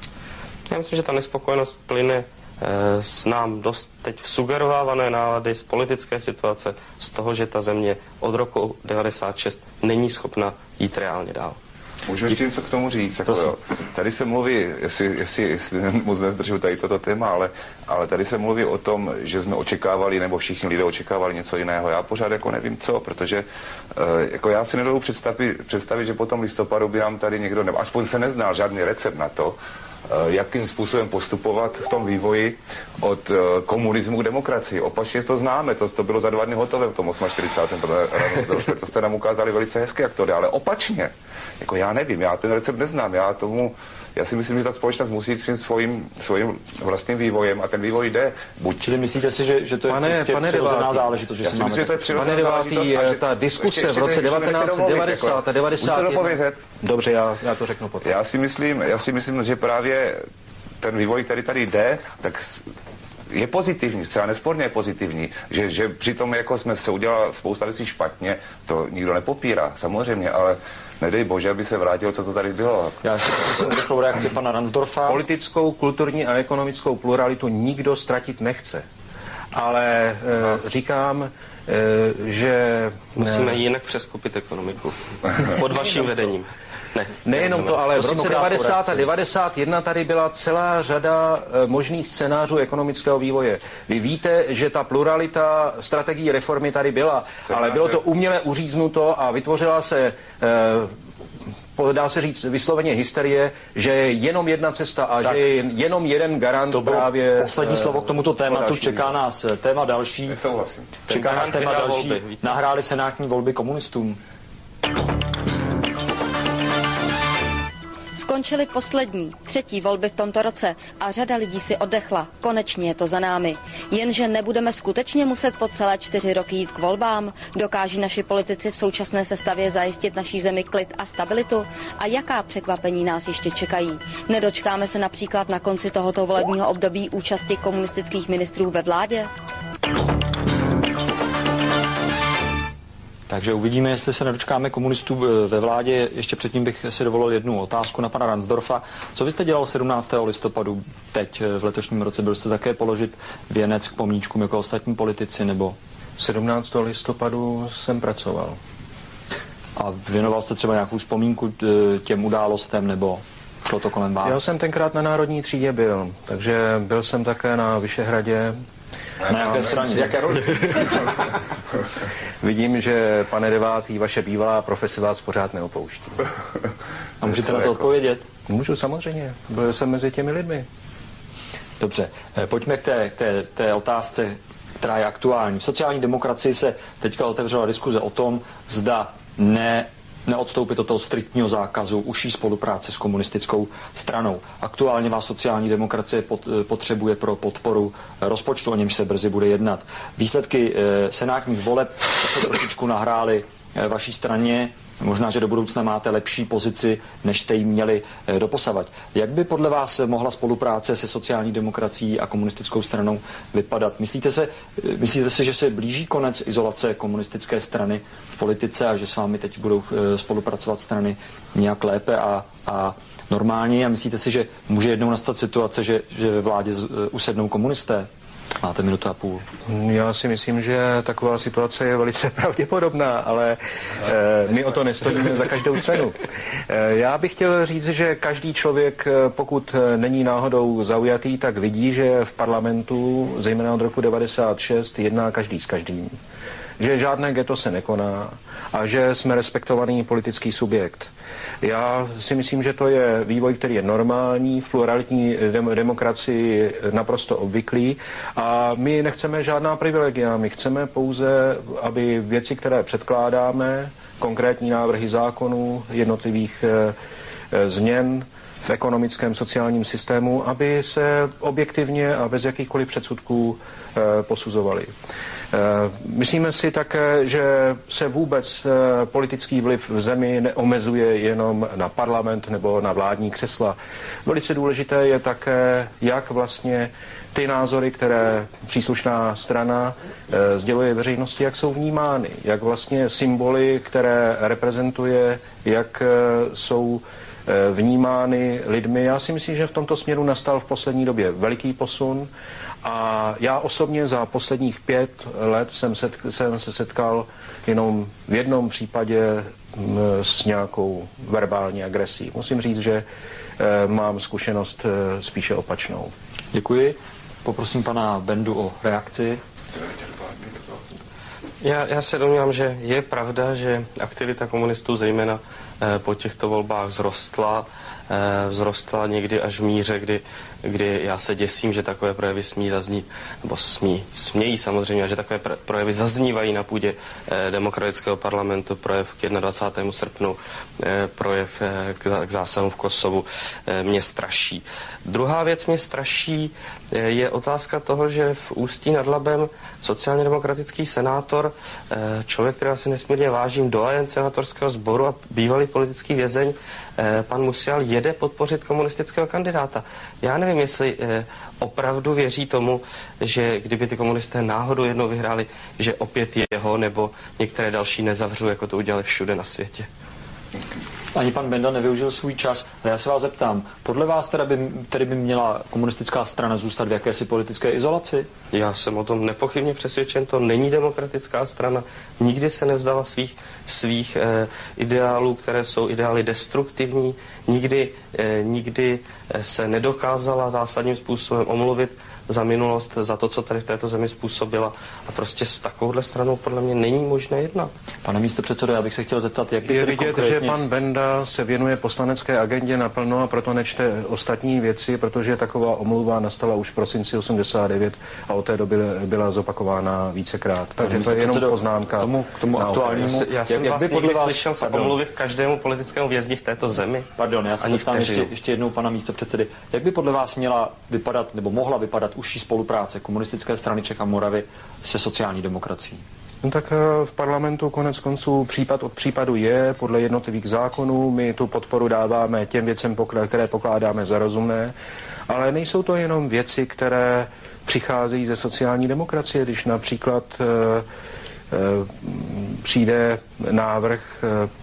Já myslím, že ta nespokojenost plyne s nám dost teď sugerovávané nálady z politické situace, z toho, že ta země od roku 96 není schopna jít reálně dál. Můžu ještě něco k tomu říct. Jako jo. Tady se mluví, jestli moc nezdržu tady toto téma, ale tady se mluví o tom, že jsme očekávali, nebo všichni lidé očekávali něco jiného. Já pořád jako nevím co, protože jako já si nedovedu představit, že po tom listopadu by nám tady někdo, nebo aspoň se neznal žádný recept na to, jakým způsobem postupovat v tom vývoji od komunismu k demokracii. Opačně to známe, to bylo za 2 dny hotové v tom 48. To jste nám ukázali velice hezky, jak to jde, ale opačně. Jako já nevím, já ten recept neznám, já si myslím, že ta společnost musí jít svým vlastním vývojem a ten vývoj jde. Čili myslíte si, že to je přirozená záležitost? Já si myslím, že to je přirozená záležitost. Ta diskuse v roce 1990 a 91. Dobře, já to řeknu potom. Já si myslím, že právě ten vývoj, který tady jde, tak je pozitivní, zcela nesporně je pozitivní, že přitom jako jsme se udělali spousta věcí špatně, to nikdo nepopírá, samozřejmě, ale nedej bože, aby se vrátilo, co to tady bylo. Já ještě prosím rychlou reakci pana Ransdorfa. Politickou, kulturní a ekonomickou pluralitu nikdo ztratit nechce. Ale říkám, že... Musíme jinak přeskupit ekonomiku. Pod vaším vedením. Nejenom to, ale v roce 90 a 91 tady byla celá řada možných scénářů ekonomického vývoje. Vy víte, že ta pluralita strategií reformy tady byla, ale bylo to uměle uříznuto a vytvořila se, dá se říct vysloveně hysterie, že je jenom jedna cesta a že je jenom jeden garant to právě... Poslední slovo k tomuto tématu, čeká nás téma další. Čeká nás téma další. Nahráli senátní volby komunistům. Skončily poslední, 3. volby v tomto roce a řada lidí si oddechla. Konečně je to za námi. Jenže nebudeme skutečně muset po celé 4 roky jít k volbám? Dokáží naši politici v současné sestavě zajistit naší zemi klid a stabilitu? A jaká překvapení nás ještě čekají? Nedočkáme se například na konci tohoto volebního období účasti komunistických ministrů ve vládě? Takže uvidíme, jestli se nedočkáme komunistů ve vládě. Ještě předtím bych si dovolil jednu otázku na pana Ransdorfa. Co vy jste dělal 17. listopadu teď v letošním roce? Byl jste také položit věnec k pomníčkům jako ostatní politici, nebo? 17. listopadu jsem pracoval. A věnoval jste třeba nějakou vzpomínku těm událostem, nebo šlo to kolem vás? Já jsem tenkrát na Národní třídě byl, takže byl jsem také na Vyšehradě. Na jaké straně? Jaké roli? Vidím, že, pane Devátý, vaše bývalá profese vás pořád neopouští. A můžete na to odpovědět? Můžu, samozřejmě. Byl jsem mezi těmi lidmi. Dobře, pojďme k té otázce, která je aktuální. V sociální demokracii se teďka otevřela diskuze o tom, zda neodstoupit od toho striktního zákazu užší spolupráce s komunistickou stranou. Aktuálně vás sociální demokracie potřebuje pro podporu rozpočtu, o němž se brzy bude jednat. Výsledky senátních voleb se trošičku nahrály vaší straně. Možná, že do budoucna máte lepší pozici, než jste jí měli doposavad. Jak by podle vás mohla spolupráce se sociální demokracií a komunistickou stranou vypadat? Myslíte si, že se blíží konec izolace komunistické strany v politice a že s vámi teď budou spolupracovat strany nějak lépe a normálně? A myslíte si, že může jednou nastat situace, že ve vládě usednou komunisté? Máte minutu a půl. Já si myslím, že taková situace je velice pravděpodobná, ale my o to nestojíme za každou cenu. Já bych chtěl říct, že každý člověk, pokud není náhodou zaujatý, tak vidí, že v parlamentu, zejména od roku 96, jedná každý s každým. Že žádné ghetto se nekoná a že jsme respektovaný politický subjekt. Já si myslím, že to je vývoj, který je normální, v pluralitní demokracii naprosto obvyklý a my nechceme žádná privilegia, my chceme pouze, aby věci, které předkládáme, konkrétní návrhy zákonů, jednotlivých změn v ekonomickém sociálním systému, aby se objektivně a bez jakýchkoliv předsudků posuzovaly. Myslíme si také, že se vůbec politický vliv v zemi neomezuje jenom na parlament nebo na vládní křesla. Velice důležité je také, jak vlastně ty názory, které příslušná strana sděluje veřejnosti, jak jsou vnímány, jak vlastně symboly, které reprezentuje, jak jsou vnímány lidmi. Já si myslím, že v tomto směru nastal v poslední době veliký posun a já osobně za posledních 5 let jsem se setkal jenom v jednom případě s nějakou verbální agresí. Musím říct, že mám zkušenost spíše opačnou. Děkuji. Poprosím pana Bendu o reakci. Já se domnívám, že je pravda, že aktivita komunistů zejména po těchto volbách vzrostla někdy až v míře, kdy já se děsím, že takové projevy smí zaznít, nebo smějí samozřejmě, že takové projevy zaznívají na půdě demokratického parlamentu, projev k 21. srpnu, projev k zásahu v Kosovu mě straší. Druhá věc mě straší je otázka toho, že v Ústí nad Labem sociálně demokratický senátor, člověk, kterého si nesmírně vážím, doyen senátorského sboru a bývalý politický vězeň, pan Musial, jede podpořit komunistického kandidáta. Já nevím, jestli opravdu věří tomu, že kdyby ty komunisté náhodou jednou vyhráli, že opět jeho nebo některé další nezavřou, jako to udělali všude na světě. Ani pan Benda nevyužil svůj čas, ale já se vás zeptám, podle vás tedy by měla komunistická strana zůstat v jakési politické izolaci? Já jsem o tom nepochybně přesvědčen, to není demokratická strana, nikdy se nevzdala svých ideálů, které jsou ideály destruktivní, nikdy se nedokázala zásadním způsobem omluvit za minulost, za to, co tady v této zemi způsobila a prostě s takovouhle stranou podle mě není možné jednat. Pane místopředsedo, já bych se chtěl zeptat, jak by je vidět, konkrétně... že pan Benda se věnuje poslanecké agendě naplno a proto nečte ostatní věci, protože taková omluva nastala už v prosinci 89 a od té doby byla zopakována vícekrát. Takže to je jenom poznámka. K tomu aktuálnímu. Já jsem vás někdy slyšel se omluvit každému politickému vězni v této zemi. Pardon, já se zeptám ještě jednou pana místopředsedy. Jak by podle vás měla vypadat nebo mohla vypadat užší spolupráce komunistické strany Čech a Moravy se sociální demokracií? No tak v parlamentu konec konců případ od případu je podle jednotlivých zákonů. My tu podporu dáváme těm věcem, které pokládáme za rozumné, ale nejsou to jenom věci, které přicházejí ze sociální demokracie, když například přijde návrh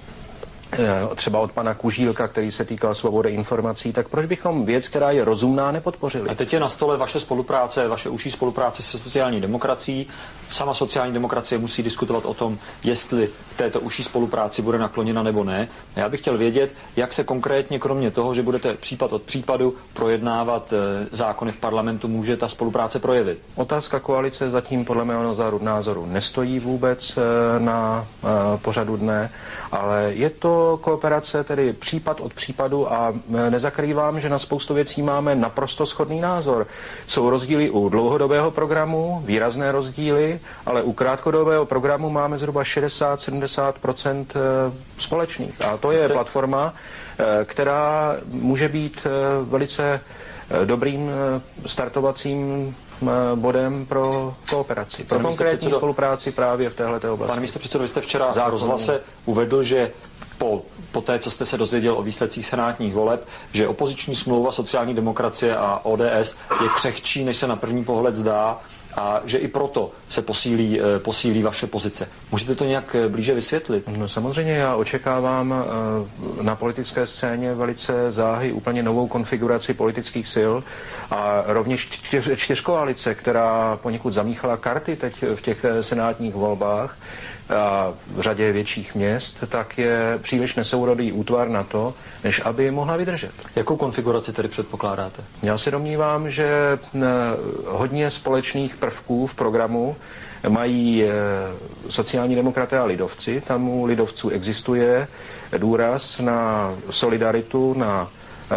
třeba od pana Kužílka, který se týkal svobody informací, tak proč bychom věc, která je rozumná, nepodpořili? A teď je na stole vaše spolupráce, vaše užší spolupráce se sociální demokracií. Sama sociální demokracie musí diskutovat o tom, jestli v této užší spolupráci bude nakloněna nebo ne. Já bych chtěl vědět, jak se konkrétně, kromě toho, že budete případ od případu projednávat zákony v parlamentu, může ta spolupráce projevit. Otázka koalice zatím podle mého názoru nestojí vůbec na pořadu dne, ale je to kooperace, tedy případ od případu a nezakrývám, že na spoustu věcí máme naprosto shodný názor. Jsou rozdíly u dlouhodobého programu, výrazné rozdíly, ale u krátkodobého programu máme zhruba 60-70% společných. A to je platforma, která může být velice dobrým startovacím bodem pro kooperaci, pro konkrétní spolupráci právě v téhleté oblasti. Pane místopředsedo, vy jste včera v rozhlase uvedl, že po té, co jste se dozvěděl o výsledcích senátních voleb, že opoziční smlouva sociální demokracie a ODS je křehčí, než se na první pohled zdá, a že i proto se posílí vaše pozice. Můžete to nějak blíže vysvětlit? No samozřejmě já očekávám na politické scéně velice záhy úplně novou konfiguraci politických sil a rovněž čtyřkoalice, která poněkud zamíchala karty teď v těch senátních volbách a v řadě větších měst, tak je příliš nesourodý útvar na to, než aby mohla vydržet. Jakou konfiguraci tedy předpokládáte? Já si domnívám, že hodně společných prvků v programu mají sociální demokraté a lidovci. Tam u lidovců existuje důraz na solidaritu, na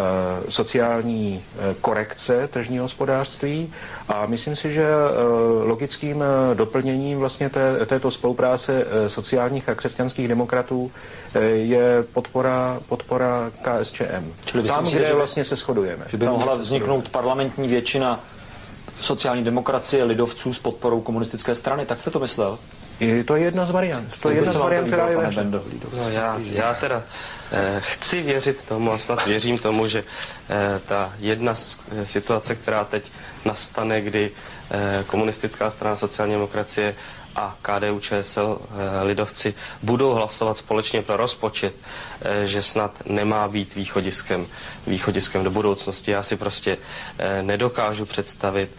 sociální korekce tržního hospodářství a myslím si, že logickým doplněním vlastně této spolupráce sociálních a křesťanských demokratů je podpora KSČM. Čili tam, kde vlastně se shodujeme. Že by mohla vzniknout parlamentní většina sociální demokracie lidovců s podporou komunistické strany, tak jste to myslel? To je jedna z variant. To je jedna z variant, která je no, já teda chci věřit tomu a snad věřím tomu, že ta jedna situace, která teď nastane, kdy komunistická strana sociální demokracie a KDU-ČSL lidovci budou hlasovat společně pro rozpočet, že snad nemá být východiskem do budoucnosti. Já si prostě nedokážu představit,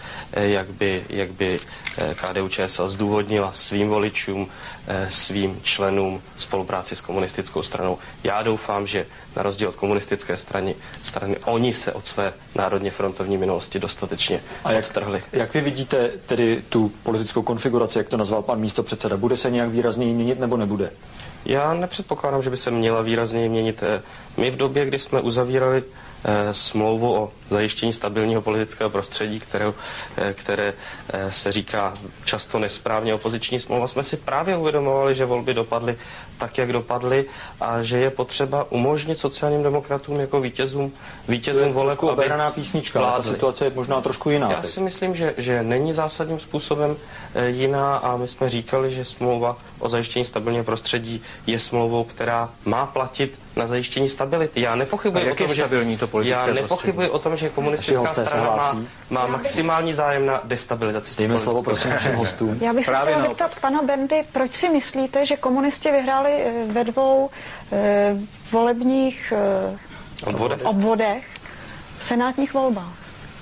jak by KDU-ČSL zdůvodnila svým voličům, svým členům spolupráci s komunistickou stranou. Já doufám, že na rozdíl od komunistické strany oni se od své národně frontovní minulosti dostatečně odtrhli. Jak vy vidíte tedy tu politickou konfiguraci, jak to nazval pan místopředseda? Bude se nějak výrazněji měnit nebo nebude? Já nepředpokládám, že by se měla výrazněji měnit. My v době, kdy jsme uzavírali smlouvu o zajištění stabilního politického prostředí, které se říká často nesprávně opoziční smlouva, jsme si právě uvědomovali, že volby dopadly tak, jak dopadly a že je potřeba umožnit sociálním demokratům jako vítězům voleb, aby oberaná písnička, ale ta situace je možná trošku jiná. Já si myslím, že není zásadním způsobem jiná a my jsme říkali, že smlouva o zajištění stabilního prostředí je smlouvou, která má platit na zajištění stability. Já nepochybuji o tom, že komunistická strana má maximální zájem na destabilizaci. Dejme slovo prosím všem hostům. Já bych se chtěla zeptat pana Bendy, proč si myslíte, že komunisti vyhráli ve dvou volebních obvodech v senátních volbách?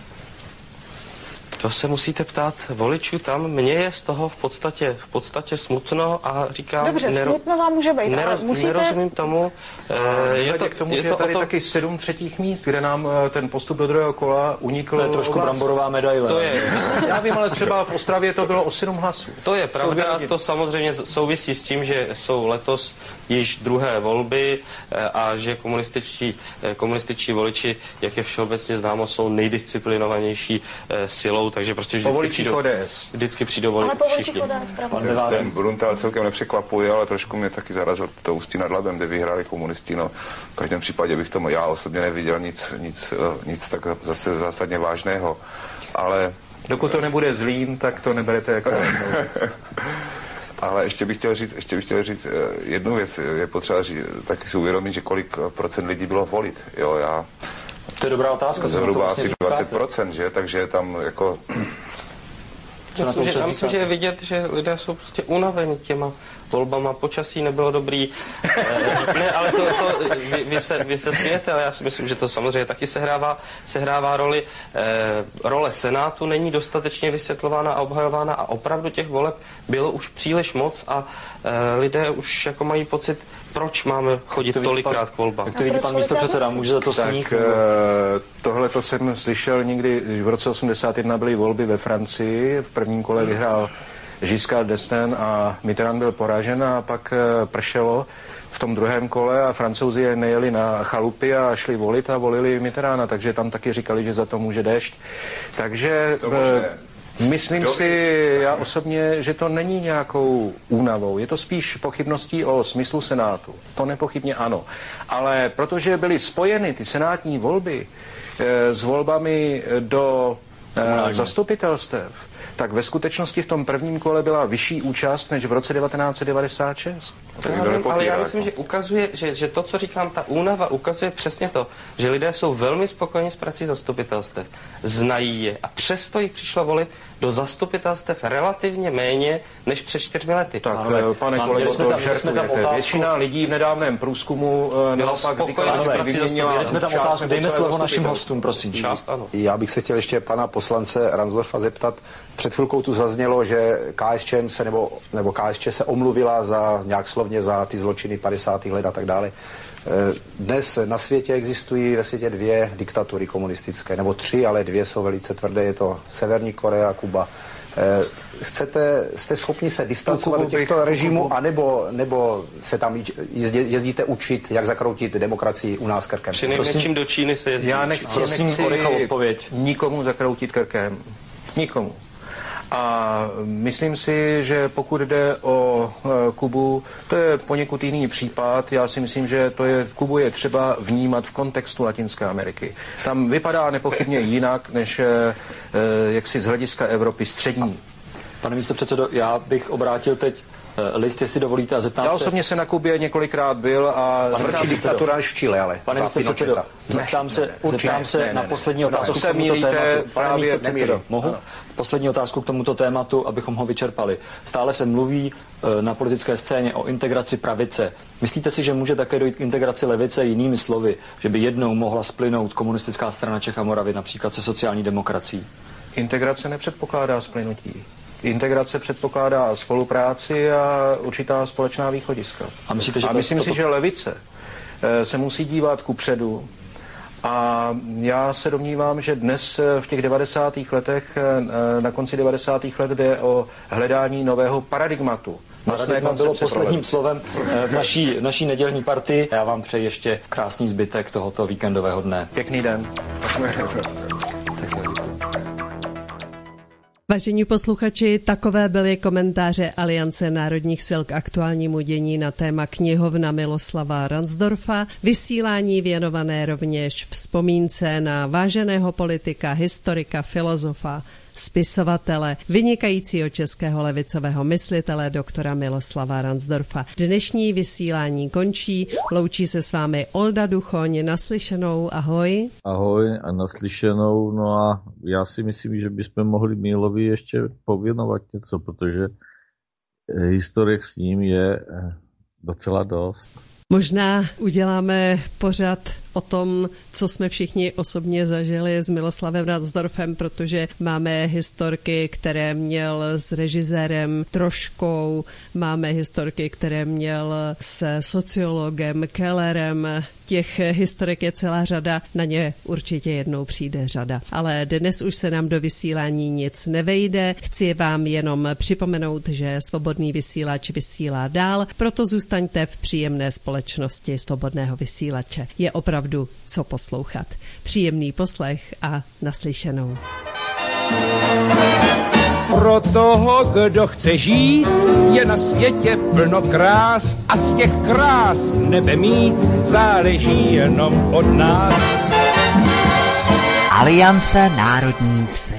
To se musíte ptát voličů tam. Mně je z toho v podstatě smutno a říkám... Dobře, smutno vám může být, ale musíte... Nerozumím tomu. Je tady taky 7 třetích míst, kde nám ten postup do druhého kola unikl... To je trošku bramborová medaile. To je. Já vím, ale třeba v Ostravě to bylo o 7 hlasů. To je pravda, to samozřejmě souvisí s tím, že jsou letos již druhé volby a že komunističtí voliči, jak je všeobecně známo, jsou nejdisciplinovanější silou, takže prostě vždycky přijdou volit všichni. Ten Bruntál celkem nepřekvapuje, ale trošku mě taky zarazil to Ústí nad Labem, kde vyhráli komunisti. No, v každém případě bych tomu já osobně neviděl nic tak zase zásadně vážného, ale... Dokud to nebude Zlín, tak to neberete jako... Ale ještě bych chtěl říct jednu věc. Je potřeba taky si uvědomit, že kolik procent lidí bylo volit. Jo, to je dobrá otázka. Zhruba asi 20%, že? Takže tam jako myslím, že je vidět, že lidé jsou prostě unaveni těma volbama, počasí nebylo dobrý. Ne, ale vy se smějete, ale já si myslím, že to samozřejmě taky sehrává roli. Role Senátu není dostatečně vysvětlována a obhajována a opravdu těch voleb bylo už příliš moc a lidé už jako mají pocit, proč máme chodit tolikrát k volbám. Jak to vidí pan místopředseda, může za to sníh? Tohle to jsem slyšel někdy, v roce 81 byly volby ve Francii, v prvním kole vyhrál Giscard d'Estaing a Mitterrand byl poražen a pak pršelo v tom druhém kole a Francouzi nejeli na chalupy a šli volit a volili Mitterranda, takže tam taky říkali, že za to může déšť. Takže myslím si já osobně, že to není nějakou únavou. Je to spíš pochybností o smyslu Senátu. To nepochybně ano. Ale protože byly spojeny ty senátní volby s volbami do zastupitelstev, tak ve skutečnosti v tom prvním kole byla vyšší účast než v roce 1996. Ale já myslím, že ukazuje, že to, co říkám, ta únava ukazuje přesně to, že lidé jsou velmi spokojeni s prací zastupitelstev, znají je a přesto jich přišlo volit do zastupitelstev relativně méně než před 4 lety. Tak, pane kolego, to žertujete. Většina lidí v nedávném průzkumu naopak říkala, že vyměnila jsme tam otázku, dejme slovo našim hostům, prosím. Já bych se chtěl ještě pana poslance Ransdorfa zeptat. Před chvilkou tu zaznělo, že KSČM se nebo KSČ se omluvila nějak slovně za ty zločiny 50. let a tak dále. Dnes na světě existují ve světě 2 diktatury komunistické, nebo 3, ale 2 jsou velice tvrdé, je to Severní Korea a Kuba. Jste schopni se distancovat do těchto režimů, anebo se tam jezdíte učit, jak zakroutit demokracii u nás krkem? Přinejmenším do Číny se jezdí. Já nechci nikomu zakroutit krkem. Nikomu. A myslím si, že pokud jde o Kubu, to je poněkud jiný případ. Já si myslím, že Kubu je třeba vnímat v kontextu Latinské Ameriky. Tam vypadá nepochybně jinak, než jaksi z hlediska Evropy střední. Pane místopředsedo, já bych obrátil teď list, jestli dovolíte, a zeptám se... Já osobně se na Kubě několikrát byl a... Tvrdší diktatura než v Chile, ale... Pane místopředsedo, zeptám se na poslední otázku k tomuto tématu. Pane místopředsedo, mohu? Poslední otázku k tomuto tématu, abychom ho vyčerpali. Stále se mluví na politické scéně o integraci pravice. Myslíte si, že může také dojít k integraci levice, jinými slovy, že by jednou mohla splynout komunistická strana Čech a Moravy například se sociální demokracií? Integrace nepředpokládá splynutí. Integrace předpokládá spolupráci a určitá společná východiska. A myslím si, že levice se musí dívat kupředu. A já se domnívám, že dnes v těch 90. letech, na konci 90. let jde o hledání nového paradigmatu. Paradigma bylo posledním slovem v naší nedělní partii. Já vám přeji ještě krásný zbytek tohoto víkendového dne. Pěkný den. Vážení posluchači, takové byly komentáře Aliance národních sil k aktuálnímu dění na téma knihovna Miloslava Ransdorfa, vysílání věnované rovněž vzpomínce na váženého politika, historika, filozofa, spisovatele, vynikajícího českého levicového myslitele doktora Miloslava Ransdorfa. Dnešní vysílání končí, loučí se s vámi Olda Duchoň, naslyšenou, ahoj. Ahoj a naslyšenou, no a já si myslím, že bychom mohli Mílovi ještě pověnovat něco, protože historik s ním je docela dost. Možná uděláme pořad o tom, co jsme všichni osobně zažili s Miloslavem Ransdorfem, protože máme historky, které měl s režisérem Troškou, máme historky, které měl s sociologem Kellerem. Těch historik je celá řada, na ně určitě jednou přijde řada. Ale dnes už se nám do vysílání nic nevejde. Chci vám jenom připomenout, že Svobodný vysílač vysílá dál, proto zůstaňte v příjemné společnosti Svobodného vysílače. Je opravdu co poslouchat. Příjemný poslech a naslyšenou. Pro toho, kdo chce žít, je na světě plno krás a z těch krás nebe mít záleží jenom od nás. Aliance národních sil.